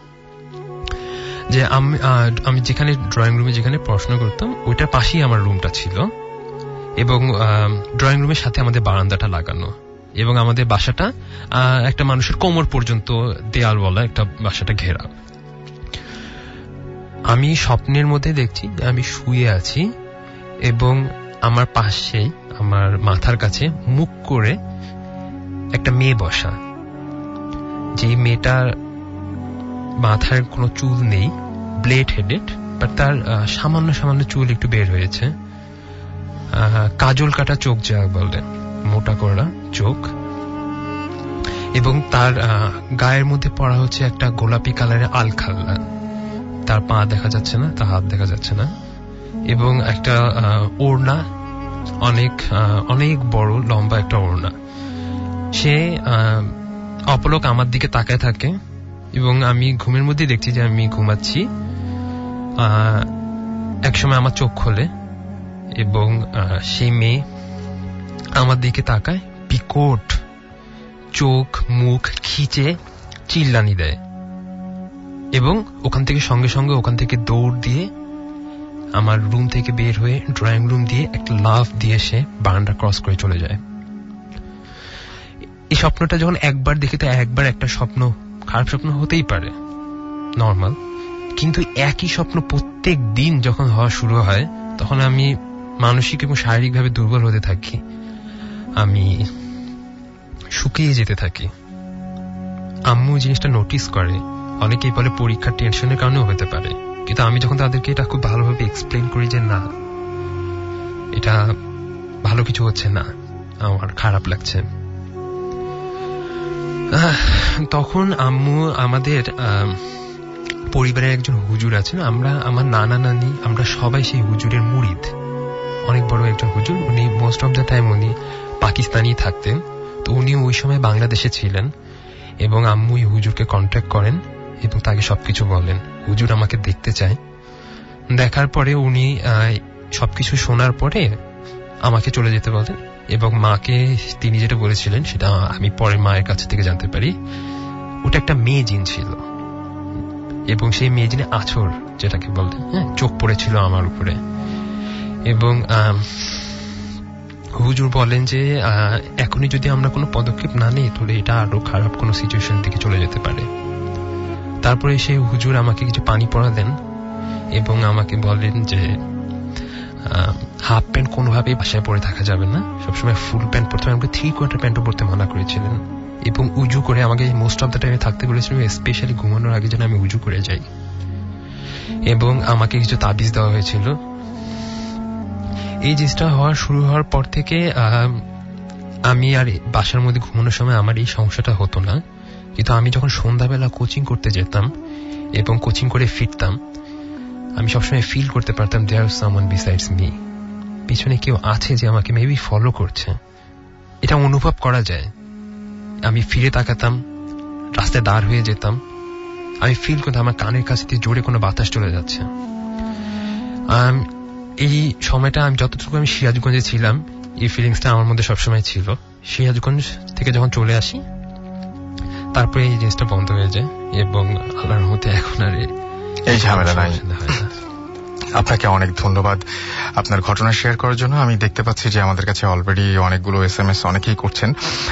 যে আমি যেখানে ড্রয়িং রুমে যেখানে পড়াশোনা করতাম ওইটার পাশেই আমার রুমটা ছিল, এবং ড্রয়িং রুমের সাথে আমাদের বারান্দাটা লাগানো, এবং আমাদের বাসাটা একটা মানুষের কোমর পর্যন্ত দেয়ালওয়ালা একটা বাসাটা ঘেরা। আমি স্বপ্নের মধ্যে দেখছি আমি শুয়ে আছি, এবং আমার পাশে আমার মাথার কাছে মুখ করে একটা মেয়ে বসা, যে মেয়েটার মাথার কোনো চুল নেই, ব্লেড হেডেড, বাট তার সামান্য সামান্য চুল একটু বের হয়েছে, কাজল কাটা চোখ যা বলে, মোটা করা চোখ, এবং তার গায়ের মধ্যে পড়া হচ্ছে একটা গোলাপি কালারের আলখাল্লা। তার পা দেখা যাচ্ছে না, তার হাত দেখা যাচ্ছে না, এবং একটা ওড়না, অনেক অনেক বড় লম্বা একটা ওড়না। সে অপলক আমার দিকে তাকায় থাকে, এবং আমি ঘুমের মধ্যে দেখছি যে আমি ঘুমাচ্ছি। একসময় আমার চোখ খোলে, এবং সেই মেয়ে আমার দিকে তাকায়, বিকট চোখ মুখ খিচে চিল্লানি দেয়, এবং ওখান থেকে সঙ্গে সঙ্গে ওখান থেকে দৌড় দিয়ে আমার রুম থেকে বের হয়ে ড্রয়িং রুম দিয়ে একটা লাফ দিয়ে সে বারান্দা ক্রস করে চলে যায়। এই স্বপ্নটা যখন একবার দেখি, তো একবার একটা স্বপ্ন, খারাপ স্বপ্ন হতেই পারে, নর্মাল, কিন্তু একই স্বপ্ন প্রত্যেক দিন যখন হওয়া শুরু হয় তখন আমি মানসিক এবং শারীরিকভাবে দুর্বল হতে থাকি, আমি শুকিয়ে যেতে থাকি। আম্মু জিনিসটা নোটিস করে, অনেকেই বলে পরীক্ষার টেনশনের কারণেও হতে পারে, কিন্তু আমি যখন তাদেরকে এটা খুব ভালোভাবে এক্সপ্লেন করি যে না, এটা ভালো কিছু হচ্ছে না, আমার খারাপ লাগছে, তখন আম্মু আমাদের পরিবারের একজন হুজুর আছেন, আমরা আমার নানা নানি আমরা সবাই সেই হুজুরের মুরিদ, অনেক বড় একজন হুজুর। উনি মোস্ট অফ দ্য টাইম উনি পাকিস্তানি থাকতেন, তো উনি ওই সময় বাংলাদেশে ছিলেন, এবং আম্মু এই হুজুরকে কন্ট্যাক্ট করেন এবং তাকে সবকিছু বলেন, হুজুর আমাকে দেখতে চায়। দেখার পরে উনি সবকিছু শোনার পরে আমাকে চলে যেতে বলেন, এবং মাকে তিনি যেটা বলেছিলেন সেটা আমি পরে মায়ের কাছ থেকে জানতে পারি, ওটা একটা মেয়ে জিন ছিল, এবং সেই মেয়ে জিনে আছর যেটাকে বলে, হ্যাঁ, চোখ পড়েছিল আমার উপরে। এবং হুজুর বলেন যে এখনই যদি আমরা কোনো পদক্ষেপ না নিই তাহলে এটা আরো খারাপ কোনো সিচুয়েশন দিকে চলে যেতে পারে। তারপরে সেই হুজুর আমাকে কিছু পানি পড়া দেন, এবং আমাকে বলেন যে হাফ প্যান্ট কোনোভাবেই বাসায় পরে থাকা যাবে না, সবসময় ফুল প্যান্ট পরতে হবে। আমাকে থ্রি কোয়ার্টার প্যান্টও পরতে মানা করেছিলেন, এবং উজু করে আমাকে মোস্ট অফ দ্য টাইমে থাকতে বলেছিলেন, স্পেশালি ঘুমানোর আগে যেন আমি উজু করে যাই, এবং আমাকে কিছু তাবিজ দেওয়া হয়েছিল। এই জিনিসটা হওয়া শুরু হওয়ার পর থেকে আমি আর বাসার মধ্যে ঘুমানোর সময় আমার এই সমস্যাটা হতো না, কিন্তু আমি যখন সন্ধ্যাবেলা কোচিং করতে যেতাম এবং কোচিং করে ফিরতাম, আমি সবসময় ফিল করতে পারতাম দেয়ার সামওয়ান বিসাইডস মি, পিছনে কেউ আছে যে আমাকে মেবি ফলো করছে। এটা অনুভব করা যায়। আমি ফিরে তাকাতাম, রাস্তায় দাঁড় হয়ে যেতাম, আমি ফিল করতাম আমার কানের কাছে দিয়ে জোরে কোনো বাতাস চলে যাচ্ছে। এই সময়টা আমি যতটুকু আমি সিরাজগঞ্জে ছিলাম, এই ফিলিংসটা আমার মধ্যে সবসময় ছিল। সিরাজগঞ্জ থেকে যখন চলে আসি, তারপরে এই জিনিসটা বন্ধ হয়ে যায় এবং আল্লাহর মধ্যে এখন আর এই ঝামেলা নাই। আপনাকে অনেক ধন্যবাদ আপনার ঘটনা শেয়ার করার জন্য। আমি দেখতে পাচ্ছি যে আমাদের কাছে অলরেডি অনেকগুলো এস এম এস অনেকেই করছেন।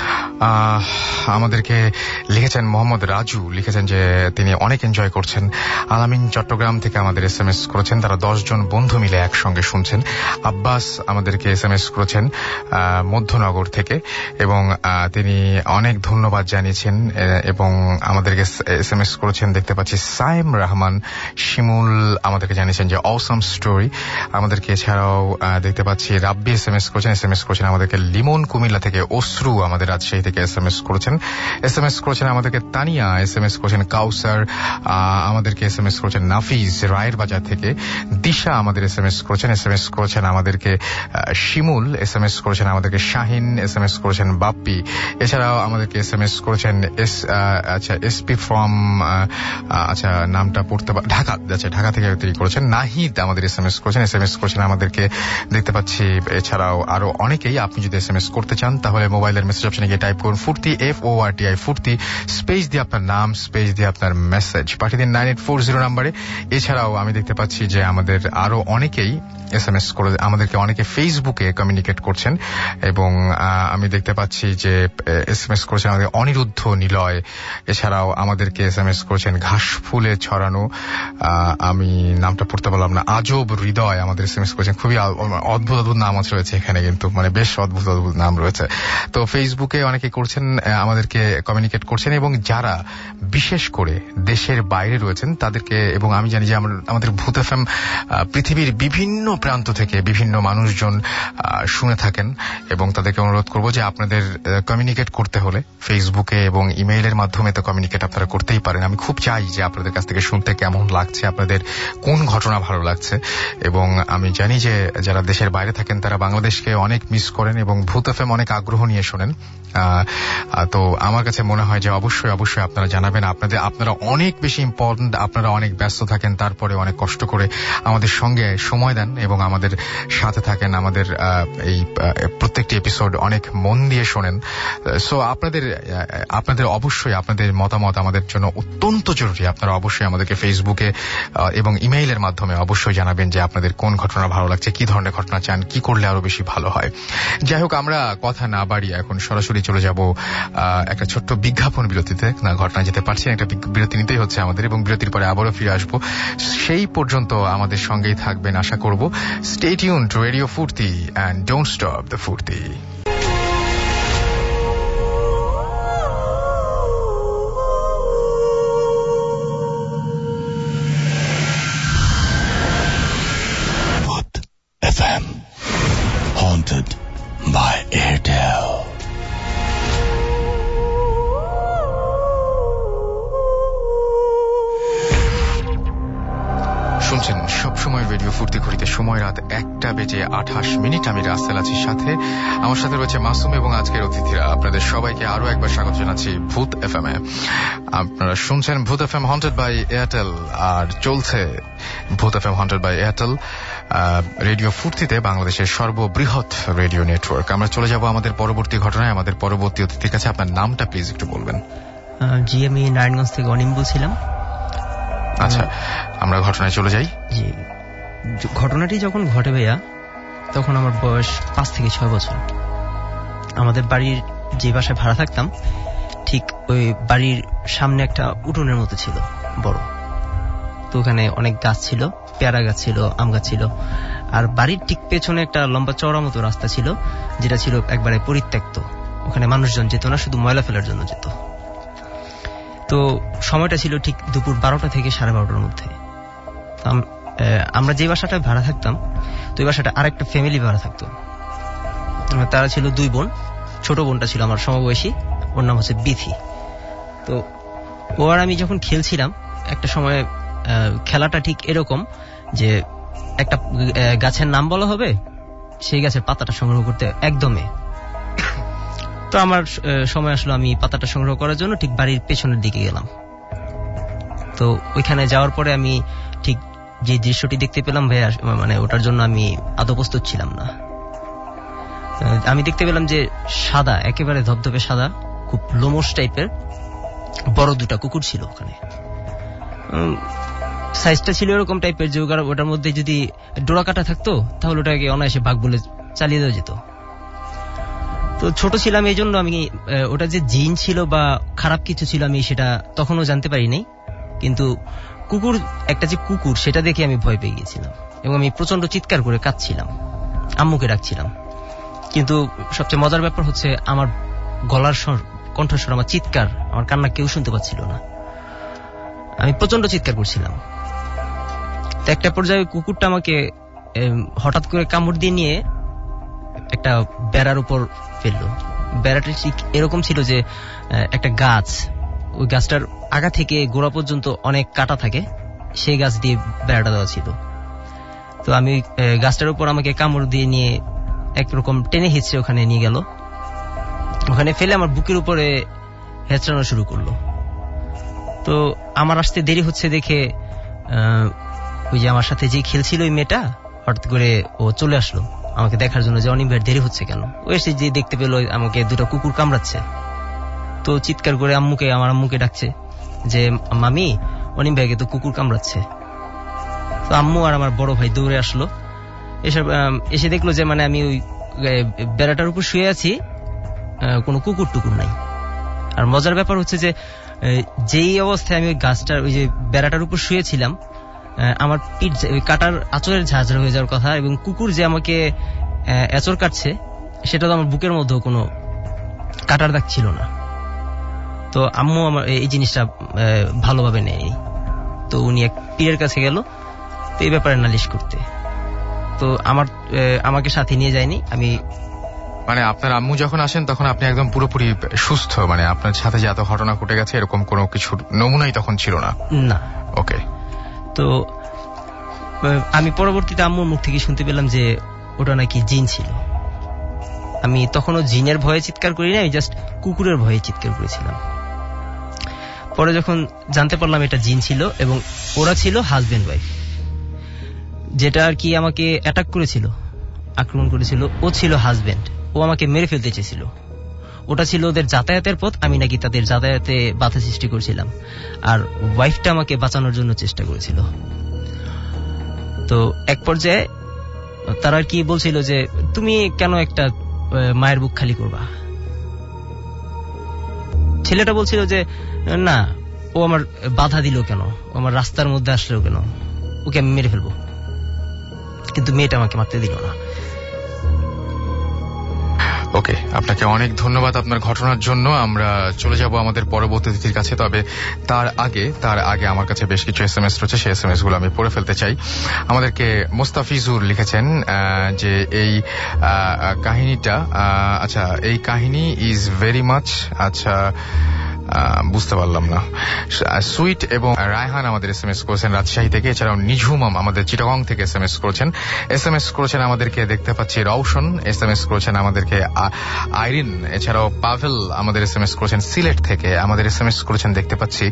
আমাদেরকে লিখেছেন মোহাম্মদ রাজু, লিখেছেন যে তিনি অনেক এনজয় করছেন। আলামিন চট্টগ্রাম থেকে আমাদের এস এম এস করেছেন, তারা দশ জন বন্ধু মিলে একসঙ্গে শুনছেন। আব্বাস আমাদেরকে এস এম এস করেছেন মধ্যনগর থেকে এবং তিনি অনেক ধন্যবাদ জানিয়েছেন এবং আমাদেরকে এস এম এস করেছেন। দেখতে পাচ্ছি সাইম রহমান শিমুল আমাদেরকে জানিয়েছেন যে অসাম স্টোরি। আমাদেরকে এছাড়াও দেখতে পাচ্ছি রাব্বি এস এম এস করেছেন, এস এম এস করেছেন আমাদেরকে লিমন কুমিল্লা থেকে, অশ্রু আমাদের রাজশাহী থেকে এস এম এস করেছেন, এস এম এস করেছেন আমাদেরকে তানিয়া, এস এম এস করেছেন কাউসার, আমাদেরকে এস এম এস করেছেন নাফিজ রায়ের বাজার থেকে, দিশা আমাদের এস এম এস করেছেন, এস এম এস করেছেন আমাদেরকে শিমুল, এস এম এস করেছেন আমাদেরকে শাহিন, এস এম এস করেছেন বাপ্পি, এছাড়াও আমাদেরকে এস এম এস করেছেন এস আচ্ছা এসপি ফ্রম আচ্ছা নামটা পড়তে ঢাকা, আচ্ছা ঢাকা থেকে তিনি করেছেন। নাহিদ আমাদের এস এম এস করেছেন, এস এম এস করেছেন আমাদেরকে দেখতে পাচ্ছি। এছাড়াও আরো অনেকেই। আপনি যদি এস এম এস করতে চান তাহলে মোবাইলের মেসেজ অপশনে গিয়ে টাইপ করুন Foorti, F O R T I Foorti, space দিয়ে আপনার নাম, স্পেস দিয়ে আপনার মেসেজ পাঠিয়ে দিন নাইন এইট ফোর জিরো নাম্বারে। এছাড়াও আমি দেখতে পাচ্ছি যে আমাদের আরো অনেকেই এস এম এস করে, আমাদেরকে অনেকে ফেসবুকে কমিউনিকেট করছেন এবং আমি দেখতে পাচ্ছি যে এস এম এস করেছেন আমাদের অনিরুদ্ধ নিলয়, এছাড়াও আমাদেরকে এস এম এস করেছেন ঘাস ফুলে ছড়ানো, আমি নামটা পড়তে পারলাম না, আজব হৃদয় আমাদের এস এম এস করেছেন। খুবই অদ্ভুত অদ্ভুত নাম আছে রয়েছে এখানে, কিন্তু মানে বেশ অদ্ভুত অদ্ভুত নাম রয়েছে। তো ফেসবুকে অনেকে করছেন, আমাদেরকে কমিউনিকেট করছেন এবং যারা বিশেষ করে দেশের বাইরে রয়েছেন তাদেরকে, এবং আমি জানি যে আমাদের ভূত এফএম পৃথিবীর বিভিন্ন প্রান্ত থেকে বিভিন্ন মানুষজন শুনে থাকেন এবং তাদেরকে অনুরোধ করব যে আপনাদের কমিউনিকেট করতে হলে ফেসবুকে এবং ইমেইলের মাধ্যমে তো কমিউনিকেট আপনারা করতেই পারেন। আমি খুব চাই যে আপনাদের কাছ থেকে শুনতে কেমন লাগছে, আপনাদের কোন ঘটনা ভালো লাগছে। এবং আমি জানি যে যারা দেশের বাইরে থাকেন তারা বাংলাদেশকে অনেক মিস করেন এবং ভূত এফএম অনেক আগ্রহ নিয়ে শোনেন। তো আমার কাছে মনে হয় যে অবশ্যই অবশ্যই আপনারা জানাবেন। আপনাদের আপনারা অনেক বেশি ইম্পর্টেন্ট, আপনারা অনেক ব্যস্ত থাকেন, তারপরে অনেক কষ্ট করে আমাদের সঙ্গে সময় দেন এবং আমাদের সাথে থাকেন, আমাদের এই প্রত্যেকটি এপিসোড অনেক মন দিয়ে শোনেন। সো আপনাদের আপনাদের অবশ্যই আপনাদের মতামত আমাদের জন্য অত্যন্ত জরুরি। আপনারা অবশ্যই আমাদেরকে ফেসবুকে এবং ইমেইলের মাধ্যমে অবশ্যই জানাবেন যে আপনাদের কোন ঘটনা ভালো লাগছে, কি ধরনের ঘটনা চান, কি করলে আরো বেশি ভালো হয়। যাই হোক, আমরা কথা না বাড়িয়ে এখন সরাসরি চলে যাব একটা ছোট্ট বিজ্ঞাপন বিরতিতে। না, ঘটনা যেতে পারছি না, একটা বিরতি নিতেই হচ্ছে আমাদের এবং বিরতির পরে আবারও ফিরে আসবো। সেই পর্যন্ত আমাদের সঙ্গেই থাকবেন আশা করব। Stay tuned to radio Foorti and don't stop the Foorti. Haunted by Airtel. শুনছেন সবসময় রেডিও ফুর্তি ঘড়িতে সময় রাত একটা বেজে আঠাশ মিনিট। আমি রাসেল আছি সাথে, আমার সাথে রয়েছে মাসুম এবং আজকের অতিথিরা। আপনাদের সবাইকে আরো একবার স্বাগত জানাচ্ছি ভূত এফএম এ। আপনারা শুনছেন Bhoot FM haunted by Airtel, আর চলছে Bhoot FM haunted by Airtel radio ফুর্তিতে, বাংলাদেশের সর্ববৃহৎ রেডিও নেটওয়ার্ক। আমরা চলে যাব আমাদের পরবর্তী ঘটনায়, আমাদের পরবর্তী অতিথির কাছে। আপনার নামটা প্লিজ একটু বলবেন। জি, আমি নারায়ণগঞ্জ থেকে অনিম বলছিলাম। আচ্ছা, আমরা ঘটনায় চলে যাই। জি, ঘটনাটি যখন ঘটে ভাইয়া, তখন আমার বয়স পাঁচ থেকে ছয় বছর। আমাদের বাড়ির যে বাসায় ভাড়া থাকতাম, ঠিক ওই বাড়ির সামনে একটা উঠোনের মতো ছিল বড়। তো ওখানে অনেক গাছ ছিল, পেয়ারা গাছ ছিল, আম গাছ ছিল, আর বাড়ির ঠিক পেছনে একটা লম্বা চওড়া মতো রাস্তা ছিল, যেটা ছিল একবারে পরিত্যক্ত। ওখানে মানুষজন যেত না, শুধু ময়লা ফেলার জন্য যেত। তো সময়টা ছিল ঠিক দুপুর বারোটা থেকে সাড়ে বারোটার মধ্যে। আমরা যে বাসাটায় ভাড়া থাকতাম, তো এই বাসাটা আর একটা ফ্যামিলি ভাড়া থাকতো। তারা ছিল দুই বোন। ছোট বোনটা ছিল আমার সমবয়সী, ওর নাম হচ্ছে বিথি। তো ও আর আমি যখন খেলছিলাম একটা সময় খেলাটা ঠিক এরকম যে একটা গাছের নাম বলা হবে, সেই গাছের পাতাটা সংগ্রহ করতে একদমই। তো আমার সময় আসলো, আমি পাতাটা সংগ্রহ করার জন্য ঠিক বাড়ির পেছনের দিকে গেলাম। তো ওইখানে যাওয়ার পরে আমি ঠিক যে দৃশ্যটি দেখতে পেলাম ভাই, মানে ওটার জন্য আমি আদৌ প্রস্তুত ছিলাম না। আমি দেখতে পেলাম যে সাদা, একেবারে ধবধবে সাদা, খুব লোমশ টাইপের বড় দুটা কুকুর ছিল ওখানে। সাইজটা ছিল এরকম টাইপের যে ওটার মধ্যে যদি ডোরা কাটা থাকতো তাহলে ওটাকে অনায়াসে ভাগ বলে চালিয়ে দেওয়া যেত। তো ছোট ছিলাম এই জন্য আমি ওটা যে জিন ছিল বা খারাপ কিছু ছিল আমি সেটা তখনও জানতে পারিনি, কিন্তু কুকুর, একটা যে কুকুর সেটা দেখে আমি ভয় পেয়ে গিয়েছিলাম এবং আমি প্রচন্ড চিৎকার করে কাঁদছিলাম, আম্মুকে ডাকছিলাম। কিন্তু সবচেয়ে মজার ব্যাপার হচ্ছে আমার গলার স্বর, কণ্ঠস্বর, আমার চিৎকার, আমার কান্না কেউ শুনতে পাচ্ছিল না। আমি প্রচন্ড চিৎকার করছিলাম। তো একটা পর্যায়ে কুকুরটা আমাকে হঠাৎ করে কামড় দিয়ে নিয়ে একটা বেড়ার উপর ফেললো। বেড়াটা ঠিক এরকম ছিল যে একটা গাছ, ওই গাছটার আগা থেকে গোড়া পর্যন্ত অনেক কাটা থাকে, সেই গাছ দিয়ে বেড়াটা দেওয়া ছিল। তো আমি গাছটার উপর আমাকে কামড় দিয়ে নিয়ে একরকম টেনে হিঁচড়ে ওখানে নিয়ে গেল। ওখানে ফেলে আমার বুকের উপরে হেঁচড়ানো শুরু করলো। তো আমার আসতে দেরি হচ্ছে দেখে ওই যে আমার সাথে যে খেলছিল ওই মেয়েটা হঠাৎ করে ও চলে আসলো আমাকে দেখার জন্য যে অনিম ভাইয়ের দেরি হচ্ছে কেন। ও এসে যে দেখতে পেলো আমাকে দুটো কুকুর কামড়াচ্ছে, তো চিৎকার করে আম্মুকে, আমার আম্মুকে ডাকছে যে মামি, অনিম ভাইকে তো কুকুর কামড়াচ্ছে। তো আম্মু আর আমার বড় ভাই দৌড়ে আসলো। এসব এসে দেখলো যে মানে আমি ওই বেড়াটার উপর শুয়ে আছি, কোনো কুকুর টুকুর নাই। আর মজার ব্যাপার হচ্ছে যে যেই অবস্থায় আমি ওই গাছটার, ওই যে বেড়াটার উপর শুয়েছিলাম, আমার পিঠ ওই কাটার আঁচড়ের ঝাঁঝরা হয়ে যাওয়ার কথা, এবং কুকুর যে আমাকে আঁচড় কাটছে সেটা তো আমার বুকের মধ্যেও কোনো কাটার দাগ ছিল না। তো আম্মু আমার এই জিনিসটা ভালোভাবে নেয়নি। তো উনি এক পীরের কাছে গেল তো এই ব্যাপারে নালিশ করতে। তো আমার আমাকে সাথে নিয়ে যায়নি। আমি মানে আপনার আম্মু যখন আসেন তখন আপনি একদম পুরোপুরি সুস্থ, মানে আপনার সাথে যে এত ঘটনা ঘটে গেছে এরকম কোনো কিছু নমুনাই তখন ছিল না? না। ওকে। তো আমি পরবর্তীতে আম্মুর মুখ থেকে শুনতে পেলাম যে ওটা নাকি জিন ছিল। আমি তখনও জিনের ভয়ে চিৎকার করি না, আমি জাস্ট কুকুরের ভয়ে চিৎকার করেছিলাম। পরে যখন জানতে পারলাম এটা জিন ছিল এবং ওরা ছিল হাজবেন্ড ওয়াইফ, যেটা আর কি আমাকে অ্যাটাক করেছিল, আক্রমণ করেছিল, ও ছিল হাজবেন্ড। ও আমাকে মেরে ফেলতে চেয়েছিল। ওটা ছিল ওদের যাতায়াতের পথ, আমি নাকি তাদের যাতায়াতে বাধা সৃষ্টি করছিলাম। আর ওয়াইফটা আমাকে বাঁচানোর জন্য চেষ্টা করেছিল। তো এক পর্যায়ে তারা কি বলছিল যে তুমি কেন একটা মায়ের বুক খালি করবা। ছেলেটা বলছিল যে না, ও আমার বাধা দিল কেন, ও আমার রাস্তার মধ্যে আসলো কেন, ওকে আমি মেরে ফেলবো। কিন্তু মেয়েটা আমাকে মারতে দিল না। ওকে, আপনাকে অনেক ধন্যবাদ আপনার ঘটনার জন্য। আমরা চলে যাব আমাদের পরবর্তী অতিথির কাছে, তবে তার আগে তার আগে আমার কাছে বেশ কিছু এস এম এস রয়েছে, সেই এস এম এস গুলো আমি পড়ে ফেলতে চাই। আমাদেরকে মোস্তাফিজুর লিখেছেন যে এই কাহিনীটা, আচ্ছা এই কাহিনী ইজ ভেরি মাচ, আচ্ছা বুঝতে পারলাম না। সুইট এবং রায়হান আমাদের এস এম এস করেছেন রাজশাহী থেকে, এছাড়াও নিঝুমাম আমাদের চিটাগং থেকে এস এম এস করেছেন। এস এম এস করেছেন আমাদেরকে দেখতে পাচ্ছি রওশন, এস এম এস করেছেন আমাদেরকে আইরিন, এছাড়াও পাভেল আমাদের এস এম এস করেছেন সিলেট থেকে, আমাদের এস এম এস করেছেন দেখতে পাচ্ছি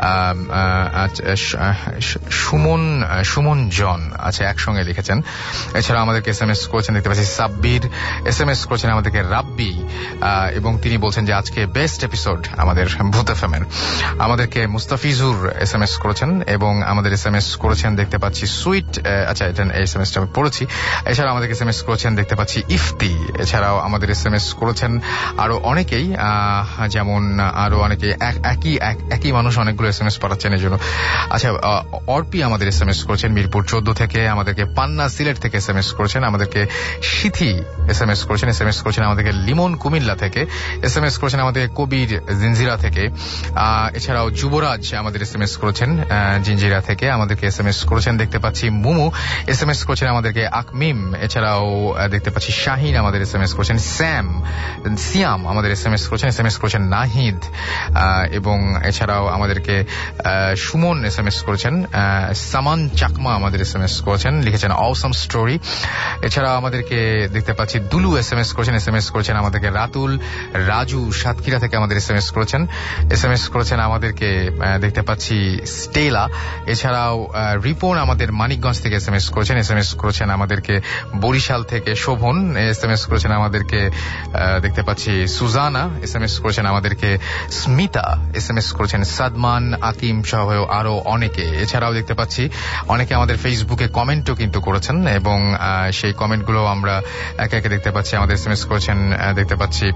সুমন সুমন জন, আচ্ছা একসঙ্গে লিখেছেন। এছাড়াও আমাদেরকে এস এম এস করেছেন দেখতে পাচ্ছি সাব্বির, এস এম এস করেছেন আমাদেরকে রাব্বি, এবং তিনি বলছেন যে আজকে বেস্ট এপিসোড আমাদের ভূত এফএম এর। আমাদেরকে মুস্তাফিজুর এস এম এস করেছেন এবং আমাদের এস এম এস করেছেন দেখতে পাচ্ছি সুইট, আচ্ছা এটা এস এম এসটা আমি পড়েছি। এছাড়াও আমাদেরকে এস এম এস করেছেন দেখতে পাচ্ছি ইফতি, এছাড়াও আমাদের এস এম এস করেছেন আরো অনেকেই, যেমন আরো অনেকে একই একই মানুষ অনেকগুলো এস এম এস পাঠাচ্ছেন এই জন্য। আচ্ছা অর্পি আমাদের এস এম এস করেছেন মিরপুর চোদ্দ থেকে, আমাদেরকে পান্না সিলেট থেকে এস এম এস করেছেন, আমাদেরকে সিথি এস এম এস করেছেন, এস এম এস করেছেন আমাদেরকে লিমন কুমিল্লা থেকে, এস এম এস করেছেন আমাদেরকে কবির জিনজিরা থেকে, থেকে। এছাড়াও যুবরাজ আমাদের এস এম এস করেছেন জিঞ্জিরা থেকে, আমাদেরকে এস এম এস করেছেন। দেখতে পাচ্ছি মুমু এস এম এস করেছেন আমাদেরকে, আকমিম, এছাড়াও দেখতে পাচ্ছি শাহিন আমাদের এস এম এস করেছেন, স্যাম সিয়াম আমাদের এস এম এস করেছেন, এস এম এস করেছেন নাহিদ, এবং এছাড়াও আমাদেরকে সুমন এস এম এস করেছেন, সামান চাকমা আমাদের এস এম এস করেছেন, লিখেছেন অসাম স্টোরি। এছাড়াও আমাদেরকে দেখতে পাচ্ছি দুলু এস এম এস করেছেন, এস এম এস করেছেন আমাদেরকে রাতুল, রাজু সাতক্ষীরা থেকে আমাদের এস এম এস করেছেন, এস এম এস করেছেন আমাদেরকে দেখতে পাচ্ছি স্টেলা। এছাড়াও রিপন আমাদের মানিকগঞ্জ থেকে এস এম এস করেছেন, এস এম এস করেছেন আমাদেরকে বরিশাল থেকে শোভন, এস এম এস করেছেন আমাদেরকে দেখতে পাচ্ছি সুজানা, এস এম এস করেছেন আমাদেরকে স্মিতা, এস এম এস করেছেন সাদমান, আকিম সহ আরো অনেকে। এছাড়াও দেখতে পাচ্ছি অনেকে আমাদের ফেসবুকে কমেন্টও কিন্তু করেছেন, এবং সেই কমেন্টগুলো আমরা একে একে দেখতে পাচ্ছি। আমাদের এস এম এস করেছেন দেখতে পাচ্ছি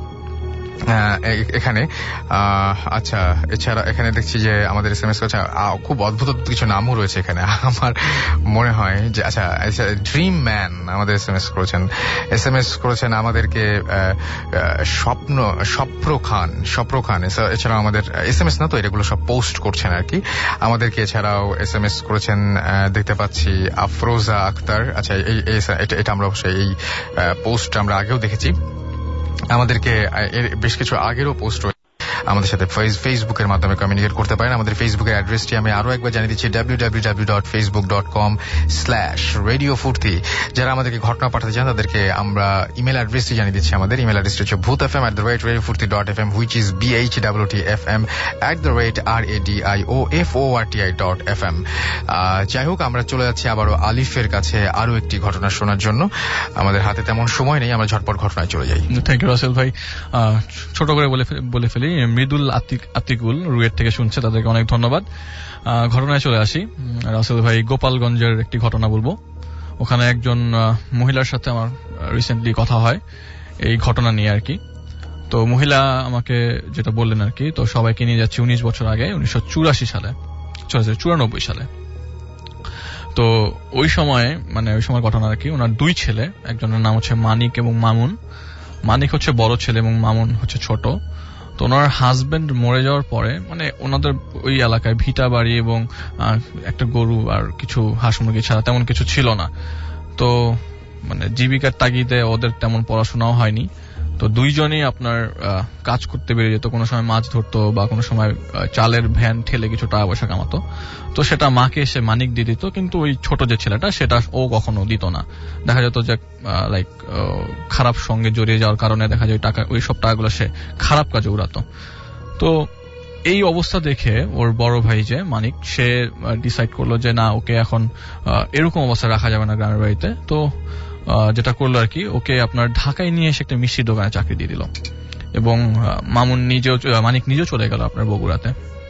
এখানে। আচ্ছা, এছাড়া এখানে দেখছি যে আমাদের এস এম এস করেছে খুব অদ্ভুত কিছু নামও রয়েছে এখানে, আমার মনে হয় যে আচ্ছা ড্রিম ম্যান আমাদের এস এম এস করেছেন, এস এম এস করেছেন আমাদেরকে স্বপ্ন স্বপ্র খান স্বপ্র খান এছাড়াও আমাদের এস এম এস না তো এগুলো সব পোস্ট করছেন আর কি আমাদেরকে। এছাড়াও এস এম এস করেছেন দেখতে পাচ্ছি আফরোজা আক্তার। আচ্ছা, এটা আমরা অবশ্যই এই পোস্ট আমরা আগেও দেখেছি, আমাদেরকে বেশ কিছু আগেরও পোস্ট আমাদের সাথে ফেসবুকের মাধ্যমে কমিউনিকেট করতে পারেন। আমাদের ফেসবুকের অ্যাড্রেসটি আমি আরো একবার জানিয়ে দিচ্ছি, W W W dot Facebook dot com slash radio Foorti. যারা আমাদেরকে ঘটনা পাঠাতে চান তাদেরকে আমরা ইমেল অ্যাড্রেসটি জানিয়ে দিচ্ছি। আমাদের ইমেল অ্যাড্রেসটি হচ্ছে Bhoot F M at the rate radio Foorti dot F M, which is B H W T F M at the rate R A D I O F O R T I dot F M. যাই হোক, আমরা চলে যাচ্ছি আবারও আলিফের কাছে আরো একটি ঘটনা শোনার জন্য। আমাদের হাতে তেমন সময় নেই, আমরা ঝটপট ঘটনায় চলে যাই। থ্যাংক ইউ রাসেল ভাই। ছোট করে বলে ফেলি, মৃদুল আতিক আতিকুল রুয়েট থেকে শুনছে, তাদেরকে অনেক ধন্যবাদ। ঘটনায় চলে আসি। রাসেল ভাই, গোপালগঞ্জের একটি ঘটনা বলবো। ওখানে একজন মহিলার সাথে আমার রিসেন্টলি কথা হয় এই ঘটনা নিয়ে আর কি। তো মহিলা আমাকে যেটা বললেন আর কি, তো সবাইকে নিয়ে যাচ্ছি উনিশ বছর আগে, উনিশশো চুরাশি সালে চুরানব্বই সালে। তো ওই সময় মানে ওই সময় ঘটনা আর কি, ওনার দুই ছেলে, একজনের নাম হচ্ছে মানিক এবং মামুন। মানিক হচ্ছে বড় ছেলে এবং মামুন হচ্ছে ছোট। তো ওনার হাজবেন্ড মরে যাওয়ার পরে মানে ওনাদের ওই এলাকায় ভিটা বাড়ি এবং একটা গরু আর কিছু হাঁস মুরগি ছাড়া তেমন কিছু ছিল না। তো মানে জীবিকার তাগিদে ওদের তেমন পড়াশোনাও হয়নি। তো দুইজনই আপনার কাজ করতে বেরিয়ে যেত, কোনো সময় মাছ ধরতো বা কোনো সময় চালের ভ্যান ঠেলে কিছু টাকা পয়সা কামাতো। তো সেটা মাকে এসে মানিক দিয়ে দিত, কিন্তু ওই ছোট যে ছেলেটা সেটা ও কখনো দিত না। দেখা যেত যে লাইক খারাপ সঙ্গে জড়িয়ে যাওয়ার কারণে দেখা যায় টাকা ওই সব টাকাগুলো সে খারাপ কাজে উড়াতো। তো এই অবস্থা দেখে ওর বড় ভাই যে মানিক, সে ডিসাইড করলো যে না, ওকে এখন এরকম অবস্থায় রাখা যাবে না গ্রামের বাড়িতে। তো যেটা করলো আর কি, ওকে আপনার ঢাকায় নিয়ে এসে একটা মিষ্টির দোকানে চাকরি দিয়ে দিল, এবং মামুন নিজেও মানিক নিজেও চলে গেল আপনার বগুড়াতে।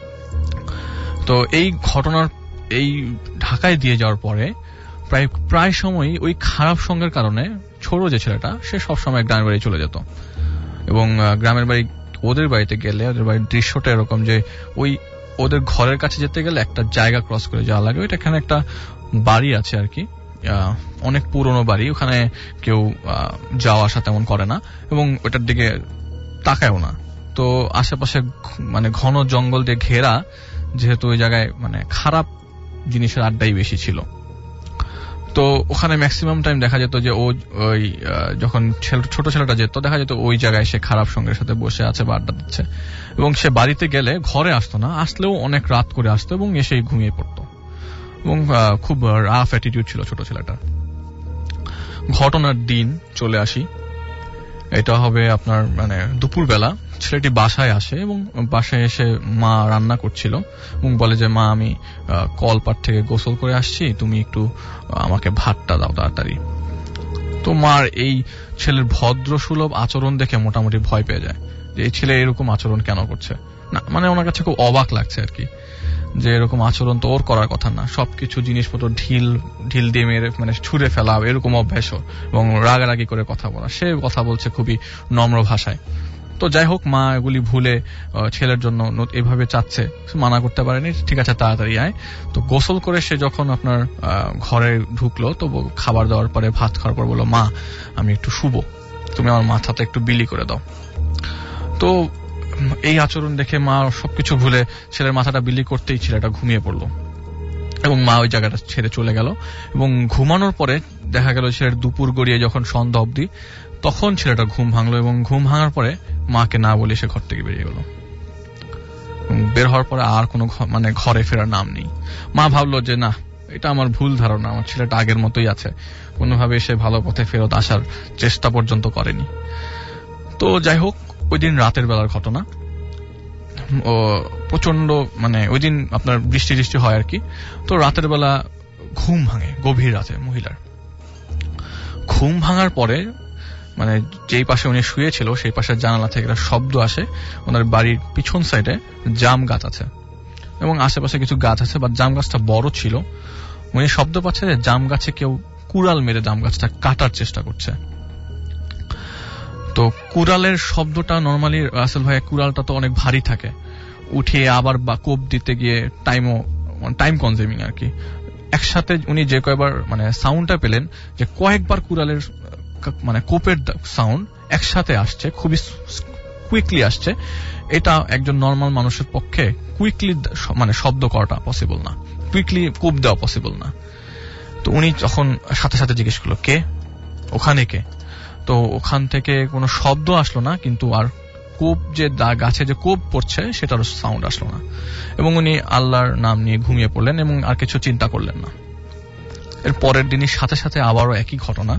তো এই ঘটনার এই ঢাকায় দিয়ে যাওয়ার পরে প্রায় প্রায় সময়ই ওই খারাপ সঙ্গের কারণে ছোট যে ছেলেটা সে সবসময় গ্রামের বাড়ি চলে যেত। এবং গ্রামের বাড়ি ওদের বাড়িতে গেলে ওদের বাড়ির দৃশ্যটা এরকম যে ওই ওদের ঘরের কাছে যেতে গেলে একটা জায়গা ক্রস করে যাওয়া লাগে। ওইটা এখানে একটা বাড়ি আছে আর কি, অনেক পুরনো বাড়ি, ওখানে কেউ যাওয়া আসা তেমন করে না এবং ওটার দিকে তাকায়ও না। তো আশেপাশে মানে ঘন জঙ্গল দিয়ে ঘেরা, যেহেতু ওই জায়গায় মানে খারাপ জিনিসের আড্ডাই বেশি ছিল। তো ওখানে ম্যাক্সিমাম টাইম দেখা যেত যে ও ওই যখন ছোট ছেলেটা যেত দেখা যেত ওই জায়গায় সে খারাপ সঙ্গের সাথে বসে আছে বা আড্ডা দিচ্ছে, এবং সে বাড়িতে গেলে ঘরে আসতো না, আসলেও অনেক রাত করে আসতো এবং এসেই ঘুমিয়ে পড়তো, এবং খুব রাফ অ্যাটিটিউড ছিল ছোট ছেলেটার। ঘটনার দিন চলে আসি, এটা হবে আপনার মানে দুপুরবেলা। ছেলেটি বাসায় আসে এবং বাসায় এসে মা রান্না করছিল এবং বলে যে মা, আমি কলপাট থেকে গোসল করে আসছি, তুমি একটু আমাকে ভাতটা দাও তাড়াতাড়ি। তো মার এই ছেলের ভদ্র সুলভ আচরণ দেখে মোটামুটি ভয় পেয়ে যায় যে এই ছেলে এরকম আচরণ কেন করছে না, মানে ওনার কাছে খুব অবাক লাগছে আর কি, যে এরকম আচরণ তো ওর করার কথা না, সবকিছু জিনিসপত্র ঢিল ঢিল দিয়ে মেরে মানে ছুঁড়ে ফেলা এরকম অভ্যাস, এবং রাগারাগি করে কথা বলা। সে কথা বলছে খুবই নম্র ভাষায়। তো যাই হোক, মা এগুলি ভুলে ছেলের জন্য এভাবে চাচ্ছে, মানা করতে পারেনি, ঠিক আছে তাড়াতাড়ি আয়। তো গোসল করে সে যখন আপনার ঘরে ঢুকলো, তো খাবার দেওয়ার পরে ভাত খাওয়ার পর বললো, মা আমি একটু শুবো, তুমি আমার মাথাতে একটু বিলি করে দাও। তো এই আচরণ দেখে মা সবকিছু ভুলে ছেলের মাথাটা বিলি করতেই ছেলেটা ঘুমিয়ে পড়লো এবং মা ওই জায়গাটা ছেড়ে চলে গেল। এবং ঘুমানোর পরে দেখা গেল ছেলের দুপুর গড়িয়ে যখন সন্ধ্যা অবধি, তখন ছেলেটা ঘুম ভাঙলো এবং ঘুম ভাঙার পরে মাকে না বলে সে ঘর থেকে বেরিয়ে গেল। বের হওয়ার পরে আর কোনো মানে ঘরে ফেরার নাম নেই। মা ভাবলো যে না, এটা আমার ভুল ধারণা, আমার ছেলেটা আগের মতোই আছে, কোনোভাবে সে ভালো পথে ফেরত আসার চেষ্টা পর্যন্ত করেনি। তো যাই হোক, ওই দিন রাতের বেলার ঘটনা। ও প্রচন্ড মানে ওই দিন আপনার বৃষ্টি বৃষ্টি হয় আর কি। তো রাতের বেলা ঘুম ভাঙে, গভীর রাতে মহিলার ঘুম ভাঙার পরে মানে যেই পাশে উনি শুয়েছিল সেই পাশের জানালা থেকে একটা শব্দ আসে। ওনার বাড়ির পিছন সাইডে জাম গাছ আছে এবং আশেপাশে কিছু গাছ আছে, বা জাম গাছটা বড় ছিল। উনি শব্দ পাচ্ছে যে জাম গাছে কেউ কুড়াল মেরে জাম গাছটা কাটার চেষ্টা করছে। তো কুড়ালের শব্দটা নর্মালি রাসেল ভাই, কুড়ালটা তো অনেক ভারী থাকে, উঠিয়ে আবার বা কোপ দিতে গিয়ে টাইমও টাইম কনজিউমিং আর কি। একসাথে উনি যে কয়েকবার মানে সাউন্ডটা পেলেন যে কয়েকবার কুড়ালের মানে কোপের সাউন্ড একসাথে আসছে, খুবই কুইকলি আসছে। এটা একজন নর্মাল মানুষের পক্ষে কুইকলি মানে শব্দ করাটা পসিবল না, কুইকলি কোপ দেওয়া পসিবল না। তো উনি যখন সাথে সাথে জিজ্ঞেস করলো কে ওখানে, কে? তো ওখান থেকে কোনো শব্দ আসলো না, কিন্তু আর কোপ যে গাছে যে কোপ পড়ছে সেটারও সাউন্ড আসলো না। এবং উনি আল্লাহর নাম নিয়ে ঘুমিয়ে পড়লেন এবং আর কিছু চিন্তা করলেন না। এর পরের দিনই সাথে সাথে আবারও একই ঘটনা।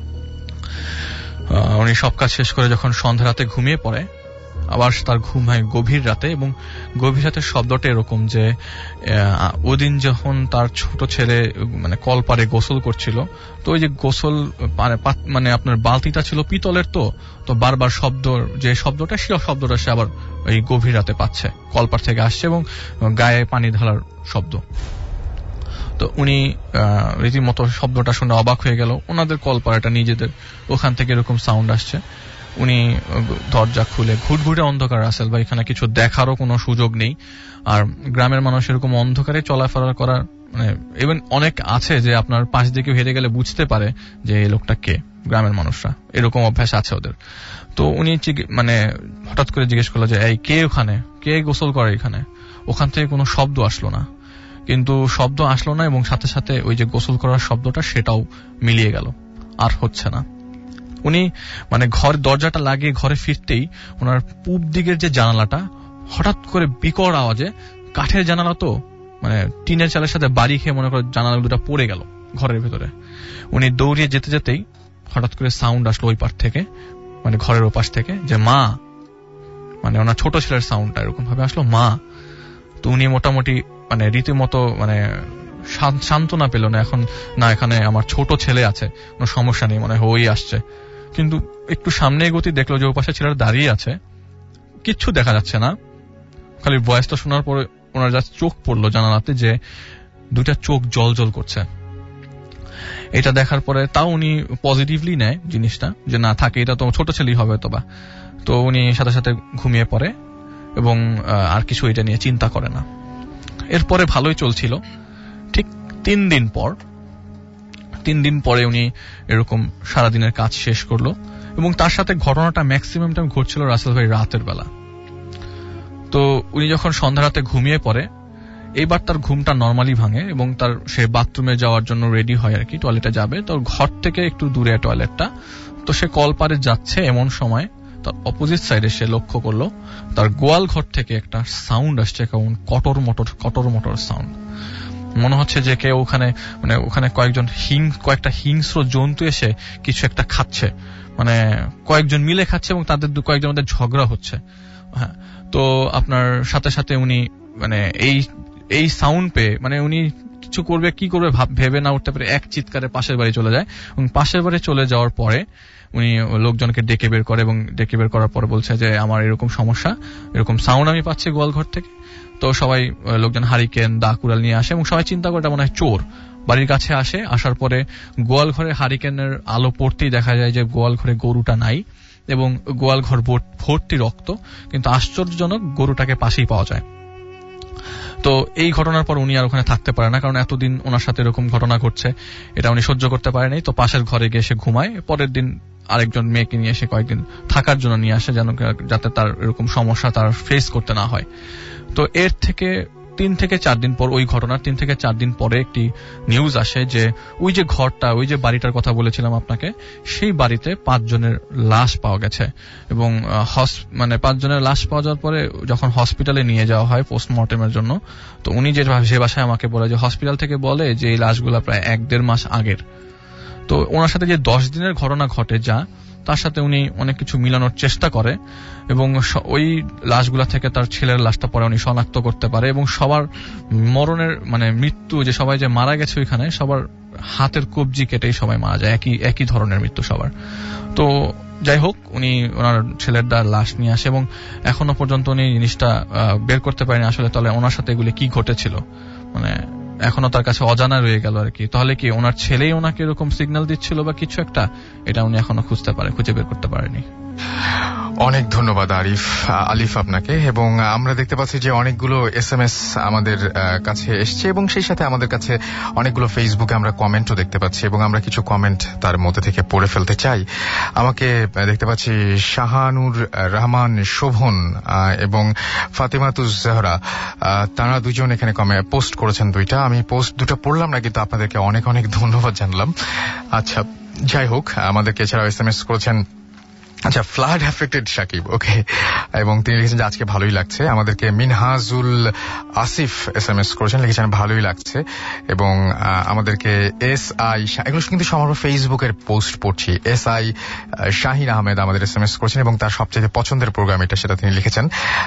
উনি সব কাজ শেষ করে যখন সন্ধ্যা রাতে ঘুমিয়ে পড়ে, আবার তার ঘুম হয় গভীর রাতে। এবং গভীর রাতের শব্দটা এরকম যে ওদিন যখন তার ছোট ছেলে মানে কলপারে গোসল করছিল, তো ওই যে গোসল মানে আপনার বালতিটা ছিল পিতলের, তো তো বারবার শব্দ যে শব্দটা সে শব্দটা সে আবার ওই গভীর রাতে পাচ্ছে, কলপার থেকে আসছে এবং গায়ে পানি ঢালার শব্দ। তো উনি রীতিমতো শব্দটা শুনে অবাক হয়ে গেল। ওনাদের কলপাড়াটা নিজেদের, ওখান থেকে এরকম সাউন্ড আসছে। উনি দরজা খুলে, ঘুটঘুটে অন্ধকার রাসেল ভাই, এখানে কিছু দেখারও কোনো সুযোগ নেই। আর গ্রামের মানুষ এরকম অন্ধকারে চলাফেরা করার মানে ইভেন অনেক আছে যে আপনার পাশ দিকে হেরে গেলে বুঝতে পারে যে এই লোকটা কে। গ্রামের মানুষরা এরকম অভ্যাস আছে ওদের। তো উনি মানে হঠাৎ করে জিজ্ঞেস করলো যে এই কে ওখানে, কে গোসল করে এখানে? ওখান থেকে কোনো শব্দ আসলো না, কিন্তু শব্দ আসলো না এবং সাথে সাথে ওই যে গোসল করার শব্দটা সেটাও মিলিয়ে গেল, আর হচ্ছে না। উনি মানে ঘর দরজাটা লাগিয়ে ঘরে ফিরতেই ওনার পূব দিকের যে জানালাটা হঠাৎ করে বিকট আওয়াজে, কাঠের জানালা তো মানে টিনের চালের সাথে বাড়ি খেয়ে মনে করে জানালা দুটা পড়ে গেল ঘরের ভেতরে। উনি দৌড়িয়ে যেতে যেতেই হঠাৎ করে সাউন্ড আসলো ওই পাশ থেকে, মানে ঘরের ওপাশ থেকে, যে মা, মানে ওনার ছোট ছেলের সাউন্ডটা এরকম ভাবে আসলো, মা। তো উনি মোটামুটি মানে রীতিমতো মানে সান্ত্বনা পেল না, এখন না এখানে আমার ছোট ছেলে আছে, কোনো সমস্যা নেই, মনে হয় ওই আসছে। কিন্তু একটু সামনে গতি দেখলো যে ও পাশে ছেলেরা দাঁড়িয়ে আছে, কিচ্ছু দেখা যাচ্ছে না, খালি ভয়েসটা শোনার পরে ওনার যা চোখ পড়লো জানালাতে যে দুইটা চোখ জল জল করছে। এটা দেখার পরে তাও উনি পজিটিভলি নেয় জিনিসটা, যে না থাকে, এটা তো ছোট ছেলেই হবে তো বা। তো উনি সাথে সাথে ঘুমিয়ে পড়ে এবং আর কিছু এটা নিয়ে চিন্তা করে না। এরপরে ভালোই চলছিল। ঠিক তিন দিন পর তিন দিন পরে উনি এরকম সারাদিনের কাজ শেষ করলো এবং তার সাথে ঘটনাটা ম্যাক্সিমাম টাইম ঘটছিল রাসেল ভাই রাতের বেলা। তো উনি যখন সন্ধ্যা রাতে ঘুমিয়ে পড়ে, এইবার তার ঘুমটা নর্মালি ভাঙে এবং তার সে বাথরুমে যাওয়ার জন্য রেডি হয় আর কি, টয়লেটে যাবে। তো ঘর থেকে একটু দূরে টয়লেটটা, তো সে কলপারে যাচ্ছে, এমন সময় তার অপোজিট সাইডে সে লক্ষ্য করলো তার গোয়াল ঘর থেকে একটা সাউন্ড আসছে, কেমন কটর মটর কটর মটর সাউন্ড। মনে হচ্ছে যে কেউ ওখানে মানে ওখানে কয়েকজন হিং কয়েকটা হিংস্র জন্তু এসে কিছু একটা খাচ্ছে, মানে কয়েকজন মিলে খাচ্ছে এবং তাদের কয়েকজনের মধ্যে ঝগড়া হচ্ছে। হ্যাঁ, তো আপনার সাথে সাথে উনি মানে এই এই সাউন্ড পেয়ে মানে উনি কিছু করবে, কি করবে ভেবে না উঠতে পারে এক চিৎকারে পাশের বাড়ি চলে যায় এবং পাশের বাড়ি চলে যাওয়ার পরে উনি লোকজনকে ডেকে বের করে এবং ডেকে বের করার পরে বলছে যে আমার এরকম সমস্যা, এরকম সাউন্ড আমি পাচ্ছি গোয়াল ঘর থেকে। তো সবাই লোকজন হারিকেন দা কুড়াল নিয়ে আসে এবং সবাই চিন্তা করে এটা মনে হয় চোর। বাড়ির কাছে আসে, আসার পরে গোয়াল ঘরে হারিকেনের আলো পড়তেই দেখা যায় যে গোয়াল ঘরে গরুটা নাই এবং গোয়াল ঘর ভর্তি রক্ত, কিন্তু আশ্চর্যজনক গরুটাকে পাশেই পাওয়া যায়। তো এই ঘটনার পর উনি আর ওখানে থাকতে পারে না, কারণ এতদিন ওনার সাথে এরকম ঘটনা ঘটছে, এটা উনি সহ্য করতে পারেনি। তো পাশের ঘরে গিয়ে সে ঘুমায়। পরের দিন আরেকজন মেয়েকে নিয়ে এসে কয়েকদিন থাকার জন্য নিয়ে আসে, যেন যাতে তার এরকম সমস্যা তার ফেস করতে না হয়। তো এর থেকে তিন থেকে চার দিন পর, ওই ঘটনার তিন থেকে চার দিন পরে একটি নিউজ আসে যে ওই যে ঘরটা, ওই যে বাড়িটার কথা বলেছিলাম আপনাকে, সেই বাড়িতে পাঁচজনের লাশ পাওয়া গেছে। এবং মানে পাঁচজনের লাশ পাওয়া যাওয়ার পরে যখন হসপিটালে নিয়ে যাওয়া হয় পোস্টমর্টেমের জন্য, তো উনি যে সে বাসায় আমাকে বলে যে হসপিটাল থেকে বলে যে এই লাশগুলা প্রায় এক দেড় মাস আগের। তো ওনার সাথে যে দশ দিনের ঘটনা ঘটে যা, তার সাথে উনি অনেক কিছু মিলানোর চেষ্টা করে এবং ওই লাশগুলা থেকে তার ছেলের লাশটা পরে উনি শনাক্ত করতে পারে। এবং সবার মরণের মানে মৃত্যু, যে সবাই যে মারা গেছে ওইখানে, সবার হাতের কবজি কেটেই সবাই মারা যায়, একই একই ধরনের মৃত্যু সবার। তো যাই হোক, উনি ওনার ছেলের দার লাশ নিয়ে আসে এবং এখনো পর্যন্ত উনি জিনিসটা বের করতে পারেনি আসলে তাহলে ওনার সাথে এগুলি কি ঘটেছিল, মানে এখনো তার কাছে অজানা রয়ে গেল আর কি। তাহলে কি ওনার ছেলেই ওনাকে এরকম সিগন্যাল দিচ্ছিল বা কিছু একটা, এটা উনি এখনো খুঁজতে পারে খুঁজে বের করতে পারেনি। অনেক ধন্যবাদ আরিফ আলিফ আপনাকে। এবং আমরা দেখতে পাচ্ছি যে অনেকগুলো এস এম এস আমাদের কাছে এসছে এবং সেই সাথে আমাদের কাছে অনেকগুলো ফেসবুকে আমরা কমেন্টও দেখতে পাচ্ছি এবং আমরা কিছু কমেন্ট তার মধ্যে থেকে পড়ে ফেলতে চাই। আমাকে দেখতে পাচ্ছি শাহানুর রহমান শোভন এবং ফাতেমাতুজ জাহরা, তারা দুজন এখানে পোস্ট করেছেন দুইটা। আমি পোস্ট দুটো পড়লাম না, কিন্তু আপনাদেরকে অনেক অনেক ধন্যবাদ জানলাম। আচ্ছা, যাই হোক, আমাদেরকে এছাড়াও এস এম এস করেছেন আচ্ছা ফ্লাড অ্যাফেক্টেড সাকিব, ওকে, এবং তিনি লিখেছেন যে আজকে ভালোই লাগছে। আমাদেরকে Minhajul Asif S M S করেছেন, লিখেছেন ভালোই লাগছে। এবং আমাদেরকে এস আই, এগুলো কিন্তু সব আমরা ফেসবুকের পোস্ট পড়ছি। এস আই শাহিন আহমেদ আমাদের এস এম এস করেছেন এবং তার সবচেয়ে পছন্দের প্রোগ্রাম এটা, সেটা তিনি লিখেছেন।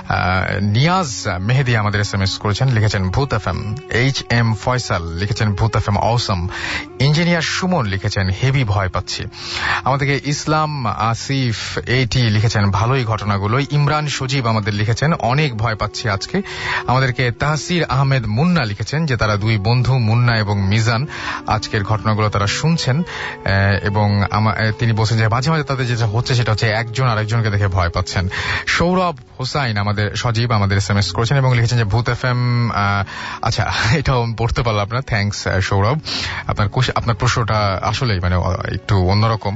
নিয়াজ মেহেদি আমাদের এস এম এস করেছেন, লিখেছেন Bhoot F M. H M Faisal লিখেছেন Bhoot F M awesome. Engineer Sumon লিখেছেন হেভি ভয় পাচ্ছি। আমাদেরকে ইসলাম আসিফ এইটি লিখেছেন ভালোই ঘটনাগুলো। ইমরান সজীব আমাদের লিখেছেন অনেক ভয় পাচ্ছি আজকে। আমাদেরকে তাহসির আহমেদ মুন্না লিখেছেন যে তারা দুই বন্ধু মুন্না এবং মিজান আজকের ঘটনাগুলো তারা শুনছেন এবং তিনি বলছেন যে মাঝে মাঝে তাদের যেটা হচ্ছে সেটা হচ্ছে একজন আরেকজনকে দেখে ভয় পাচ্ছেন। সৌরভ হোসাইন আমাদের সজীব আমাদের এস এম এস করেছেন এবং লিখেছেন যে ভূত এফ এম। আচ্ছা, এটাও পড়তে পারলাম আপনার, থ্যাংকস সৌরভ। আপনার আপনার প্রশ্নটা আসলেই মানে একটু অন্যরকম।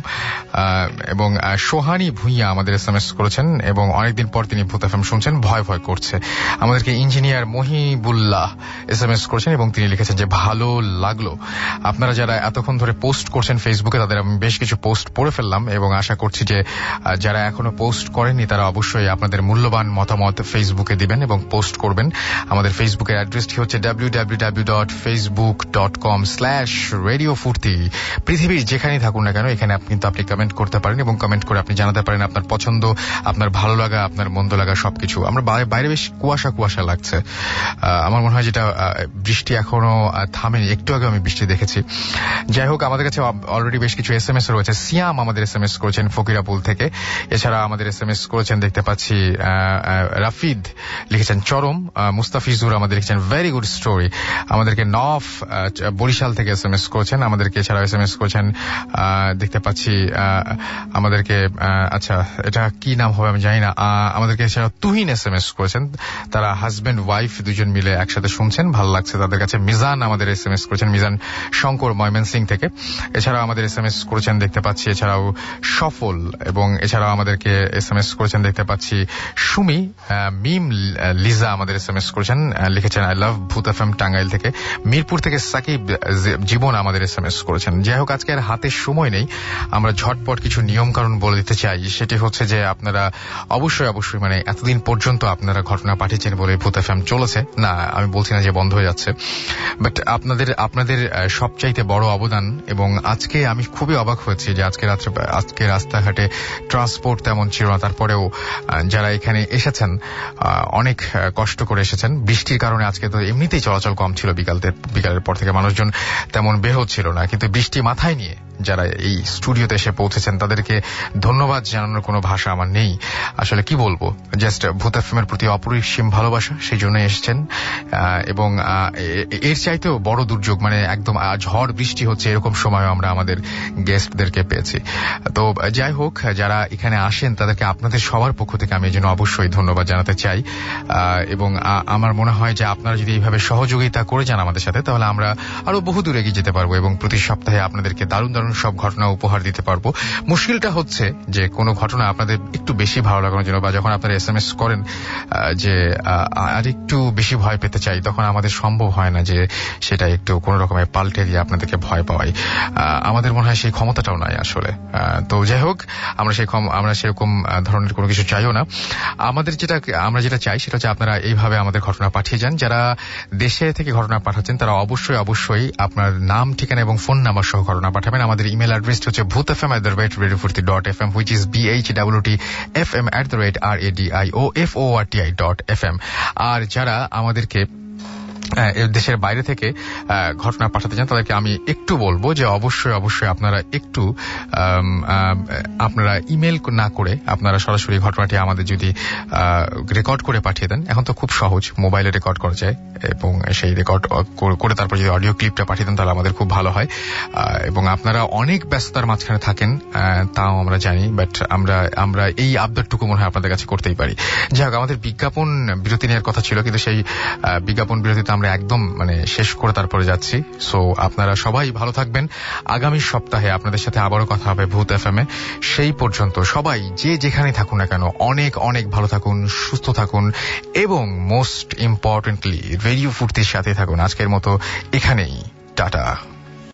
এবং সোহানি ভুইয়া আমাদের এস এম এস করেছেন এবং অনেকদিন পর তিনি ভূত এফ এম শুনছেন, ভয় ভয় করছে। আমাদেরকে engineer Mohibullah S M S করেছেন এবং তিনি লিখেছেন যে ভালো লাগলো। আপনারা যারা এতক্ষণ ধরে পোস্ট করছেন ফেসবুকে, তাদের আমি বেশ কিছু পোস্ট পড়ে ফেললাম এবং আশা করছি যে যারা এখনো পোস্ট করেননি তারা অবশ্যই আপনাদের মূল্যবান মতামত ফেসবুকে দিবেন এবং পোস্ট করবেন। আমাদের ফেসবুকের অ্যাড্রেসটি হচ্ছে W W W dot Facebook dot com slash radio Foorti. পৃথিবীর যেখানেই থাকুন না কেন, এখানে আপনি কিন্তু আপনি কমেন্ট করতে পারেন এবং কমেন্ট করে আপনি জানাতে পারেন আপনার পছন্দ, আপনার ভালো লাগা, আপনার মন্দ লাগা সবকিছু। আমরা বাইরে বেশ কুয়াশা কুয়াশা লাগছে, আমার মনে হয় যেটা বৃষ্টি এখনো থামেনি, একটু আগে আমি বৃষ্টি দেখেছি। যাই হোক, আমাদের কাছে অলরেডি বেশ কিছু এস এম এস রয়েছে। সিয়াম আমাদের এস এম এস করেছেন ফকিরাপুল থেকে। এছাড়া আমাদের এস এম এস করেছেন দেখতে পাচ্ছি রাফিদ লিখেছেন চরম। মুস্তাফিজুর আমাদের লিখেছেন ভেরি গুড স্টোরি। আমাদেরকে নফ বরিশাল থেকে এস এম এস করেছেন। আমাদেরকে এছাড়া এস এম এস করেছেন দেখতে পাচ্ছি আমাদেরকে, আচ্ছা এটা কি নাম হবে আমি জানি না, আমাদেরকে এছাড়া তুহিন এস এম এস করেছেন। তারা হাজব্যান্ড ওয়াইফ দুজন মিলে একসাথে শুনছেন, ভালো লাগছে তাদের কাছে। মিজান আমাদের এস এম এস করেছেন, মিজান শঙ্কর ময়মনসিং থেকে। এছাড়াও আমাদের এস এম এস করেছেন দেখতে পাচ্ছি এছাড়াও সফল, এবং এছাড়াও আমাদেরকে এস এম এস করেছেন দেখতে পাচ্ছি সুমি। মিম লিজা আমাদের এস এম এস করেছেন, লিখেছেন আই লাভ ভূত এফ এম টাঙ্গাইল থেকে। মিরপুর থেকে সাকিব জীবন আমাদের এস এম এস করেছেন। যাই হোক, আজকে আর হাতে সময় নেই, আমরা ঝটপট কিছু নিয়ম কারণ বলে দিতে চাই। সেটি হচ্ছে যে আপনারা অবশ্যই অবশ্যই মানে এতদিন পর্যন্ত আপনারা ঘটনা পাঠিয়েছেন বলে ভূত এফ এম চলেছে না, আমি বলছি না যে বন্ধ হয়ে যাচ্ছে, বাট আপনাদের আপনাদের সবচাইতে বড় অবদান। এবং আজকে আমি খুবই অবাক হয়েছি যে আজকে রাত্রে আজকে রাস্তাঘাটে ট্রান্সপোর্ট তেমন ছিল না, তারপরেও যারা এখানে এসেছেন অনেক কষ্ট করে এসেছেন। বৃষ্টির কারণে আজকে তো এমনিতেই চলাচল কম ছিল, বিকাল বিকালের পর থেকে মানুষজন তেমন বের হচ্ছিল না, কিন্তু বৃষ্টি মাথায় নিয়ে যারা এই স্টুডিওতে এসে পৌঁছেছেন তাদেরকে ধন্যবাদ জানানোর কোনো ভাষা আমার নেই। আসলে কি বলবো, জাস্ট ভূত এফএমের প্রতি অপরিসীম ভালোবাসা, সেই জন্য এসেছেন। এবং এর চাইতেও বড় দুর্যোগ, মানে একদম ঝড় বৃষ্টি হচ্ছে এরকম সময় আমরা আমাদের গেস্টদেরকে পেয়েছি। তো যাই হোক, যারা এখানে আসেন তাদেরকে আপনাদের সবার পক্ষ থেকে আমি এই জন্য অবশ্যই ধন্যবাদ জানাতে চাই। এবং আমার মনে হয় যে আপনারা যদি এইভাবে সহযোগিতা করে যান আমাদের সাথে, তাহলে আমরা আরো বহু দূর এগিয়ে যেতে পারবো এবং প্রতি সপ্তাহে আপনাদেরকে দারুণ দারুণ সব ঘটনা উপহার দিতে পারবো। মুশকিলটা হচ্ছে যে কোনো ঘটনা আপনাদের একটু বেশি ভালো লাগানোর জন্য, বা যখন আপনারা এস এম এস করেন যে আর একটু বেশি ভয় পেতে চাই, তখন আমাদের সম্ভব হয় না যে সেটা একটু কোন রকমের পাল্টে দিয়ে আপনাদেরকে ভয় পাওয়াই। আমাদের মনে হয় সেই ক্ষমতাটাও নাই আসলে। তো যাই হোক, আমরা সেই আমরা সেরকম ধরনের কোনো কিছু চাইও না। আমাদের যেটা আমরা যেটা চাই সেটা হচ্ছে আপনারা এইভাবে আমাদের ঘটনা পাঠিয়ে যান। যারা দেশে থেকে ঘটনা পাঠাচ্ছেন তারা অবশ্যই অবশ্যই আপনার নাম, ঠিকানা এবং ফোন নাম্বার সহ ঘটনা পাঠাবেন। আমাদের ইমেল অ্যাড্রেস হচ্ছে Bhoot F M at the rate radio Foorti dot F M, which is B H W T F M at the rate R A D I O F O R T I dot F M. আর যারা আমাদেরকে দেশের বাইরে থেকে ঘটনা পাঠাতে চান তাদেরকে আমি একটু বলবো যে অবশ্যই অবশ্যই আপনারা একটু আপনারা ইমেল না করে আপনারা সরাসরি ঘটনাটি আমাদের যদি রেকর্ড করে পাঠিয়ে দেন, এখন তো খুব সহজ, মোবাইলে রেকর্ড করা যায়, এবং সেই রেকর্ড করে তারপর যদি অডিও ক্লিপটা পাঠিয়ে দেন তাহলে আমাদের খুব ভালো হয়। এবং আপনারা অনেক ব্যস্ততার মাঝখানে থাকেন, তাও আমরা জানি, বাট আমরা আমরা এই আবদারটুকু মনে হয় আপনাদের কাছে করতেই পারি। যাই হোক, আমাদের বিজ্ঞাপন বিরতি নেওয়ার কথা ছিল, কিন্তু সেই বিজ্ঞাপন বিরতিতে আমরা একদম মানে শেষ করে তারপরে যাচ্ছি। সো আপনারা সবাই ভালো থাকবেন। আগামী সপ্তাহে আপনাদের সাথে আবারও কথা হবে ভূত এফএম এ। সেই পর্যন্ত সবাই যে যেখানে থাকুন না কেন অনেক অনেক ভালো থাকুন, সুস্থ থাকুন, এবং মোস্ট ইম্পর্টেন্টলি রেডিও ফুর্তির সাথে থাকুন। আজকের মতো এখানেই টাটা।